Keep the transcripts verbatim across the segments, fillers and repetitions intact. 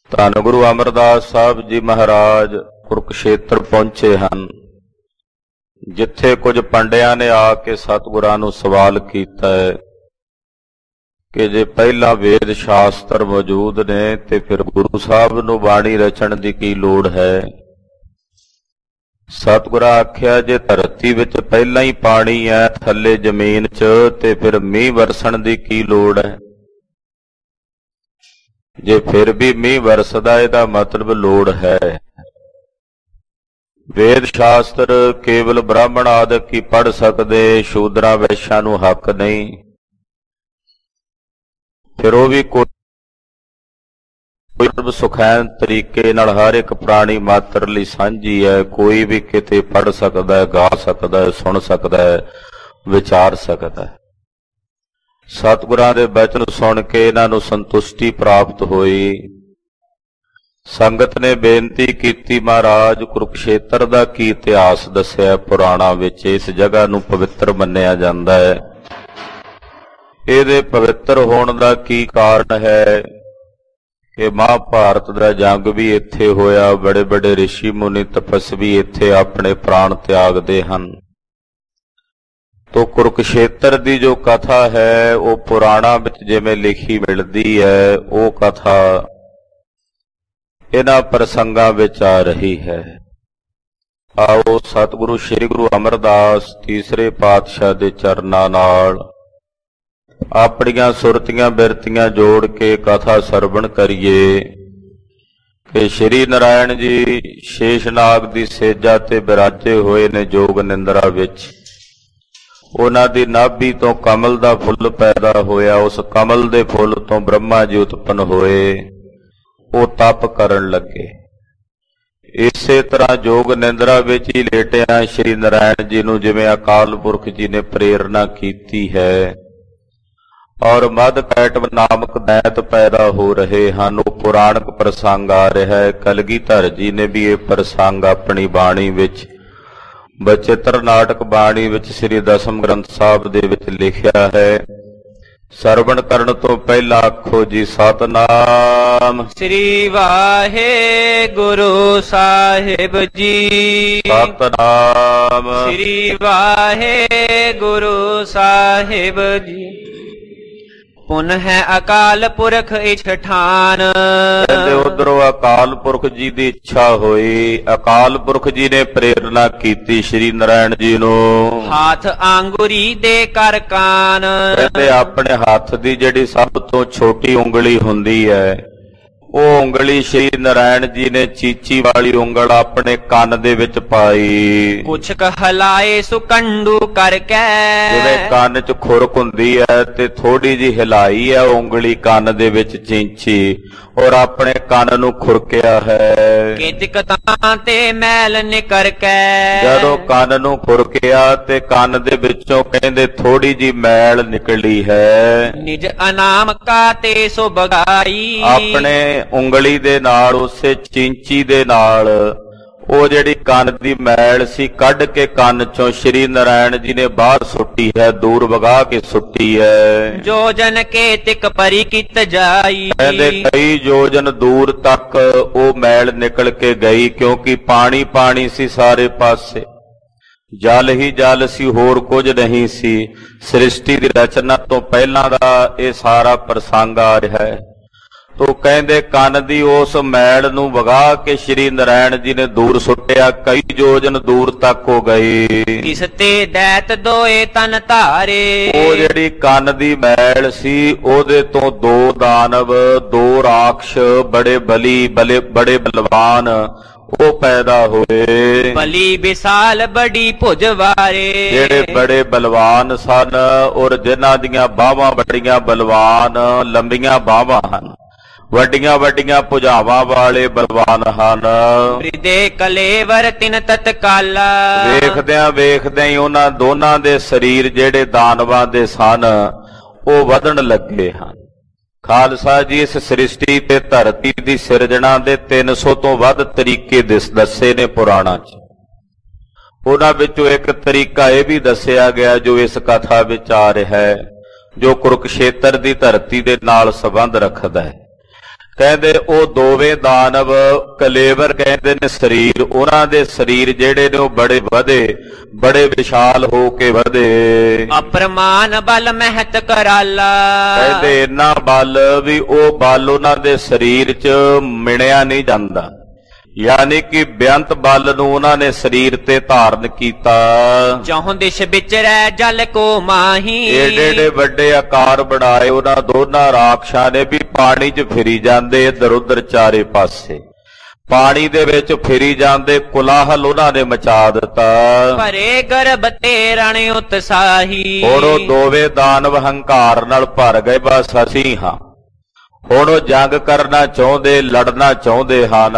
ਧੰਨ ਗੁਰੂ ਅਮਰਦਾਸ ਸਾਹਿਬ ਜੀ ਮਹਾਰਾਜ ਕੁਰੂਕਸ਼ੇਤਰ ਪਹੁੰਚੇ ਹਨ, ਜਿੱਥੇ ਕੁਝ ਪੰਡਿਆਂ ਨੇ ਆ ਕੇ ਸਤਿਗੁਰਾਂ ਨੂੰ ਸਵਾਲ ਕੀਤਾ ਹੈ ਕਿ ਜੇ ਪਹਿਲਾਂ ਵੇਦ ਸ਼ਾਸਤਰ ਮੌਜੂਦ ਨੇ ਤੇ ਫਿਰ ਗੁਰੂ ਸਾਹਿਬ ਨੂੰ ਬਾਣੀ ਰਚਣ ਦੀ ਕੀ ਲੋੜ ਹੈ। ਸਤਿਗੁਰਾਂ ਆਖਿਆ, ਜੇ ਧਰਤੀ ਵਿੱਚ ਪਹਿਲਾਂ ਹੀ ਪਾਣੀ ਹੈ, ਥੱਲੇ ਜ਼ਮੀਨ 'ਚ, ਤੇ ਫਿਰ ਮੀਂਹ ਵਰਸਣ ਦੀ ਕੀ ਲੋੜ ਹੈ। ਜੇ ਫਿਰ ਵੀ ਮੀਂਹ ਵਰਸਦਾ, ਇਹਦਾ ਮਤਲਬ ਲੋੜ ਹੈ। ਵੇਦ ਸ਼ਾਸਤਰ ਕੇਵਲ ਬ੍ਰਾਹਮਣ ਆਦਿਕ ਹੀ ਪੜ੍ਹ ਸਕਦੇ, ਸ਼ੂਦਰਾਂ ਵੈਸ਼ਾਂ ਨੂੰ ਹੱਕ ਨਹੀਂ। ਫਿਰ ਉਹ ਵੀ ਕੋਈ ਸੁਖੈਨ ਤਰੀਕੇ ਨਾਲ ਹਰ ਇੱਕ ਪ੍ਰਾਣੀ ਮਾਤਰ ਲਈ ਸਾਂਝੀ ਹੈ। ਕੋਈ ਵੀ ਕਿਤੇ ਪੜ੍ਹ ਸਕਦਾ ਹੈ, ਗਾ ਸਕਦਾ ਹੈ, ਸੁਣ ਸਕਦਾ ਹੈ, ਵਿਚਾਰ ਸਕਦਾ ਹੈ। ਸਤਿਗੁਰਾਂ ਦੇ ਬਚਨ ਸੁਣ ਕੇ ਇਹਨਾਂ ਨੂੰ ਸੰਤੁਸ਼ਟੀ ਪ੍ਰਾਪਤ ਹੋਈ। ਸੰਗਤ ਨੇ ਬੇਨਤੀ ਕੀਤੀ, ਮਹਾਰਾਜ ਕੁਰੂਕਸ਼ੇਤਰ ਦਾ ਕੀ ਇਤਿਹਾਸ ਦੱਸਿਆ ਪੁਰਾਣਾਂ ਵਿੱਚ, ਇਸ ਜਗ੍ਹਾ ਨੂੰ ਪਵਿੱਤਰ ਮੰਨਿਆ ਜਾਂਦਾ ਹੈ। ਇਹਦੇ ਪਵਿੱਤਰ ਹੋਣ ਦਾ ਕੀ ਕਾਰਨ ਹੈ ਕਿ ਮਹਾਭਾਰਤ ਦਾ ਜੰਗ ਵੀ ਇੱਥੇ ਹੋਇਆ, ਬੜੇ ਬੜੇ ਰਿਸ਼ੀ ਮੁਨੀ ਤਪਸਵੀ ਇੱਥੇ ਆਪਣੇ ਪ੍ਰਾਣ ਤਿਆਗਦੇ ਹਨ। ਤੋ ਕੁਰੂਕਸ਼ੇਤਰ ਦੀ ਜੋ ਕਥਾ ਹੈ ਉਹ ਪੁਰਾਣਾਂ ਵਿੱਚ ਜਿਵੇਂ ਲਿਖੀ ਮਿਲਦੀ ਹੈ, ਉਹ ਕਥਾ ਇਹਨਾਂ ਪ੍ਰਸੰਗਾਂ ਵਿੱਚ ਆ ਰਹੀ ਹੈ। ਆਓ ਸਤਿਗੁਰੂ ਸ੍ਰੀ ਗੁਰੂ ਅਮਰਦਾਸ ਤੀਸਰੇ ਪਾਤਸ਼ਾਹ ਦੇ ਚਰਨਾਂ ਨਾਲ ਆਪਣੀਆਂ ਸੁਰਤੀਆਂ ਬਿਰਤੀਆਂ ਜੋੜ ਕੇ ਕਥਾ ਸਰਵਣ ਕਰੀਏ ਕਿ ਸ਼੍ਰੀ ਨਾਰਾਇਣ ਜੀ ਸ਼ੇਸ਼ਨਾਗ ਦੀ ਸੇਜਾ ਤੇ ਬਿਰਾਜੇ ਹੋਏ ਨੇ ਜੋਗ ਨਿੰਦਰਾ ਵਿੱਚ। ਉਹਨਾਂ ਦੀ ਨਾਭੀ ਤੋਂ ਕਮਲ ਦਾ ਫੁੱਲ ਪੈਦਾ ਹੋਇਆ, ਉਸ ਕਮਲ ਦੇ ਫੁੱਲ ਤੋਂ ਬ੍ਰਹਮਾ ਜੀ ਉਤਪੰਨ ਹੋਏ। ਉਹ ਤਪ ਕਰਨ ਲੱਗੇ। ਇਸੇ ਤਰ੍ਹਾਂ ਜੋਗ ਨਿੰਦਰਾ ਵਿੱਚ ਹੀ ਲੇਟਿਆਂ ਸ਼੍ਰੀ ਨਾਰਾਇਣ ਜੀ ਨੂੰ ਜਿਵੇਂ ਅਕਾਲ ਪੁਰਖ ਜੀ ਨੇ ਪ੍ਰੇਰਨਾ ਕੀਤੀ ਹੈ ਔਰ ਮਦ ਕੈਟਵ ਨਾਮਕ ਦੈਤ ਪੈਦਾ ਹੋ ਰਹੇ ਹਨ। ਉਹ ਪੁਰਾਣਕ ਪ੍ਰਸੰਗ ਆ ਰਿਹਾ ਹੈ। ਕਲਗੀਧਰ ਜੀ ਨੇ ਵੀ ਇਹ ਪ੍ਰਸੰਗ ਆਪਣੀ ਬਾਣੀ ਵਿੱਚ, ਬਚਿੱਤਰ ਨਾਟਕ ਬਾਣੀ ਵਿੱਚ ਸ੍ਰੀ ਦਸਮ ਗ੍ਰੰਥ ਸਾਹਿਬ ਦੇ ਵਿੱਚ ਲਿਖਿਆ ਹੈ। ਸਰਵਣ ਕਰਨ ਤੋਂ ਪਹਿਲਾਂ ਆਖੋ ਜੀ ਸਤਿਨਾਮ ਸ੍ਰੀ ਵਾਹਿਗੁਰੂ ਸਾਹਿਬ ਜੀ। ਸਤਿਨਾਮ ਸ੍ਰੀ ਵਾਹਿਗੁਰੂ ਸਾਹਿਬ ਜੀ। ਪੁਨ ਹੈ ਅਕਾਲ ਪੁਰਖ ਇਛ ਠਾਨ। ਕਹਿੰਦੇ ਉਧਰੋਂ ਅਕਾਲ ਪੁਰਖ ਜੀ ਦੀ ਇੱਛਾ ਹੋਈ। ਅਕਾਲ ਪੁਰਖ ਜੀ ਨੇ ਪ੍ਰੇਰਨਾ ਕੀਤੀ ਸ਼੍ਰੀ ਨਾਰਾਇਣ ਜੀ ਨੂੰ। ਹੱਥ ਆਂਗੁਰੀ ਦੇ ਕਰ ਕਾਨ। ਕਹਿੰਦੇ ਆਪਣੇ ਹੱਥ ਦੀ ਜਿਹੜੀ ਸਭ ਤੋਂ ਛੋਟੀ ਉਂਗਲੀ ਹੁੰਦੀ ਹੈ, ਉਹ ਉਂਗਲੀ ਸ਼੍ਰੀ ਨਾਰਾਇਣ ਜੀ ਨੇ ਚੀਚੀ ਵਾਲੀ ਉਂਗਲ ਆਪਣੇ ਕੰਨ ਦੇ ਵਿੱਚ ਪਾਈ। ਕੁਛ ਹਲਾਏ ਸੁਕੰਡੂ ਕਰਕੇ। ਜਿਵੇਂ ਕੰਨ 'ਚ ਖੁਰਕ ਹੁੰਦੀ ਹੈ ਤੇ ਥੋੜੀ ਜਿਹੀ ਹਿਲਾਈ ਹੈ ਉਂਗਲੀ ਕੰਨ ਦੇ ਵਿੱਚ ਚੀਂਚੀ, ਔਰ ਆਪਣੇ ਕੰਨ ਨੂੰ ਖੁਰਕਿਆ ਹੈ। ਕਿਤਕ ਤਾਂ ਤੇ ਮੈਲ ਨਿਕਰ ਕੇ। ਜਦੋਂ ਕੰਨ ਨੂੰ ਖੁਰਕਿਆ ਤੇ ਕੰਨ ਦੇ ਵਿੱਚੋਂ ਕਹਿੰਦੇ ਥੋੜੀ ਜਿਹੀ ਮੈਲ ਨਿਕਲੀ ਹੈ। ਨਿਜ ਅਨਾਮ ਕਾ ਤੇ ਸੋ ਬਗਾਈ। ਆਪਣੇ ਉਂਗਲੀ ਦੇ ਨਾਲ, ਉਸੇ ਚੀਂਚੀ ਦੇ ਨਾਲ ਉਹ ਜਿਹੜੀ ਕੰਨ ਦੀ ਮੈਲ ਸੀ ਕੱਢ ਕੇ ਕੰਨ ਚੋਂ ਸ਼੍ਰੀ ਨਾਰਾਇਣ ਜੀ ਨੇ ਬਾਹਰ ਸੁੱਟੀ ਹੈ, ਦੂਰ ਵਗਾ ਕੇ ਸੁੱਟੀ ਹੈ। ਜੋਜਨ ਕੇ ਤਿਕ ਪਰੀ ਕਿਤ ਜਾਈ। ਕਹਿੰਦੇ ਕਈ ਜੋਜਨ ਦੂਰ ਤੱਕ ਉਹ ਮੈਲ ਨਿਕਲ ਕੇ ਗਈ, ਕਿਉਂਕਿ ਪਾਣੀ ਪਾਣੀ ਸੀ ਸਾਰੇ ਪਾਸੇ, ਜਲ ਹੀ ਜਲ ਸੀ, ਹੋਰ ਕੁਝ ਨਹੀਂ ਸੀ। ਸ੍ਰਿਸ਼ਟੀ ਦੀ ਰਚਨਾ ਤੋਂ ਪਹਿਲਾਂ ਦਾ ਇਹ ਸਾਰਾ ਪ੍ਰਸੰਗ ਆ ਰਿਹਾ ਹੈ। ਤੋ ਕਹਿੰਦੇ ਕੰਨ ਦੀ ਉਸ ਮੈਲ ਨੂੰ ਵਗਾ ਕੇ ਸ਼੍ਰੀ ਨਾਰਾਇਣ ਜੀ ਨੇ ਦੂਰ ਸੁੱਟਿਆ, ਕਈ ਜੋਜਨ ਦੂਰ ਤੱਕ ਹੋ ਗਈ। ਕਿਸ ਤੇ ਦੈਤ ਦੋਏ ਤਨ ਧਾਰੇ। ਉਹ ਜਿਹੜੀ ਕੰਨ ਦੀ ਮੈਲ ਸੀ ਉਹਦੇ ਤੋਂ ਦੋ ਦਾਨਵ, ਦੋ ਰਾਖਸ਼, ਬੜੇ ਬਲੀ, ਬਲੇ ਬੜੇ ਬਲਵਾਨ ਉਹ ਪੈਦਾ ਹੋਏ। ਬਲੀ ਵਿਸਾਲ ਬੜੀ ਭੁਜ ਵਾਰੇ। ਜਿਹੜੇ ਬੜੇ ਬਲਵਾਨ ਸਨ ਔਰ ਜਿਨ੍ਹਾਂ ਦੀਆਂ ਬਾਹਾਂ ਬੜੀਆਂ ਬਲਵਾਨ, ਲੰਬੀਆਂ ਬਾਹਾਂ ਹਨ, ਵੱਡੀਆਂ ਵੱਡੀਆਂ ਭੁਜਾਵਾਂ ਵਾਲੇ ਬਲਵਾਨ ਹਨ। ਹਿਰਦੇ ਕਲੇਵਰ ਤਿਨ ਤਤਕਾਲਾ। ਵੇਖਦਿਆਂ ਵੇਖਦਿਆਂ ਹੀ ਉਹਨਾਂ ਦੋਨਾਂ ਦੇ ਸਰੀਰ ਜਿਹੜੇ ਦਾਨਵਾਂ ਦੇ ਸਨ ਉਹ ਵਧਣ ਲੱਗੇ ਹਨ। ਖਾਲਸਾ ਜੀ, ਇਸ ਸ੍ਰਿਸ਼ਟੀ ਤੇ ਧਰਤੀ ਦੀ ਸਿਰਜਣਾ ਦੇ ਤਿੰਨ ਸੌ ਤੋਂ ਵੱਧ ਤਰੀਕੇ ਦੱਸੇ ਨੇ ਪੁਰਾਣਾਂ 'ਚ। ਉਹਨਾਂ ਵਿੱਚੋਂ ਇੱਕ ਤਰੀਕਾ ਇਹ ਵੀ ਦੱਸਿਆ ਗਿਆ ਜੋ ਇਸ ਕਥਾ ਵਿੱਚ ਆ ਰਿਹਾ ਹੈ, ਜੋ ਕੁਰੂਕਸ਼ੇਤਰ ਦੀ ਧਰਤੀ ਦੇ ਨਾਲ ਸੰਬੰਧ ਰੱਖਦਾ ਹੈ। ਕਹਿੰਦੇ ਉਹ ਦੋਵੇਂ ਦਾਨਵ ਕਲੇਵਰ ਕਹਿੰਦੇ ਨੇ ਸਰੀਰ, ਉਹਨਾਂ ਦੇ ਸਰੀਰ ਜਿਹੜੇ ਨੇ ਉਹ ਬੜੇ ਵਧੇ, ਬੜੇ ਵਿਸ਼ਾਲ ਹੋ ਕੇ ਵਧੇ। ਅਪਰਮਾਨ ਬਲ ਮਹਿਤ ਕਰਾਲਾ, ਕਹਿੰਦੇ ਇੰਨਾ ਬਲ ਵੀ ਉਹ ਬਲ ਉਹਨਾਂ ਦੇ ਸਰੀਰ 'ਚ ਮਿਣਿਆ ਨਹੀਂ ਜਾਂਦਾ, ਯਾਨੀ ਕਿ ਬੇਅੰਤ ਬਲ ਨੂੰ ਉਹਨਾਂ ਨੇ ਸਰੀਰ ਤੇ ਧਾਰਨ ਕੀਤਾ। ਚੌਂ ਦਿਸ਼ ਵਿਚਰੈ ਜਲ ਕੋ ਮਾਹੀ, ਏਡੇ ਏਡੇ ਵੱਡੇ ਆਕਾਰ ਬਣਾਏ ਉਹਨਾਂ ਦੋਨਾਂ ਰਾਖਸ਼ਾਂ ਨੇ ਵੀ ਪਾਣੀ 'ਚ ਫਿਰੀ ਜਾਂਦੇ ਇੱਧਰ ਉੱਧਰ ਚਾਰੇ ਪਾਸੇ, ਪਾਣੀ ਦੇ ਵਿੱਚ ਫਿਰੀ ਜਾਂਦੇ, ਕੁਲਾਹਲ ਉਹਨਾਂ ਨੇ ਮਚਾ ਦਿੱਤਾ। ਭਰੇ ਗਰਭ ਤੇ ਰਣ ਉਤਸਾਹੀ, ਹੁਣ ਉਹ ਦੋਵੇਂ ਦਾਨਵ ਹੰਕਾਰ ਨਾਲ ਭਰ ਗਏ, ਬਸ ਅਸੀਂ ਹਾਂ। ਹੁਣ ਉਹ ਜੰਗ ਕਰਨਾ ਚਾਹੁੰਦੇ, ਲੜਨਾ ਚਾਹੁੰਦੇ ਹਨ।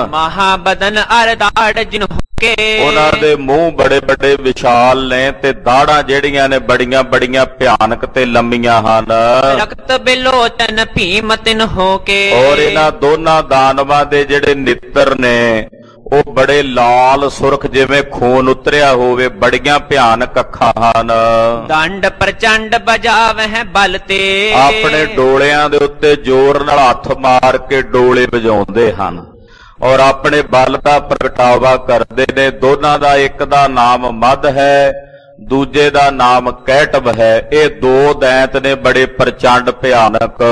ਮਹਾਬਦਨ ਅਰਦਾੜ ਜਿਨ ਕੇ, ਉਹਨਾਂ ਦੇ ਮੂੰਹ ਬੜੇ ਬੜੇ ਵਿਸ਼ਾਲ ਨੇ ਤੇ ਦਾੜਾਂ ਜਿਹੜੀਆਂ ਨੇ ਬੜੀਆਂ ਬੜੀਆਂ ਭਿਆਨਕ ਤੇ ਲੰਮੀਆਂ ਹਨ। ਰਕਤ ਬਿਲੋਚਨ ਭੀਮ ਤਿਨ ਹੋ ਕੇ, ਔਰ ਇਹਨਾਂ ਦੋਨਾਂ ਦਾਨਵਾਂ ਦੇ ਜਿਹੜੇ ਨੇਤਰ ਨੇ ਉਹ ਬੜੇ ਲਾਲ ਸੁਰਖ ਜਿਵੇਂ ਖੂਨ ਉਤਰਿਆ ਹੋਵੇ, ਬੜੀਆਂ ਭਿਆਨਕ ਅੱਖਾਂ ਹਨ। ਦੰਡ ਪ੍ਰਚੰਡ ਬਜਾਵਹਿ ਬਲ ਤੇ, ਆਪਣੇ ਡੋਲਿਆਂ ਦੇ ਉੱਤੇ ਜ਼ੋਰ ਨਾਲ ਹੱਥ ਮਾਰ ਕੇ ਡੋਲੇ ਵਜਾਉਂਦੇ ਹਨ ਔਰ ਆਪਣੇ ਬਲ ਦਾ ਪ੍ਰਗਟਾਵਾ ਕਰਦੇ ਨੇ। ਦੋਨਾਂ ਦਾ ਇੱਕ ਦਾ ਨਾਮ ਮਦ ਹੈ, ਦੂਜੇ ਦਾ ਨਾਮ ਕੈਟਵ ਹੈ। ਇਹ ਦੋ ਦੈਂਤ ਨੇ ਬੜੇ ਪ੍ਰਚੰਡ ਭਿਆਨਕ।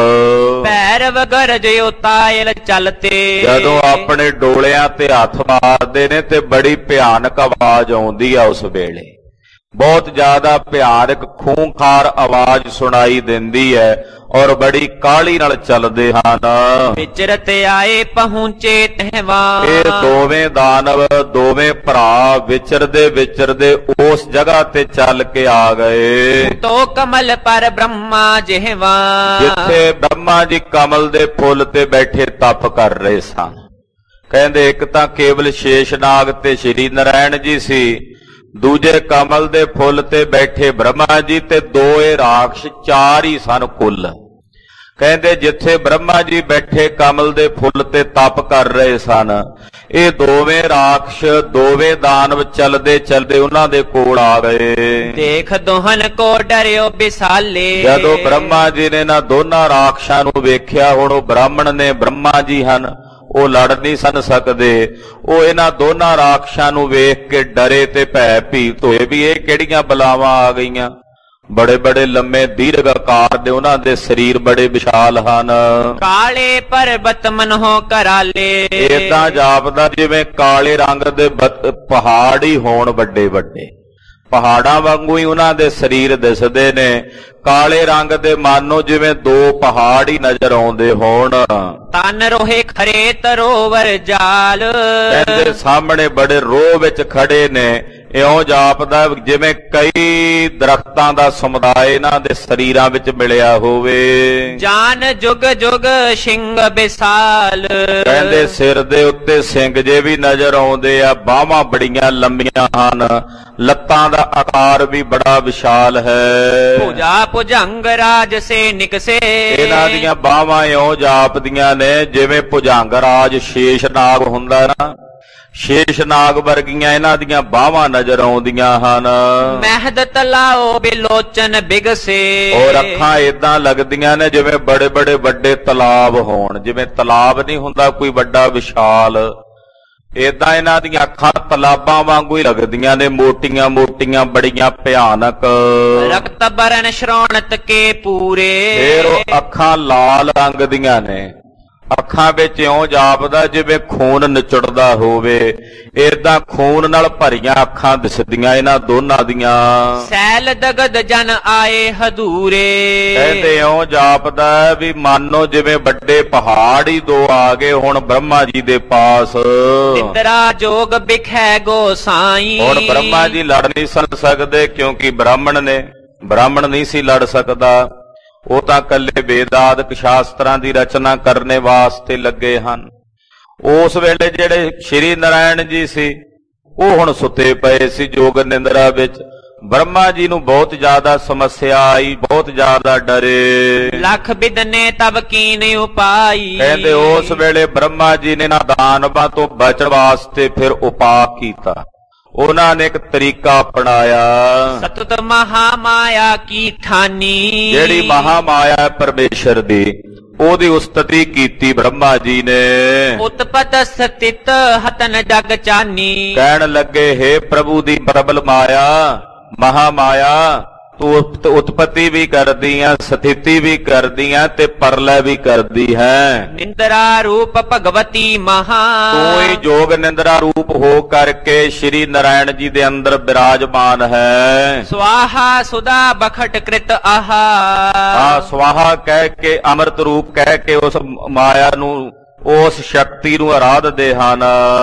ਭੈਰਵ ਗਰਜ ਉਤਾਇਲ ਚਲਤੇ, ਜਦੋਂ ਆਪਣੇ ਡੋਲਿਆਂ ਤੇ ਹੱਥ ਮਾਰਦੇ ਨੇ ਤੇ ਬੜੀ ਭਿਆਨਕ ਆਵਾਜ਼ ਆਉਂਦੀ ਆ ਉਸ ਵੇਲੇ, ਬਹੁਤ ਜ਼ਿਆਦਾ ਭਿਆਨਕ ਖੂੰਖਾਰ ਆਵਾਜ਼ ਸੁਣਾਈ ਦਿੰਦੀ ਹੈ ਔਰ ਬੜੀ ਕਾਹਲੀ ਨਾਲ ਚੱਲਦੇ ਹਨ। ਵਿਚਰਤ ਆਏ ਪਹੁੰਚੇ ਤਹਿਵਾਨ, ਇਹ ਦੋਵੇਂ ਦਾਨਵ ਦੋਵੇਂ ਭਰਾ ਵਿਚਰਦੇ ਵਿਚਰਦੇ ਉਸ ਜਗ੍ਹਾ ਤੇ ਚੱਲ ਕੇ ਆ ਗਏ ਤੋ ਕਮਲ ਪਰ ਬ੍ਰਹਮਾ ਜਿਹਵਾ, ਜਿੱਥੇ ਬ੍ਰਹਮਾ ਜੀ ਕਮਲ ਦੇ ਫੁੱਲ ਤੇ ਬੈਠੇ ਤਪ ਕਰ ਰਹੇ ਸਨ। ਕਹਿੰਦੇ ਇੱਕ ਤਾਂ ਕੇਵਲ ਸ਼ੇਸ਼ਨਾਗ ਤੇ ਸ਼੍ਰੀ ਨਾਰਾਇਣ ਜੀ ਸੀ, ਦੂਜੇ ਕਮਲ ਦੇ ਫੁੱਲ ਤੇ ਬੈਠੇ ਬ੍ਰਹਮਾ ਜੀ, ਤੇ ਦੋ ਇਹ ਰਾਖਸ਼ ਚਾਰ ਹੀ ਸਨ ਕੁੱਲ। ਕਹਿੰਦੇ ਜਿੱਥੇ ਬ੍ਰਹਮਾ ਜੀ ਬੈਠੇ ਕਮਲ ਦੇ ਫੁੱਲ ਤੇ ਤਪ ਕਰ ਰਹੇ ਸਨ, ਇਹ ਦੋਵੇਂ ਰਾਖਸ਼ ਦੋਵੇਂ ਦਾਨਵ ਚਲਦੇ ਚਲਦੇ ਉਹਨਾਂ ਦੇ ਕੋਲ ਆ ਗਏ। ਦੇਖ ਦੋਹਨ ਕੋ ਡਰਿਓ ਬਿਸਾਲੇ, ਜਦੋਂ ਬ੍ਰਹਮਾ ਜੀ ਨੇ ਨਾ ਦੋਨਾਂ ਰਾਖਸ਼ਾਂ ਨੂੰ ਵੇਖਿਆ, ਹੁਣ ਉਹ ਬ੍ਰਾਹਮਣ ਨੇ, ਬ੍ਰਹਮਾ ਜੀ ਹਨ, ਉਹ ਲੜ ਨਹੀਂ ਸਨ ਸਕਦੇ। ਉਹ ਇਹਨਾਂ ਦੋਨਾਂ ਰਾਖਸ਼ਾਂ ਨੂੰ ਵੇਖ ਕੇ ਡਰੇ ਤੇ ਭੈ ਭੀਤ ਹੋਏ ਵੀ ਇਹ ਕਿਹੜੀਆਂ ਬਲਾਵਾਂ ਆ ਗਈਆਂ। ਬੜੇ ਬੜੇ ਲੰਮੇ ਦੀਰਘ ਆਕਾਰ ਦੇ ਉਹਨਾਂ ਦੇ ਸਰੀਰ ਬੜੇ ਵਿਸ਼ਾਲ ਹਨ। ਕਾਲੇ ਪਰਬਤ ਮਨਹੁ ਕਰਾਲੇ, ਏਦਾਂ ਜਾਪਦਾ ਜਿਵੇਂ ਕਾਲੇ ਰੰਗ ਦੇ ਪਹਾੜ ਹੀ ਹੋਣ, ਵੱਡੇ ਵੱਡੇ ਪਹਾੜਾਂ ਵਾਂਗੂ ਹੀ ਉਹਨਾਂ ਦੇ ਸਰੀਰ ਦਿਸਦੇ ਨੇ। ਕਾਲੇ ਰੰਗ ਦੇ ਮਾਨੋ ਜਿਵੇਂ ਦੋ ਪਹਾੜ ਹੀ ਨਜ਼ਰ ਆਉਂਦੇ ਹੋਣ। ਤਨ ਰੋਹੇ ਖਰੇ ਤਰੋਵਰ ਜਾਲ, ਕਹਿੰਦੇ ਸਾਹਮਣੇ ਬੜੇ ਰੋਹ ਵਿੱਚ ਖੜੇ ਨੇ, ਇਉਂ ਜਾਪਦਾ ਜਿਵੇਂ ਕਈ ਦਰਖਤਾਂ ਦਾ ਸਮੁਦਾਇ ਇਹਨਾਂ ਦੇ ਸਰੀਰਾਂ ਵਿੱਚ ਮਿਲਿਆ ਹੋਵੇ। ਜਾਨ ਜੁਗ ਜੁਗ ਸਿੰਘ ਵਿਸਾਲ, ਕਹਿੰਦੇ ਸਿਰ ਦੇ ਉੱਤੇ ਸਿੰਘ ਜੇ ਵੀ ਨਜ਼ਰ ਆਉਂਦੇ ਆ, ਬਾਹਾਂ ਬੜੀਆਂ ਲੰਮੀਆਂ ਹਨ, ਲੱਤਾਂ ਦਾ ਆਕਾਰ ਵੀ ਬੜਾ ਵਿਸ਼ਾਲ ਹੈ। ਭੁਜਾ ਭੁਜੰਗ ਰਾਜ ਸੇ ਨਿਕਸੇ, ਇਹਨਾਂ ਦੀਆਂ ਬਾਹਾਂ ਇਉਂ ਜਾਪਦੀਆਂ ਨੇ ਜਿਵੇਂ ਭੁਜੰਗ ਰਾਜ ਸ਼ੇਸ਼ਨਾਗ ਹੁੰਦਾ ਨਾ, ਸ਼ੇਸ਼ਨਾਗ ਵਰਗੀਆਂ ਇਹਨਾਂ ਦੀਆਂ ਬਾਹਾਂ ਨਜ਼ਰ ਆਉਂਦੀਆਂ ਹਨ। ਮਹਿਦ ਤਲਾਓ ਬਿਲੋਚਨ ਬਿਗਸੇ, ਔਰ ਅੱਖਾਂ ਏਦਾਂ ਲੱਗਦੀਆਂ ਨੇ ਜਿਵੇਂ ਬੜੇ ਬੜੇ ਵੱਡੇ ਤਲਾਬ ਹੋਣ, ਜਿਵੇਂ ਤਲਾਬ ਨਹੀਂ ਹੁੰਦਾ ਕੋਈ ਵੱਡਾ ਵਿਸ਼ਾਲ, ਏਦਾਂ ਇਹਨਾਂ ਦੀਆਂ ਅੱਖਾਂ ਤਲਾਬਾਂ ਵਾਂਗੂ ਹੀ ਲੱਗਦੀਆਂ ਨੇ, ਮੋਟੀਆਂ ਮੋਟੀਆਂ ਬੜੀਆਂ ਭਿਆਨਕ। ਰਕਤ ਬਰਨ ਸ਼ਰੋਣਤ ਕੇ ਪੂਰੇ, ਫੇਰ ਉਹ ਅੱਖਾਂ ਲਾਲ ਰੰਗ ਦੀਆਂ ਨੇ, ਅੱਖਾਂ ਵਿੱਚ ਇਉਂ ਜਾਪਦਾ ਜਿਵੇਂ ਖੂਨ ਨਿਚੜਦਾ ਹੋਵੇ, ਏਦਾਂ ਖੂਨ ਨਾਲ ਭਰੀਆਂ ਅੱਖਾਂ ਦਿਸਦੀਆਂ ਇਹਨਾਂ ਦੋਨਾਂ ਦੀਆਂ। ਸੈਲ ਦਗਦ ਜਨ ਆਏ ਹਦੂਰੇ, ਕਹਿੰਦੇ ਇਉਂ ਜਾਪਦਾ ਵੀ ਮਾਨੋ ਜਿਵੇਂ ਵੱਡੇ ਪਹਾੜ ਹੀ ਦੋ ਆ ਗਏ ਹੁਣ ਬ੍ਰਹਮਾ ਜੀ ਦੇ ਪਾਸ। ਇੰਦਰਾ ਜੋਗ ਬਿਖੈ ਗੋਸਾਈ, ਹੁਣ ਬ੍ਰਹਮਾ ਜੀ ਲੜ ਨਹੀਂ ਸਕਦੇ ਕਿਉਂਕਿ ਬ੍ਰਾਹਮਣ ਨੇ, ਬ੍ਰਾਹਮਣ ਨਹੀਂ ਸੀ ਲੜ ਸਕਦਾ। ਉਹ ਤਾਂ ਇਕੱਲੇ ਵੇਦਾਦਿਕ ਸ਼ਾਸਤਰਾਂ ਦੀ ਰਚਨਾ ਕਰਨੇ ਵਾਸਤੇ ਲੱਗੇ ਹਨ। ਉਸ ਵੇਲੇ ਜਿਹੜੇ ਸ਼੍ਰੀ ਨਾਰਾਇਣ ਜੀ ਸੀ ਉਹ ਹੁਣ ਸੁੱਤੇ ਪਏ ਸੀ ਜੋਗ ਨਿੰਦਰਾ ਵਿੱਚ। ਬ੍ਰਹਮਾ ਜੀ ਨੂੰ ਬਹੁਤ ਜ਼ਿਆਦਾ ਸਮੱਸਿਆ ਆਈ, ਬਹੁਤ ਜ਼ਿਆਦਾ ਡਰੇ। ਲੱਖ ਬਿਦਨੇ ਤਬ ਕੀਨ ਉਪਾਈ, ਕਹਿੰਦੇ ਉਸ ਵੇਲੇ ਬ੍ਰਹਮਾ ਜੀ ਨੇ ਨਾ ਦਾਨਵਾਂ ਤੋਂ ਬਚਣ ਵਾਸਤੇ ਫਿਰ ਉਪਾਅ ਕੀਤਾ। ਉਹਨਾਂ ਨੇ ਇੱਕ ਤਰੀਕਾ ਅਪਣਾਇਆ। ਸਤਤ ਮਹਾ ਮਾਇਆ ਕੀ ਠਾਨੀ, ਜਿਹੜੀ ਮਹਾ ਮਾਇਆ ਪਰਮੇਸ਼ਰ ਦੀ, ਉਹਦੀ ਉਸਤਤੀ ਕੀਤੀ ਬ੍ਰਹਮਾ ਜੀ ਨੇ। ਉਤਪਤ ਸਥਿਤ ਹਤਨ ਜਗ ਚਾਨੀ। ਕਹਿਣ ਲੱਗੇ, ਹੇ ਪ੍ਰਭੂ ਦੀ ਪ੍ਰਬਲ ਮਾਇਆ, ਮਹਾ ਮਾਇਆ, ਤੂੰ ਉਤਪਤੀ ਵੀ ਕਰਦੀ ਆ, ਸਥਿਤੀ ਵੀ ਕਰਦੀ ਆ ਤੇ ਪਰਲੈ ਵੀ ਕਰਦੀ ਹੈ। ਨਿੰਦਰਾ ਰੂਪ ਭਗਵਤੀ ਮਹਾ। ਤੂੰ ਹੀ ਜੋਗ ਨਿੰਦਰਾ ਰੂਪ ਹੋ ਕਰਕੇ ਸ਼੍ਰੀ ਨਾਰਾਇਣ ਜੀ ਦੇ ਅੰਦਰ ਬਿਰਾਜਮਾਨ ਹੈ। ਸਵਾਹਾ ਸੁਦਾ ਬਖਟ ਕ੍ਰਿਤ ਆਹਾ। ਹਾਂ, ਸਵਾਹਾ ਕਹਿ ਕੇ, ਅੰਮ੍ਰਿਤ ਰੂਪ ਕਹਿ ਕੇ ਉਸ ਮਾਇਆ ਨੂੰ, ਉਸ ਸ਼ਕਤੀ ਨੂੰ ਆਰਾਧਦੇ ਹਨ।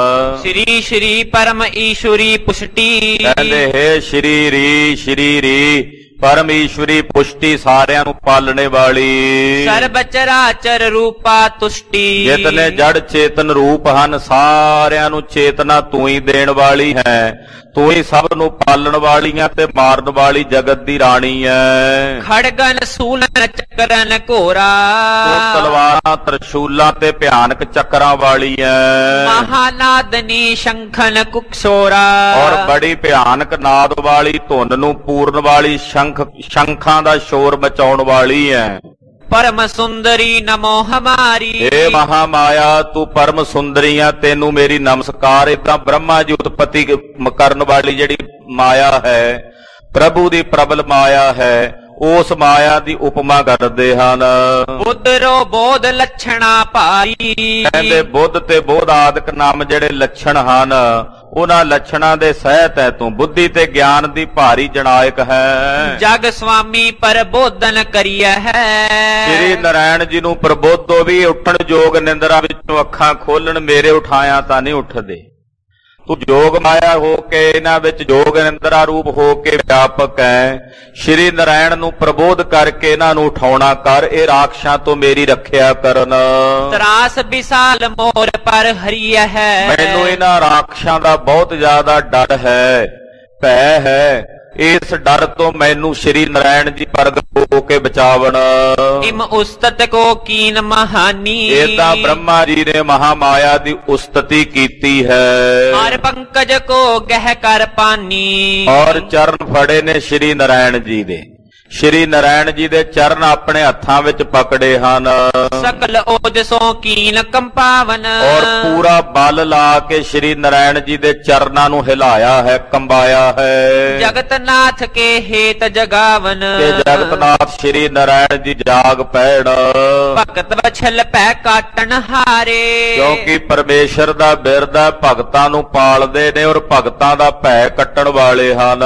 ਸ਼੍ਰੀ ਸ਼੍ਰੀ ਪਰਮ ਈਸ਼ਵਰੀ ਪੁਸ਼ਟੀ। ਕਹਿੰਦੇ, ਹੇ ਸ਼੍ਰੀ ਰੀ ਸ਼੍ਰੀ ਰੀ ਪਰਮ ਈਸ਼ਵਰੀ ਪੁਸ਼ਟੀ, ਸਾਰਿਆਂ ਨੂੰ ਪਾਲਣੇ ਵਾਲੀ। ਸਰਬ ਚਰਾਚਰ ਰੂਪਾ ਤੁਸ਼ਟੀ। ਜਿਤਨੇ ਜੜ ਚੇਤਨ ਰੂਪ ਹਨ, ਸਾਰਿਆਂ ਨੂੰ ਚੇਤਨਾ ਤੂੰ ਹੀ ਦੇਣ ਵਾਲੀ ਹੈ। ਤੂੰ ਹੀ ਸਭ ਨੂੰ ਪਾਲਣ ਵਾਲੀਆਂ ਤੇ ਮਾਰਨ ਵਾਲੀ ਜਗਤ ਦੀ ਰਾਣੀ ਹੈ। ਖੜਗਨ ਸੂਲਨ ਚੱਕਰਨ ਘੋਰਾ। ਤੂੰ ਤਲਵਾਰਾਂ ਤਰਸ਼ੂਲਾਂ ਤੇ ਭਿਆਨਕ ਚੱਕਰਾਂ ਵਾਲੀ ਹੈ। ਮਹਾਨਾਦਨੀ ਸ਼ੰਖਨ ਕੁਕਸ਼ੋਰਾ। ਔਰ ਬੜੀ ਭਿਆਨਕ ਨਾਦ ਵਾਲੀ, ਧੁਨ ਨੂੰ ਪੂਰਨ ਵਾਲੀ, ਸ਼ੰਖ ਸ਼ੰਖਾਂ ਦਾ ਸ਼ੋਰ ਮਚਾਉਣ ਵਾਲੀ ਹੈ। ਪਰਮ ਸੁੰਦਰੀ ਨਮੋ ਹਮਾਰੀ। ਏ ਮਹਾ ਮਾਇਆ, ਤੂੰ ਪਰਮ ਸੁੰਦਰੀ ਆ, ਤੈਨੂੰ ਮੇਰੀ ਨਮਸਕਾਰ। ਏਦਾਂ ਬ੍ਰਹਮਾ ਜੀ ਉਤਪਤੀ ਕਰਨ ਵਾਲੀ ਜਿਹੜੀ ਮਾਇਆ ਹੈ, ਪ੍ਰਭੂ ਦੀ ਪ੍ਰਬਲ ਮਾਇਆ ਹੈ, ਉਸ ਮਾਇਆ ਦੀ ਉਪਮਾ ਕਰਦੇ ਹਨ। ਬੁੱਧਰੋ ਬੋਧ ਲੱਛਣਾ ਭਾਈ। ਕਹਿੰਦੇ ਬੁੱਧ ਤੇ ਬੋਧ ਆਦਿਕ ਨਾਮ ਜਿਹੜੇ ਲੱਛਣ ਹਨ, ਉਹਨਾਂ ਲੱਛਣਾਂ ਦੇ ਸਹਿਤ ਹੈ ਤੂੰ। ਬੁੱਧੀ ਤੇ ਗਿਆਨ ਦੀ ਭਾਰੀ ਜਣਾਇਕ ਹੈ। ਜਗ ਸੁਆਮੀ ਪ੍ਰਬੋਧਨ ਕਰੀਐ ਹੈ। ਸ਼੍ਰੀ ਨਾਰਾਇਣ ਜੀ ਨੂੰ ਪ੍ਰਬੋਧੋ ਵੀ ਉੱਠਣ ਜੋਗ ਨਿੰਦਰਾ ਵਿੱਚੋਂ ਅੱਖਾਂ ਖੋਲਣ, ਮੇਰੇ ਉਠਾਇਆ ਤਾਂ ਨਹੀਂ ਉੱਠਦੇ। ਤੂੰ ਜੋਗ ਮਾਇਆ ਹੋ ਕੇ, ਇਹਨਾਂ ਵਿੱਚ ਜੋਗ ਨਿੰਦਰਾ ਰੂਪ ਹੋ ਕੇ ਵਿਆਪਕ ਹੈ। ਸ਼੍ਰੀ ਨਾਰਾਇਣ ਨੂੰ ਪ੍ਰਬੋਧ ਕਰਕੇ ਇਹਨਾਂ ਨੂੰ ਉਠਾਉਣਾ ਕਰ। ਇਹ ਰਾਖਸ਼ਾਂ ਤੋਂ ਮੇਰੀ ਰੱਖਿਆ ਕਰਨ। ਤਰਾਸ ਵਿਸਾਲ ਮੋਰ ਪਰ ਹਰੀਐ ਹੈ। ਮੈਨੂੰ ਇਹਨਾਂ ਰਾਖਸ਼ਾਂ ਦਾ ਬਹੁਤ ਜ਼ਿਆਦਾ ਡਰ ਹੈ, ਭੈ ਹੈ। ਇਸ ਡਰ ਤੋਂ ਮੈਨੂੰ ਸ਼੍ਰੀ ਨਾਰਾਇਣ ਜੀ ਪ੍ਰਗਟ ਹੋ ਕੇ ਬਚਾਵਣ। ਇਮ ਉਸਤਤ ਕੋ ਕੀਨ ਮਹਾਨੀ। ਏਦਾਂ ਬ੍ਰਹਮਾ ਜੀ ਨੇ ਮਹਾ ਮਾਇਆ ਦੀ ਉਸਤਤੀ ਕੀਤੀ ਹੈ। ਹਰ ਪੰਕਜ ਕੋ ਗਹਿ ਕਰ ਪਾਨੀ। ਔਰ ਚਰਨ ਫੜੇ ਨੇ ਸ਼੍ਰੀ ਨਾਰਾਇਣ ਜੀ ਦੇ। ਸ਼੍ਰੀ ਨਾਰਾਇਣ ਜੀ ਦੇ ਚਰਨ ਆਪਣੇ ਹੱਥਾਂ ਵਿੱਚ ਪਕੜੇ ਹਨ। ਸਕਲ ਓਜਸੋਂ ਕੀਨ ਕੰਪਾਵਨ। ਔਰ ਪੂਰਾ ਬਲ ਲਾ ਕੇ ਸ਼੍ਰੀ ਨਾਰਾਇਣ ਜੀ ਦੇ ਚਰਨਾਂ ਨੂੰ ਹਿਲਾਇਆ ਹੈ, ਕੰਬਾਇਆ ਹੈ। ਜਗਤਨਾਥ ਕੇ ਹੇਤ ਜਗਾਵਨ। ਤੇ ਜਗਤਨਾਥ ਸ਼੍ਰੀ ਨਾਰਾਇਣ ਜੀ ਜਾਗ ਪੈਣ। ਭਗਤ ਵਛਲ ਪੈ ਕਾਟਣ ਹਾਰੇ। ਕਿਉਂਕਿ ਪਰਮੇਸ਼ਰ ਦਾ ਬਿਰਦ ਹੈ, ਭਗਤਾਂ ਨੂੰ ਪਾਲਦੇ ਨੇ ਔਰ ਭਗਤਾਂ ਦਾ ਭੈ ਕੱਟਣ ਵਾਲੇ ਹਨ।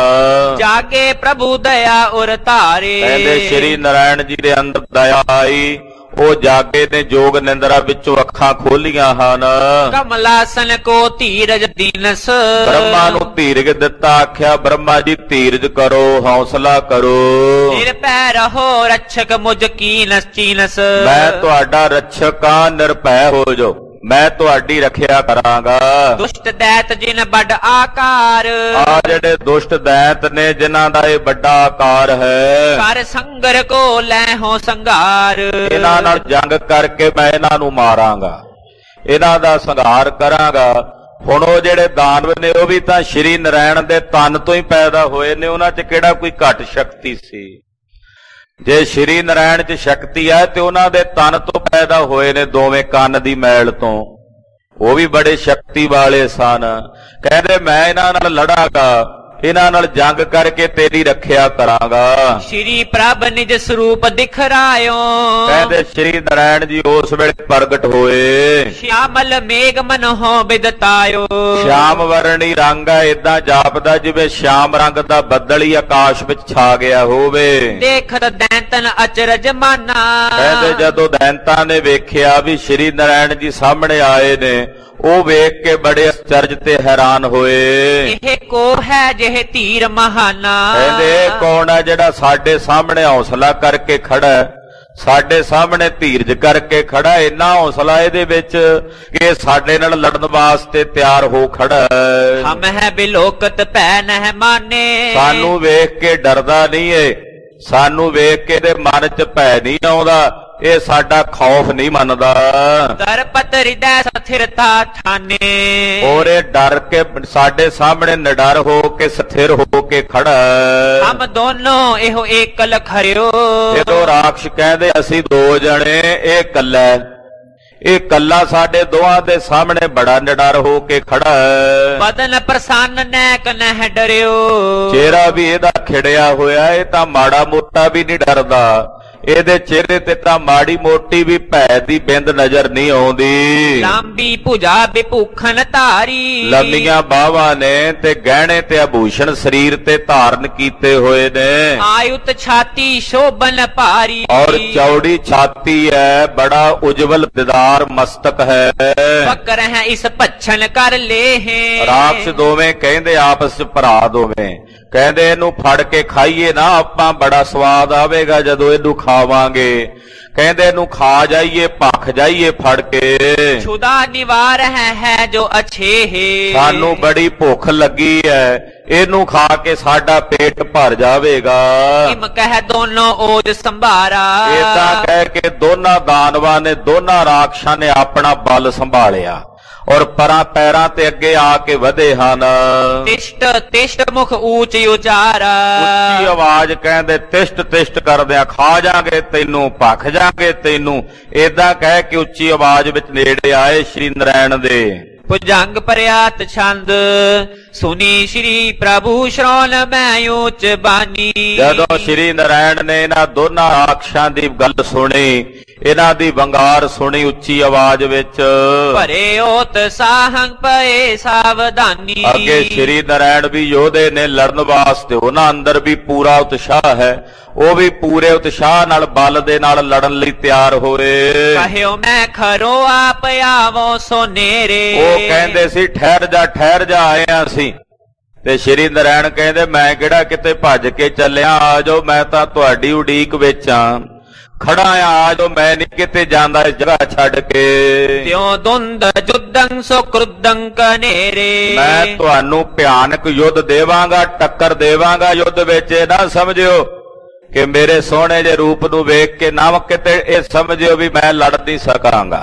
ਜਾਗੇ ਪ੍ਰਭੂ ਦਇਆ ਉਰ ਧਾਰੇ। ਕਹਿੰਦੇ ਸ਼੍ਰੀ ਨਾਰਾਇਣ ਜੀ ਦੇ ਅੰਦਰ ਦਇਆ ਆਈ, ਉਹ ਜਾਗੇ ਨੇ, ਜੋਗ ਨਿੰਦਰਾ ਵਿੱਚੋਂ ਅੱਖਾਂ ਖੋਲੀਆਂ ਹਨ। ਕਮਲਾਸਨ ਕੋ ਧੀਰਜ ਦੀਨਸ। ਬ੍ਰਹਮਾ ਨੂੰ ਧੀਰਜ ਦਿੱਤਾ, ਆਖਿਆ ਬ੍ਰਹਮਾ ਜੀ ਧੀਰਜ ਕਰੋ, ਹੌਸਲਾ ਕਰੋ। ਨਿਰਭੈ ਰਹੋ ਰਛਕ ਮੁਝ ਕੀਨਸ ਚੀਨਸ। ਮੈਂ ਤੁਹਾਡਾ ਰਛਕ ਹਾਂ, ਨਿਰਭੈ ਹੋ ਜਾਓ, ਮੈਂ ਤੁਹਾਡੀ ਰੱਖਿਆ ਕਰਾਂਗਾ। ਦੁਸ਼ਟ ਦੈਤ ਜਿਨ ਵੱਡ ਆਕਾਰ। ਆ ਜਿਹੜੇ ਦੁਸ਼ਟ ਦੈਤ ਨੇ, ਜਿਨ੍ਹਾਂ ਦਾ ਇਹ ਵੱਡਾ ਆਕਾਰ ਹੈ, ਕਰ ਸੰਗਰ ਕੋ ਲੈ ਹੋ ਸੰਘਾਰ। ਇਹਨਾਂ ਨਾਲ ਜੰਗ ਕਰਕੇ ਮੈਂ ਇਹਨਾਂ ਨੂੰ ਮਾਰਾਂਗਾ, ਇਹਨਾਂ ਦਾ ਸੰਘਾਰ ਕਰਾਂਗਾ। ਹੁਣ ਉਹ ਜਿਹੜੇ ਦਾਨਵ ਨੇ, ਉਹ ਵੀ ਤਾਂ ਸ਼੍ਰੀ ਨਾਰਾਇਣ ਦੇ ਤਨ ਤੋਂ ਹੀ ਪੈਦਾ ਹੋਏ ਨੇ। ਉਹਨਾਂ 'ਚ ਕਿਹੜਾ ਕੋਈ ਘੱਟ ਸ਼ਕਤੀ ਸੀ? ਜੇ ਸ਼੍ਰੀ ਨਾਰਾਇਣ 'ਚ ਸ਼ਕਤੀ ਹੈ ਤੇ ਉਹਨਾਂ ਦੇ ਤਨ ਤੋਂ ਪੈਦਾ ਹੋਏ ਨੇ, ਦੋਵੇਂ ਕੰਨ ਦੀ ਮੈਲ ਤੋਂ। ਉਹ ਵੀ ਬੜੇ ਸ਼ਕਤੀ ਵਾਲੇ ਸਨ। ਕਹਿੰਦੇ ਮੈਂ ਇਹਨਾਂ ਨਾਲ ਲੜਾਂਗਾ, ਇਹਨਾਂ ਨਾਲ ਜੰਗ ਕਰਕੇ ਤੇਰੀ ਰੱਖਿਆ ਕਰਾਂਗਾ। ਸ਼੍ਰੀ ਪ੍ਰਭ ਨਿਜ ਸਰੂਪ ਦਿਖਰਾਇਓ। ਕਹਿੰਦੇ ਸ਼੍ਰੀ ਨਾਰਾਇਣ ਜੀ ਉਸ ਵੇਲੇ ਪ੍ਰਗਟ ਹੋਏ। ਸ਼ਿਆਮਲ ਮੇਘ ਮਨੋਂ ਬਿਦਤਾਇਓ। ਸ਼ਿਆਮ ਵਰਣੀ ਰੰਗ ਹੈ, ਏਦਾਂ ਜਾਪਦਾ ਜਿਵੇਂ ਸ਼ਿਆਮ ਰੰਗ ਦਾ ਬੱਦਲ ਹੀ ਆਕਾਸ਼ ਵਿੱਚ ਛਾ ਗਿਆ ਹੋਵੇ। ਦੇਖਤ ਦੈਂਤਨ ਅਚਰਜ ਮਾਨਾ। ਕਹਿੰਦੇ ਜਦੋਂ ਦੈਂਤਾਂ ਨੇ ਵੇਖਿਆ ਵੀ ਸ਼੍ਰੀ ਨਾਰਾਇਣ ਜੀ ਸਾਹਮਣੇ ਆਏ ਨੇ, ਉਹ ਵੇਖ ਕੇ ਬੜੇ ਅਚਰਜ ਤੇ ਹੈਰਾਨ ਹੋਏ। ਇਹ ਕੋ ਹੈ ਜਿਹੇ ਧੀਰ ਮਹਾਨਾ। ਕਹਿੰਦੇ ਕੌਣ ਹੈ ਜਿਹੜਾ ਸਾਡੇ ਸਾਹਮਣੇ ਹੌਸਲਾ ਕਰਕੇ ਖੜਾ ਹੈ, ਸਾਡੇ ਸਾਹਮਣੇ ਧੀਰਜ ਕਰਕੇ ਖੜਾ? ਇੰਨਾ ਹੌਸਲਾ ਇਹਦੇ ਵਿੱਚ ਕਿ ਸਾਡੇ ਨਾਲ ਲੜਨ ਵਾਸਤੇ ਤਿਆਰ ਹੋ ਖੜਾ ਹੈ। ਹਮ ਹੈ ਬਿਲੋਕਤ ਪੈ ਨਹਿ ਮਾਨੇ। ਸਾਨੂੰ ਵੇਖ ਕੇ ਡਰਦਾ ਨਹੀਂ ਏ, ਸਾਨੂੰ ਵੇਖ ਕੇ ਇਹਦੇ ਮਨ 'ਚ ਭੈ ਨਹੀਂ ਆਉਂਦਾ। ਇਹ ਸਾਡਾ ਖੌਫ ਨਹੀਂ ਮੰਨਦਾ। ਦਰਪਤ ਹਿਰਦੈ ਸਥਿਰਤਾ ਠਾਨੇ, ਔਰ ਇਹ ਡਰ ਕੇ ਸਾਡੇ ਸਾਹਮਣੇ ਨਿਡਰ ਹੋ ਕੇ ਸਥਿਰ ਹੋ ਕੇ ਖੜਾ। ਹਮ ਦੋਨੋਂ ਇਹੋ ਏਕਲ ਖਰਿਓ, ਜਦੋਂ ਰਾਖਸ਼ ਕਹਿੰਦੇ ਅਸੀਂ ਦੋ ਜਣੇ, ਇਹ ਕੱਲਾ, ਇਹ ਕੱਲਾ ਸਾਡੇ ਦੋਹਾਂ ਦੇ ਸਾਹਮਣੇ ਬੜਾ ਨਿਡਰ ਹੋ ਕੇ ਖੜਾ ਹੈ। ਬਦਨ ਪ੍ਰਸੰਨ ਨੈਕ ਨਹਿ ਡਰਿਓ, ਚਿਹਰਾ ਵੀ ਇਹਦਾ ਖਿੜਿਆ ਹੋਇਆ, ਇਹ ਤਾਂ ਮਾੜਾ ਮੋਟਾ ਵੀ ਨਹੀਂ ਡਰਦਾ। ਇਹਦੇ ਚਿਹਰੇ ਤੇ ਤਾਂ ਮਾੜੀ ਮੋਟੀ ਵੀ ਭੈ ਦੀ ਬਿੰਦ ਨਜ਼ਰ ਨਹੀਂ ਆਉਂਦੀ। ਲਾਂਬੀ ਭੁਜਾ ਬਿਭੂਖਨ ਧਾਰੀ, ਲੰਮੀਆਂ ਬਾਹਾਂ ਨੇ ਤੇ ਗਹਿਣੇ ਤੇ ਆਭੂਸ਼ਣ ਸਰੀਰ ਤੇ ਧਾਰਨ ਕੀਤੇ ਹੋਏ ਨੇ। ਆਯੁਤ ਛਾਤੀ ਸ਼ੋਭਨ ਭਾਰੀ, ਔਰ ਚੌੜੀ ਛਾਤੀ ਹੈ, ਬੜਾ ਉਜਵਲ ਦਿਦਾਰ ਮਸਤਕ ਹੈ। ਫਕਰ ਹੈ ਇਸ ਭੱਛਣ ਕਰ ਲੇ ਹੈ। ਰਾਖਸ਼ ਦੋਵੇਂ ਕਹਿੰਦੇ ਆਪਸ ਚ ਭਰਾ ਦੋਵੇਂ ਕਹਿੰਦੇ ਇਹਨੂੰ ਫੜ ਕੇ ਖਾਈਏ ਨਾ ਆਪਾਂ, ਬੜਾ ਸਵਾਦ ਆਵੇਗਾ ਜਦੋਂ ਇਹਨੂੰ ਖਾਵਾਂਗੇ। ਕਹਿੰਦੇ ਇਹਨੂੰ ਖਾ ਜਾਈਏ, ਭੱਖ ਜਾਈਏ ਫੜ ਕੇ। ਛੁਦਾ ਨਿਵਾਰ ਹੈ ਹੈ ਜੋ ਅਛੇ ਹੈ, ਸਾਨੂੰ ਬੜੀ ਭੁੱਖ ਲੱਗੀ ਹੈ, ਇਹਨੂੰ ਖਾ ਕੇ ਸਾਡਾ ਪੇਟ ਭਰ ਜਾਵੇਗਾ। ਕਿਮ ਕਹਿ ਦੋਨੋਂ ਓਜ ਸੰਭਾਰਾ, ਏਦਾਂ ਕਹਿ ਕੇ ਦੋਨਾਂ ਦਾਨਵਾਂ ਨੇ, ਦੋਨਾਂ ਰਾਖਸ਼ਾਂ ਨੇ ਆਪਣਾ ਬਲ ਸੰਭਾਲਿਆ ਔਰ ਪਰਾਂ ਪੈਰਾਂ ਤੇ ਅੱਗੇ ਆ ਕੇ ਵਧੇ ਹਨ। ਤਿਸ਼ਟ ਤਿਸ਼ਟ ਮੁਖ ਊਚ ਉਚਾਰਾ, ਉੱਚੀ ਆਵਾਜ਼ ਕਹਿੰਦੇ ਤਿਸ਼ਟ ਤਿਸ਼ਟ ਕਰਦਿਆਂ ਖਾ ਜਾਾਂਗੇ ਤੈਨੂੰ, ਭੱਖ ਜਾਾਂਗੇ ਤੈਨੂੰ। ਏਦਾਂ ਕਹਿ ਕੇ ਉੱਚੀ ਆਵਾਜ਼ ਵਿੱਚ ਨੇੜੇ ਆਏ ਸ਼੍ਰੀ ਨਰਾਇਣ ਦੇ। ਭੁਜੰਗ ਪਰਿਆਤ ਛੰਦ ਸੁਨੀ ਸ਼੍ਰੀ ਪ੍ਰਭੂ ਸ਼ਰੋਨ ਮੈਂ ਉੱਚ ਬਾਨੀ। ਜਦੋਂ ਸ਼੍ਰੀ ਨਰਾਇਣ ਨੇ ਇਹਨਾਂ ਦੋਨਾਂ ਰਾਖਸ਼ਾਂ ਦੀ ਗੱਲ ਸੁਣੀ, ਇਹਨਾਂ ਦੀ ਵੰਗਾਰ ਸੁਣੀ ਉੱਚੀ ਆਵਾਜ਼ ਵਿੱਚ, ਭਰੇ ਓਤ ਸਾਹੰਗ ਪਏ ਸਾਵਧਾਨੀ। ਅੱਗੇ ਸ਼੍ਰੀ ਨਰਾਇਣ ਵੀ ਯੋਧੇ ਨੇ ਲੜਨ ਵਾਸਤੇ, ਉਹਨਾਂ ਅੰਦਰ ਵੀ ਪੂਰਾ ਉਤਸ਼ਾਹ ਹੈ, ਉਹ ਵੀ ਪੂਰੇ ਉਤਸ਼ਾਹ ਨਾਲ ਬਲ ਦੇ ਨਾਲ ਲੜਨ ਲਈ ਤਿਆਰ ਹੋਏ। ਕਹਿਓ ਮੈਂ ਖਰੋ ਆਪ ਆਵੋ ਸੋ ਨੇਰੇ, ਉਹ ਕਹਿੰਦੇ ਸੀ ਠਹਿਰ ਜਾ ਠਹਿਰ ਜਾ ਆਏ ਆਂ ਅਸੀਂ, ਤੇ ਸ਼੍ਰੀ ਨਰਾਇਣ ਕਹਿੰਦੇ ਮੈਂ ਕਿਹੜਾ ਕਿਤੇ ਭੱਜ ਕੇ ਚੱਲਿਆ, ਆ ਜਾਓ ਮੈਂ ਤਾਂ ਤੁਹਾਡੀ ਉਡੀਕ ਵਿੱਚ ਆ ਖੜਾ ਆ, ਆ ਜਾਓ ਮੈਂ ਨਹੀਂ ਕਿਤੇ ਜਾਂਦਾ ਇਸ ਜਗ੍ਹਾ ਛੱਡ ਕੇ। ਤਿਉ ਦੁੰਦ ਜੁਦੰ ਸੋ ਕ੍ਰੁਦੰ ਕਨੇਰੇ, ਮੈਂ ਤੁਹਾਨੂੰ ਭਿਆਨਕ ਯੁੱਧ ਦੇਵਾਂਗਾ, ਟੱਕਰ ਦੇਵਾਂਗਾ ਯੁੱਧ ਵਿੱਚ। ਇਹ ਨਾ ਸਮਝਿਓ ਕਿ ਮੇਰੇ ਸੋਹਣੇ ਜਿਹੇ ਰੂਪ ਨੂੰ ਵੇਖ ਕੇ ਨਾ ਕਿਤੇ ਇਹ ਸਮਝਿਓ ਵੀ ਮੈਂ ਲੜ ਨਹੀਂ ਸਕਾਂਗਾ।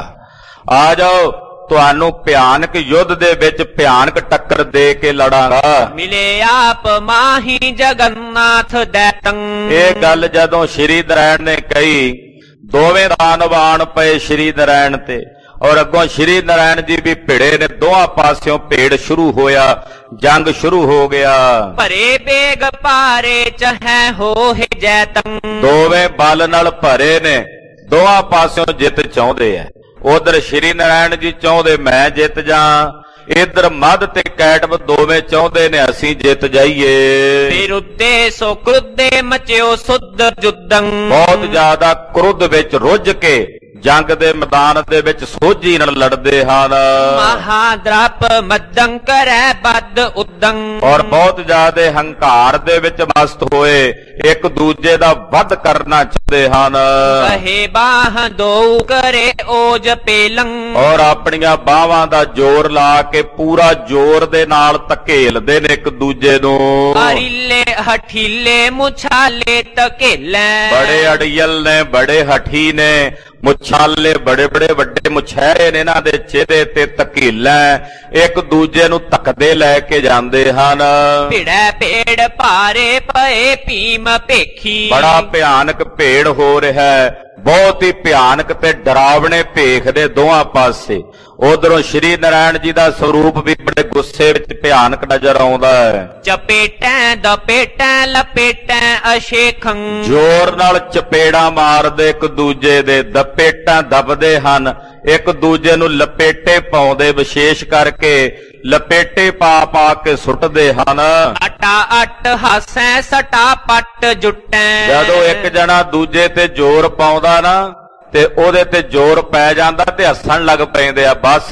ਆ ਜਾਓ, ਤੁਹਾਨੂੰ ਭਿਆਨਕ ਯੁੱਧ ਦੇ ਵਿੱਚ ਭਿਆਨਕ ਟੱਕਰ ਦੇ ਕੇ ਲੜਾਂਗਾ। ਮਿਲੇ ਆਪ ਮਾਹੀ ਜਗਨਨਾਥ ਦੈਤੰ, ਇਹ ਗੱਲ ਜਦੋਂ ਸ਼੍ਰੀ ਨਰਾਇਣ ਨੇ ਕਹੀ, ਦੋਵੇਂ ਦਾਨਵਾਨ ਪਏ ਸ਼੍ਰੀ ਨਰਾਇਣ ਤੇ, ਔਰ ਅੱਗੋਂ ਸ਼੍ਰੀ ਨਰਾਇਣ ਜੀ ਵੀ ਭਿੜੇ ਨੇ, ਦੋਹਾਂ ਪਾਸਿਓਂ ਭੇੜ ਸ਼ੁਰੂ ਹੋਇਆ, ਜੰਗ ਸ਼ੁਰੂ ਹੋ ਗਿਆ। ਭਰੇ ਬੇਗ ਪਾਰੇ ਚਹੈ ਹੋਏ ਜੈਤੰ, ਦੋਵੇਂ ਬਲ ਨਾਲ ਭਰੇ ਨੇ, ਦੋਹਾਂ ਪਾਸਿਓਂ ਜਿੱਤ ਚਾਹੁੰਦੇ ਐ। ਉਧਰ ਸ਼੍ਰੀ ਨਰਾਇਣ ਜੀ ਚਾਹੁੰਦੇ ਮੈਂ ਜਿੱਤ ਜਾ, ਇਧਰ ਮੱਧ ਤੇ ਕੈਟਵ ਦੋਵੇਂ ਚਾਹੁੰਦੇ ਨੇ ਅਸੀਂ ਜਿੱਤ ਜਾਈਏ। ਵਿਰੁੱਧੇ ਸੋ ਕ੍ਰੁੱਧੇ ਮਚਿਓ ਸੁਧ ਜੁਦੰ, ਬਹੁਤ ਜ਼ਿਆਦਾ ਕ੍ਰੋਧ ਵਿੱਚ ਰੁੱਝ ਕੇ ਜੰਗ ਦੇ ਮੈਦਾਨ ਦੇ ਵਿੱਚ ਸੋਝੀ ਨਾਲ ਲੜਦੇ ਹਨ। ਮਹਾਦ੍ਰਪ ਮਦੰ ਕਰੈ ਬਦ ਉਦੰ, ਔਰ ਬਹੁਤ ਜ਼ਿਆਦਾ ਹੰਕਾਰ ਦੇ ਵਿੱਚ ਮਸਤ ਹੋਏ ਇੱਕ ਦੂਜੇ ਦਾ ਵੱਧ ਕਰਨਾ ਚਾਹੁੰਦੇ ਹਨ। ਕਹੇ ਬਾਹ ਦੋ ਕਰੇ ਓਜ ਪੇਲੰ, ਔਰ ਆਪਣੀਆਂ ਬਾਹਾਂ ਦਾ ਜ਼ੋਰ ਲਾ ਕੇ ਪੂਰਾ ਜ਼ੋਰ ਦੇ ਨਾਲ ਧਕੇਲਦੇ ਨੇ ਇੱਕ ਦੂਜੇ ਨੂੰ। ਅਰਿਲੇ ਹਠੀਲੇ ਮੁਛਾਲੇ ਧਕੇਲੇ, ਬੜੇ ਅੜੀਅਲ ਨੇ, ਬੜੇ ਹਠੀ ਨੇ, ਮੁਛਾਲੇ ਬੜੇ ਬੜੇ ਵੱਡੇ ਮੁਛਹਿਰੇ ਨੇ, ਇਹਨਾਂ ਦੇ ਚਿਹਰੇ ਤੇ ਧਕੀਲਾ, ਇੱਕ ਦੂਜੇ ਨੂੰ ਧੱਕਦੇ ਲੈ ਕੇ ਜਾਂਦੇ ਹਨ। ਭਿੜੈ ਭੇੜ ਭਾਰੇ ਪਏ ਭੀਮ ਭੇਖੀ, ਬੜਾ ਭਿਆਨਕ ਭੇੜ ਹੋ ਰਿਹਾ ਹੈ, ਬਹੁਤ ਹੀ ਭਿਆਨਕ ਤੇ ਡਰਾਵਣੇ ਭੇਖ ਦੇ ਦੋਹਾਂ ਪਾਸੇ। ਉਧਰੋਂ ਸ਼੍ਰੀ ਨਰਾਇਣ ਜੀ ਦਾ ਸਰੂਪ ਵੀ ਬੜੇ ਗੁੱਸੇ ਵਿੱਚ ਭਿਆਨਕ ਨਜ਼ਰ ਆਉਂਦਾ ਹੈ। ਚਪੇਟਾਂ ਦਪੇਟਾਂ ਲਪੇਟਾਂ ਅਸ਼ੇਖੰ, ਜ਼ੋਰ ਨਾਲ ਚਪੇੜਾਂ ਮਾਰਦੇ ਇੱਕ ਦੂਜੇ ਦੇ, ਦਪੇਟਾਂ ਦਬਦੇ ਹਨ, ਇੱਕ ਦੂਜੇ ਨੂੰ ਲਪੇਟੇ ਪਾਉਂਦੇ, ਵਿਸ਼ੇਸ਼ ਕਰਕੇ ਲਪੇਟੇ ਪਾ ਪਾ ਕੇ ਸੁੱਟਦੇ ਹਨ। ਅਟਾ ਅੱਟ ਹਾਸੈ ਸਟਾ ਪੱਟ ਜੁੱਟੈ, ਜਦੋਂ ਇੱਕ ਜਣਾ ਦੂਜੇ ਤੇ ਜ਼ੋਰ ਪਾਉਂਦਾ ਨਾ ਤੇ ਉਹਦੇ ਤੇ ਜ਼ੋਰ ਪੈ ਜਾਂਦਾ ਤੇ ਹੱਸਣ ਲੱਗ ਪੈਂਦੇ ਆ। ਬਸ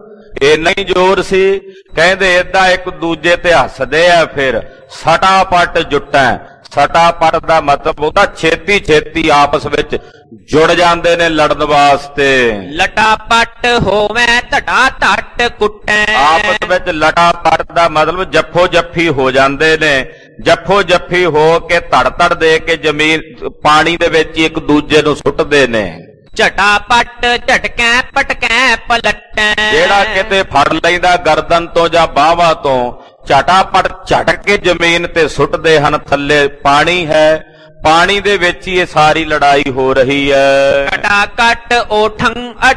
ਇੰਨਾ ਹੀ ਜ਼ੋਰ ਸੀ, ਕਹਿੰਦੇ ਏਦਾਂ ਇੱਕ ਦੂਜੇ ਤੇ ਹੱਸਦੇ ਆ। ਫਿਰ ਸਟਾ ਪੱਟ ਜੁੱਟੈ, ਸਟਾ ਪੱਟ ਦਾ ਮਤਲਬ ਉਹਦਾ ਛੇਤੀ ਛੇਤੀ ਆਪਸ ਵਿੱਚ ਜੁੜ ਜਾਂਦੇ ਨੇ ਲੜਨ ਵਾਸਤੇ। ਲਟਾ ਪੱਟ ਹੋਵੇ ਧਟਾ ਧੱਟ ਕੁੱਟੈ, ਆਪਸ ਵਿੱਚ ਲਟਾ ਪੱਟ ਦਾ ਮਤਲਬ ਜੱਫੋ ਜੱਫੀ ਹੋ ਜਾਂਦੇ ਨੇ, ਜੱਫੋ ਜੱਫੀ ਹੋ ਕੇ ਧੜ ਧੜ ਦੇ ਕੇ ਜ਼ਮੀਨ ਪਾਣੀ ਦੇ ਵਿੱਚ ਇੱਕ ਦੂਜੇ ਨੂੰ ਸੁੱਟਦੇ ਨੇ। ਝਟਾਪਟ ਝਟਕੈ ਪਟਕੈ ਪਲਟੈ। ਜਿਹੜਾ ਕਿਤੇ ਫੜ ਲੈਂਦਾ ਗਰਦਨ ਤੋਂ ਜਾਂ ਬਾਹਾਂ ਤੋਂ, ਝਟਾਪਟ ਝਟਕ ਕੇ ਜ਼ਮੀਨ ਤੇ ਸੁੱਟਦੇ ਹਨ। ਥੱਲੇ ਪਾਣੀ ਹੈ, ਪਾਣੀ ਦੇ ਵਿੱਚ ਹੀ ਇਹ ਸਾਰੀ ਲੜਾਈ ਹੋ ਰਹੀ ਹੈ। ਕਟਾਕਟ ਓਠੰ